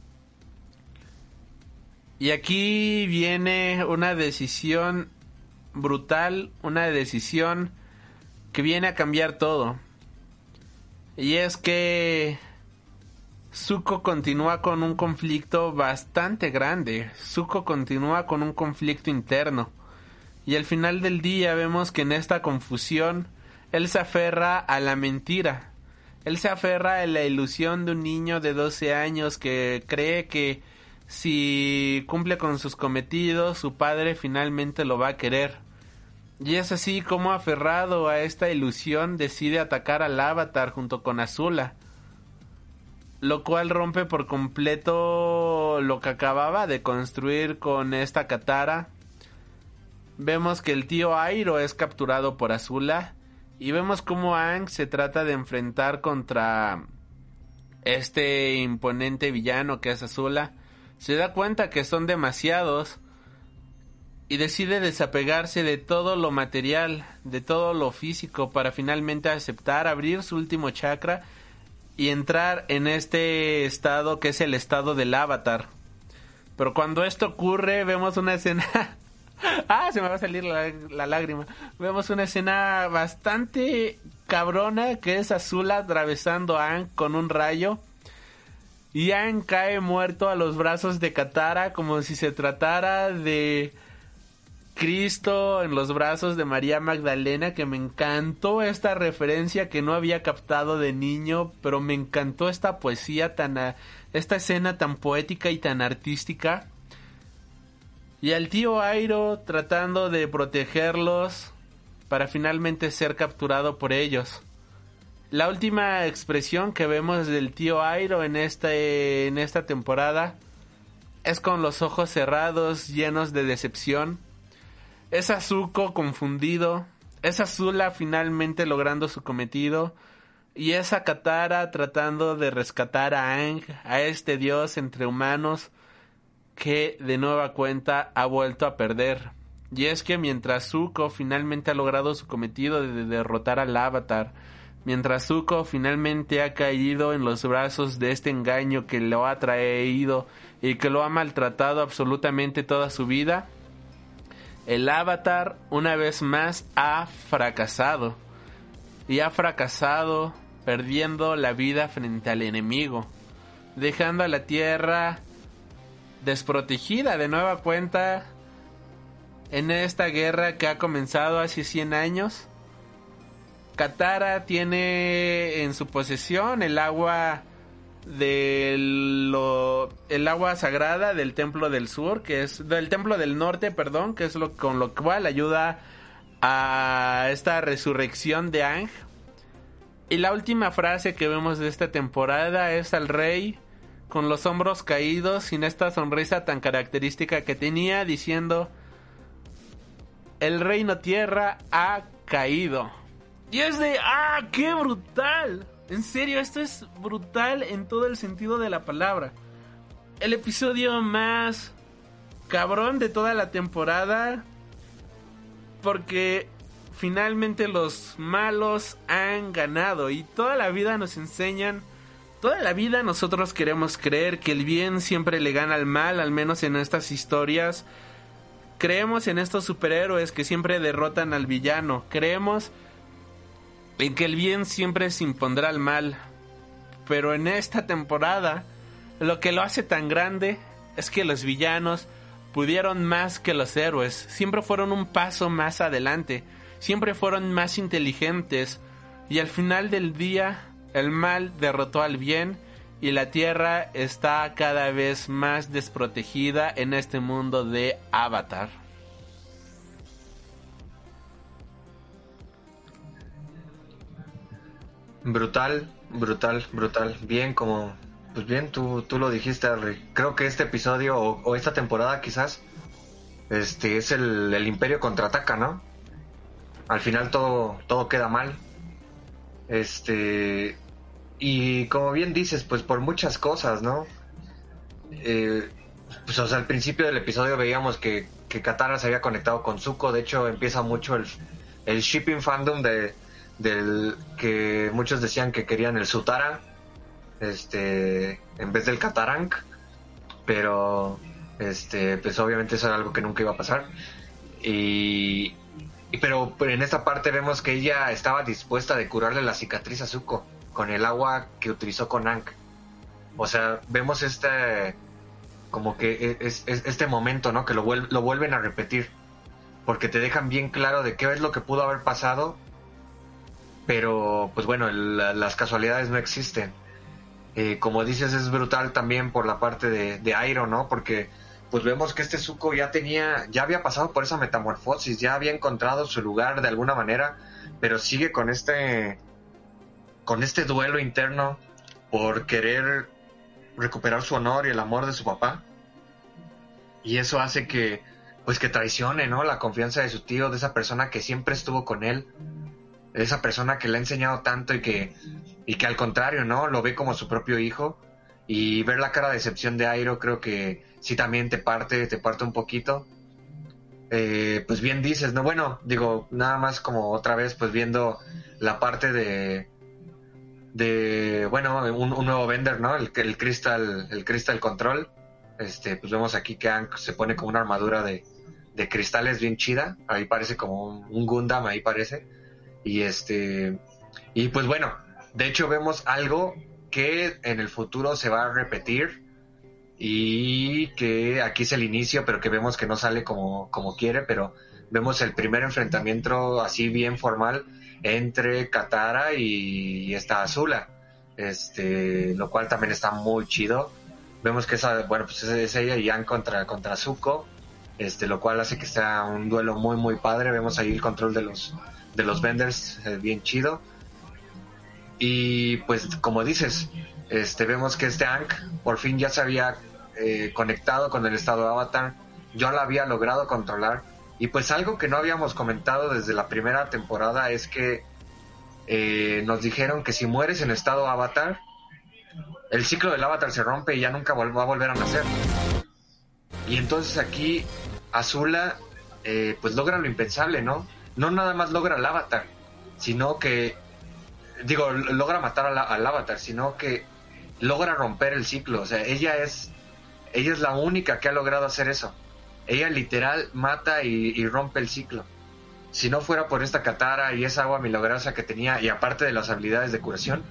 Y aquí viene una decisión brutal, una decisión que viene a cambiar todo. Y es que Zuko continúa con un conflicto bastante grande. Zuko continúa con un conflicto interno. Y al final del día vemos que en esta confusión él se aferra a la mentira. Él se aferra a la ilusión de un niño de doce años que cree que si cumple con sus cometidos, su padre finalmente lo va a querer. Y es así como, aferrado a esta ilusión, decide atacar al Avatar junto con Azula, lo cual rompe por completo lo que acababa de construir con esta Katara. Vemos que el tío Airo es capturado por Azula y vemos cómo Aang se trata de enfrentar contra este imponente villano que es Azula. Se da cuenta que son demasiados y decide desapegarse de todo lo material, de todo lo físico, para finalmente aceptar abrir su último chakra y entrar en este estado que es el estado del Avatar. Pero cuando esto ocurre, vemos una escena... ah, se me va a salir la, la lágrima. Vemos una escena bastante cabrona, que es Azula atravesando a Aang con un rayo. Y Aang cae muerto a los brazos de Katara, como si se tratara de Cristo en los brazos de María Magdalena, que me encantó esta referencia que no había captado de niño, pero me encantó esta poesía tan, esta escena tan poética y tan artística. Y al tío Airo tratando de protegerlos para finalmente ser capturado por ellos. La última expresión que vemos del tío Airo en este, en esta temporada es con los ojos cerrados, llenos de decepción. Es a Zuko confundido, es Azula finalmente logrando su cometido, y es a Katara tratando de rescatar a Aang, a este dios entre humanos que de nueva cuenta ha vuelto a perder. Y es que mientras Zuko finalmente ha logrado su cometido de derrotar al Avatar, mientras Zuko finalmente ha caído en los brazos de este engaño que lo ha traído y que lo ha maltratado absolutamente toda su vida, el Avatar una vez más ha fracasado. Y ha fracasado perdiendo la vida frente al enemigo, dejando a la Tierra desprotegida de nueva cuenta en esta guerra que ha comenzado hace cien años. Katara tiene en su posesión el agua de lo, el agua sagrada del Templo del Sur, que es del Templo del Norte, perdón, que es lo con lo cual ayuda a esta resurrección de Aang. Y la última frase que vemos de esta temporada es al rey con los hombros caídos, sin esta sonrisa tan característica que tenía, diciendo: el reino tierra ha caído. Y es de ¡ah, qué brutal! En serio, esto es brutal en todo el sentido de la palabra. El episodio más cabrón de toda la temporada, porque finalmente los malos han ganado. Y toda la vida nos enseñan, toda la vida nosotros queremos creer que el bien siempre le gana al mal, al menos en estas historias. Creemos en estos superhéroes que siempre derrotan al villano. Creemos en que el bien siempre se impondrá al mal. Pero en esta temporada, lo que lo hace tan grande es que los villanos pudieron más que los héroes. Siempre fueron un paso más adelante. Siempre fueron más inteligentes. Y al final del día, el mal derrotó al bien. Y la Tierra está cada vez más desprotegida en este mundo de Avatar. Brutal, brutal, brutal. Bien, como... Pues bien, tú, tú lo dijiste, Harry. Creo que este episodio, o, o esta temporada quizás, este es el, el Imperio contraataca, ¿no? Al final todo, todo queda mal. Este... Y como bien dices, pues por muchas cosas, ¿no? Eh, pues o sea, al principio del episodio veíamos que, que Katara se había conectado con Zuko. De hecho, empieza mucho el, el shipping fandom de... del que muchos decían que querían el Sutara este en vez del Katarang, pero este pues obviamente eso era algo que nunca iba a pasar. Y, y pero, pero en esta parte vemos que ella estaba dispuesta de curarle la cicatriz a Zuko con el agua que utilizó con Aang. O sea, vemos este como que es, es este momento, ¿no? Que lo, vuel- lo vuelven a repetir. porque te dejan bien claro de qué es lo que pudo haber pasado, pero pues bueno, el, las casualidades no existen. Eh, como dices, es brutal también por la parte de, de Airo, ¿no? Porque pues vemos que este Zuko ya tenía, ya había pasado por esa metamorfosis, ya había encontrado su lugar de alguna manera, pero sigue con este, con este duelo interno por querer recuperar su honor y el amor de su papá. Y eso hace que, pues que traicione, ¿no? La confianza de su tío, de esa persona que siempre estuvo con él, de esa persona que le ha enseñado tanto y que, y que al contrario, ¿no? Lo ve como su propio hijo. Y ver la cara de decepción de Airo creo que sí también te parte, te parte un poquito. Eh, pues bien dices, ¿no? Bueno, digo, nada más como otra vez, pues viendo la parte de, de bueno, un, un nuevo Bender, ¿no? El, el Crystal, el Crystal Control. Este, pues vemos aquí que Aang se pone como una armadura de, de cristales bien chida. Ahí parece como un, un Gundam, ahí parece. Y este, y pues bueno, de hecho vemos algo que en el futuro se va a repetir y que aquí es el inicio, pero que vemos que no sale como, como quiere, pero vemos el primer enfrentamiento así bien formal entre Katara y esta Azula, este, lo cual también está muy chido. Vemos que esa, bueno, pues es ella y Aang contra, contra Zuko, este, lo cual hace que sea un duelo muy muy padre. Vemos ahí el control de los, de los Benders, eh, bien chido. Y pues como dices, este, vemos que este Aang por fin ya se había eh, conectado con el estado Avatar, yo la había logrado controlar. Y pues algo que no habíamos comentado desde la primera temporada es que eh, nos dijeron que si mueres en estado Avatar, el ciclo del Avatar se rompe y ya nunca vol- va a volver a nacer. Y entonces aquí Azula eh, pues logra lo impensable, ¿no? No nada más logra el Avatar, sino que, digo, logra matar al, al Avatar, sino que logra romper el ciclo. O sea, ella es, ella es la única que ha logrado hacer eso. Ella literal mata y, y rompe el ciclo. Si no fuera por esta Katara y esa agua milagrosa que tenía, y aparte de las habilidades de curación,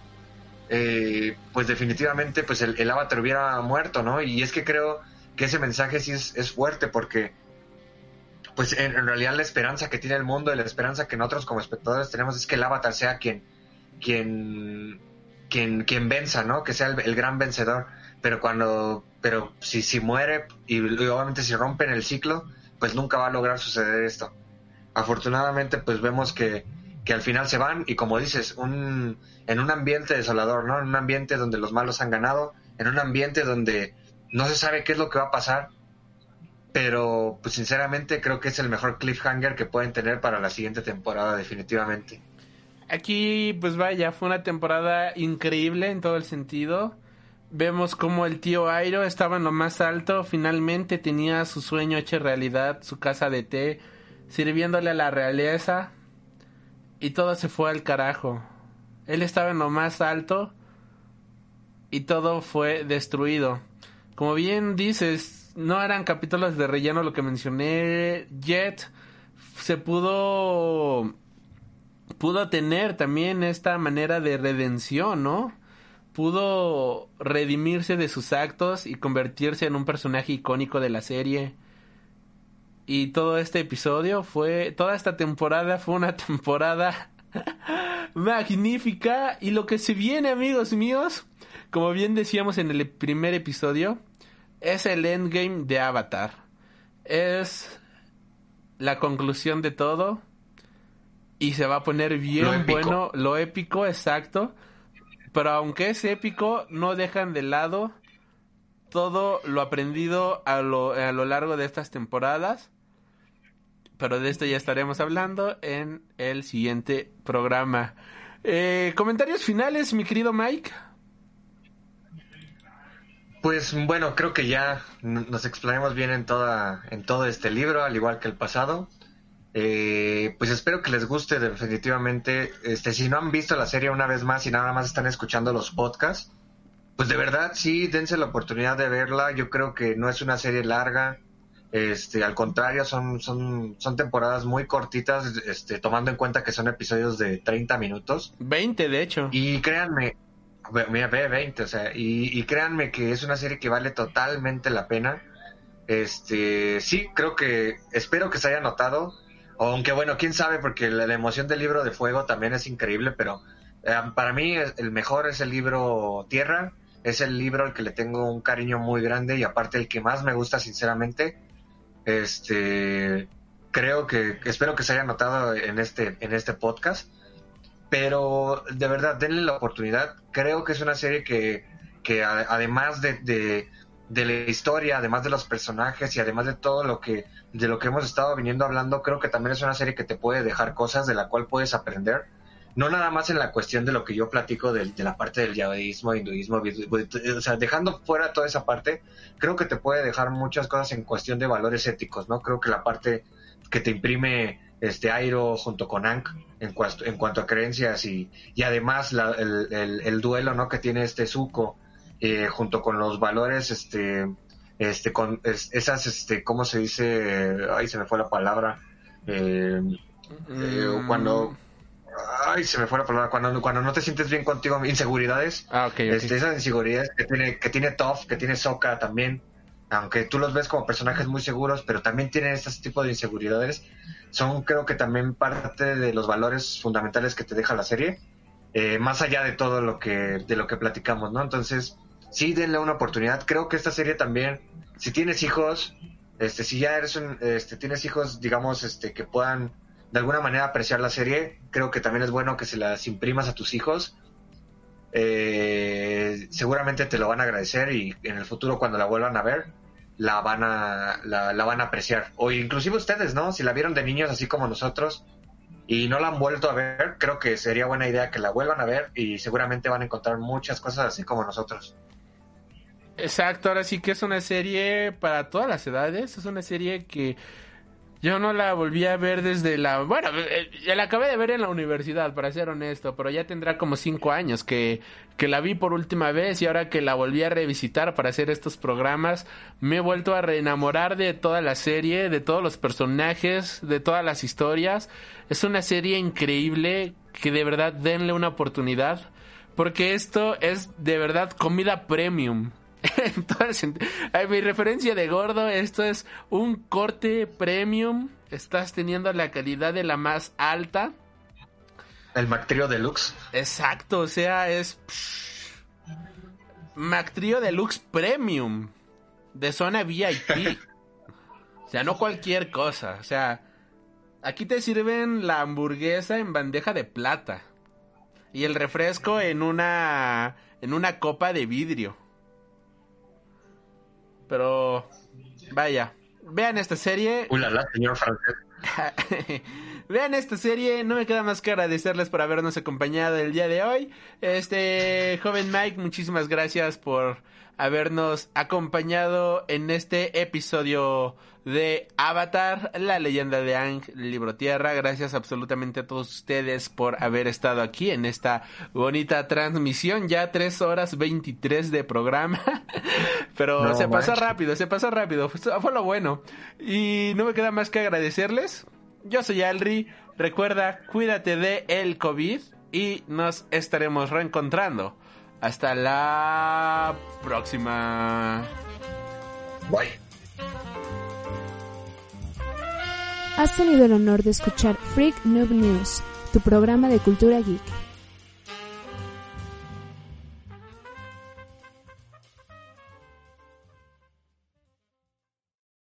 eh, pues definitivamente pues el, el Avatar hubiera muerto, ¿no? Y es que creo que ese mensaje sí es, es fuerte, porque pues en, en realidad la esperanza que tiene el mundo y la esperanza que nosotros como espectadores tenemos es que el Avatar sea quien quien quien, quien venza, ¿no? Que sea el, el gran vencedor. Pero cuando pero si, si muere y, y obviamente si rompen el ciclo, pues nunca va a lograr suceder esto. Afortunadamente pues vemos que, que al final se van, y como dices, un, en un ambiente desolador, ¿no? En un ambiente donde los malos han ganado, en un ambiente donde no se sabe qué es lo que va a pasar, pero pues sinceramente creo que es el mejor cliffhanger que pueden tener para la siguiente temporada, definitivamente. Aquí, pues vaya, fue una temporada increíble en todo el sentido. Vemos como el tío Airo estaba en lo más alto, finalmente tenía su sueño hecho realidad, su casa de té, sirviéndole a la realeza, y todo se fue al carajo. Él estaba en lo más alto y todo fue destruido. Como bien dices, no eran capítulos de relleno lo que mencioné. Jet se pudo pudo tener también esta manera de redención, ¿no? Pudo redimirse de sus actos y convertirse en un personaje icónico de la serie. Y todo este episodio fue, toda esta temporada fue una temporada magnífica. Y lo que se viene, amigos míos, como bien decíamos en el primer episodio, es el endgame de Avatar. Es la conclusión de todo. Y se va a poner bien bueno, lo épico, exacto. Pero aunque es épico, no dejan de lado todo lo aprendido a lo, a lo largo de estas temporadas. Pero de esto ya estaremos hablando en el siguiente programa. Eh, ¿Comentarios finales, mi querido Mike? Pues bueno, creo que ya nos explayamos bien en toda, en todo este libro, al igual que el pasado. Eh, pues espero que les guste definitivamente. Este, si no han visto la serie una vez más y nada más están escuchando los podcasts, pues de verdad sí, dense la oportunidad de verla. Yo creo que no es una serie larga, este, al contrario, son, son, son temporadas muy cortitas, este, tomando en cuenta que son episodios de treinta minutos. veinte, de hecho. Y créanme, mira, ve veinte, o sea, y, y créanme que es una serie que vale totalmente la pena. Este, sí, creo que, espero que se haya notado, aunque bueno, quién sabe, porque la, la emoción del libro de fuego también es increíble, pero eh, para mí el mejor es el libro Tierra, es el libro al que le tengo un cariño muy grande y aparte el que más me gusta sinceramente. Este, creo que, espero que se haya notado en este, en este podcast, pero de verdad, denle la oportunidad. Creo que es una serie que, que a, además de, de, de la historia, además de los personajes y además de todo lo que, de lo que hemos estado viniendo hablando, creo que también es una serie que te puede dejar cosas de la cual puedes aprender. No nada más en la cuestión de lo que yo platico de, de la parte del yaoísmo, hinduismo, o sea, dejando fuera toda esa parte, creo que te puede dejar muchas cosas en cuestión de valores éticos, ¿no? Creo que la parte que te imprime este Iroh junto con Aang en, cuanto, en cuanto a creencias y, y además la, el, el, el duelo, ¿no? Que tiene este Zuko eh, junto con los valores, este, este, con es, esas, este, ¿cómo se dice? Ay, se me fue la palabra. Eh, eh, mm. Cuando Ay, se me fue la palabra. Cuando, cuando no te sientes bien contigo, inseguridades. Ah, okay, okay. Este, esas inseguridades que tiene, que tiene Toph, que tiene Sokka también. Aunque tú los ves como personajes muy seguros, pero también tienen este tipo de inseguridades. Son, creo que también parte de los valores fundamentales que te deja la serie. Eh, más allá de todo lo que, de lo que platicamos, ¿no? Entonces, sí, denle una oportunidad. Creo que esta serie también, si tienes hijos, este, si ya eres un, este, tienes hijos, digamos, este, que puedan de alguna manera apreciar la serie, creo que también es bueno que se las imprimas a tus hijos. Eh, seguramente te lo van a agradecer y en el futuro cuando la vuelvan a ver la van a la, la van a apreciar, o inclusive ustedes, ¿no? Si la vieron de niños así como nosotros y no la han vuelto a ver, creo que sería buena idea que la vuelvan a ver y seguramente van a encontrar muchas cosas así como nosotros. Exacto, ahora sí que es una serie para todas las edades, es una serie que yo no la volví a ver desde la... Bueno, ya la acabé de ver en la universidad, para ser honesto, pero ya tendrá como cinco años que, que la vi por última vez y ahora que la volví a revisitar para hacer estos programas, me he vuelto a reenamorar de toda la serie, de todos los personajes, de todas las historias. Es una serie increíble que de verdad denle una oportunidad, porque esto es de verdad comida premium. Entonces, mi referencia de gordo, esto es un corte premium. Estás teniendo la calidad de la más alta. El Mactrío Deluxe. Exacto, o sea, es pff, Mactrío Deluxe Premium de zona V I P. O sea, no cualquier cosa. O sea, aquí te sirven la hamburguesa en bandeja de plata y el refresco en una en una copa de vidrio. Pero, vaya, vean esta serie. Ulala, señor francés. Vean esta serie, no me queda más que agradecerles por habernos acompañado el día de hoy. Este, joven Mike, muchísimas gracias por habernos acompañado en este episodio de Avatar, la leyenda de Aang, libro Tierra. Gracias absolutamente a todos ustedes por haber estado aquí en esta bonita transmisión. Ya tres horas veintitrés de programa. Pero no, se pasó manches. rápido, se pasó rápido. Fue, fue lo bueno. Y no me queda más que agradecerles. Yo soy Alri. Recuerda, cuídate de el COVID y nos estaremos reencontrando. Hasta la próxima. Bye. Has tenido el honor de escuchar Freak Noob News, tu programa de cultura geek.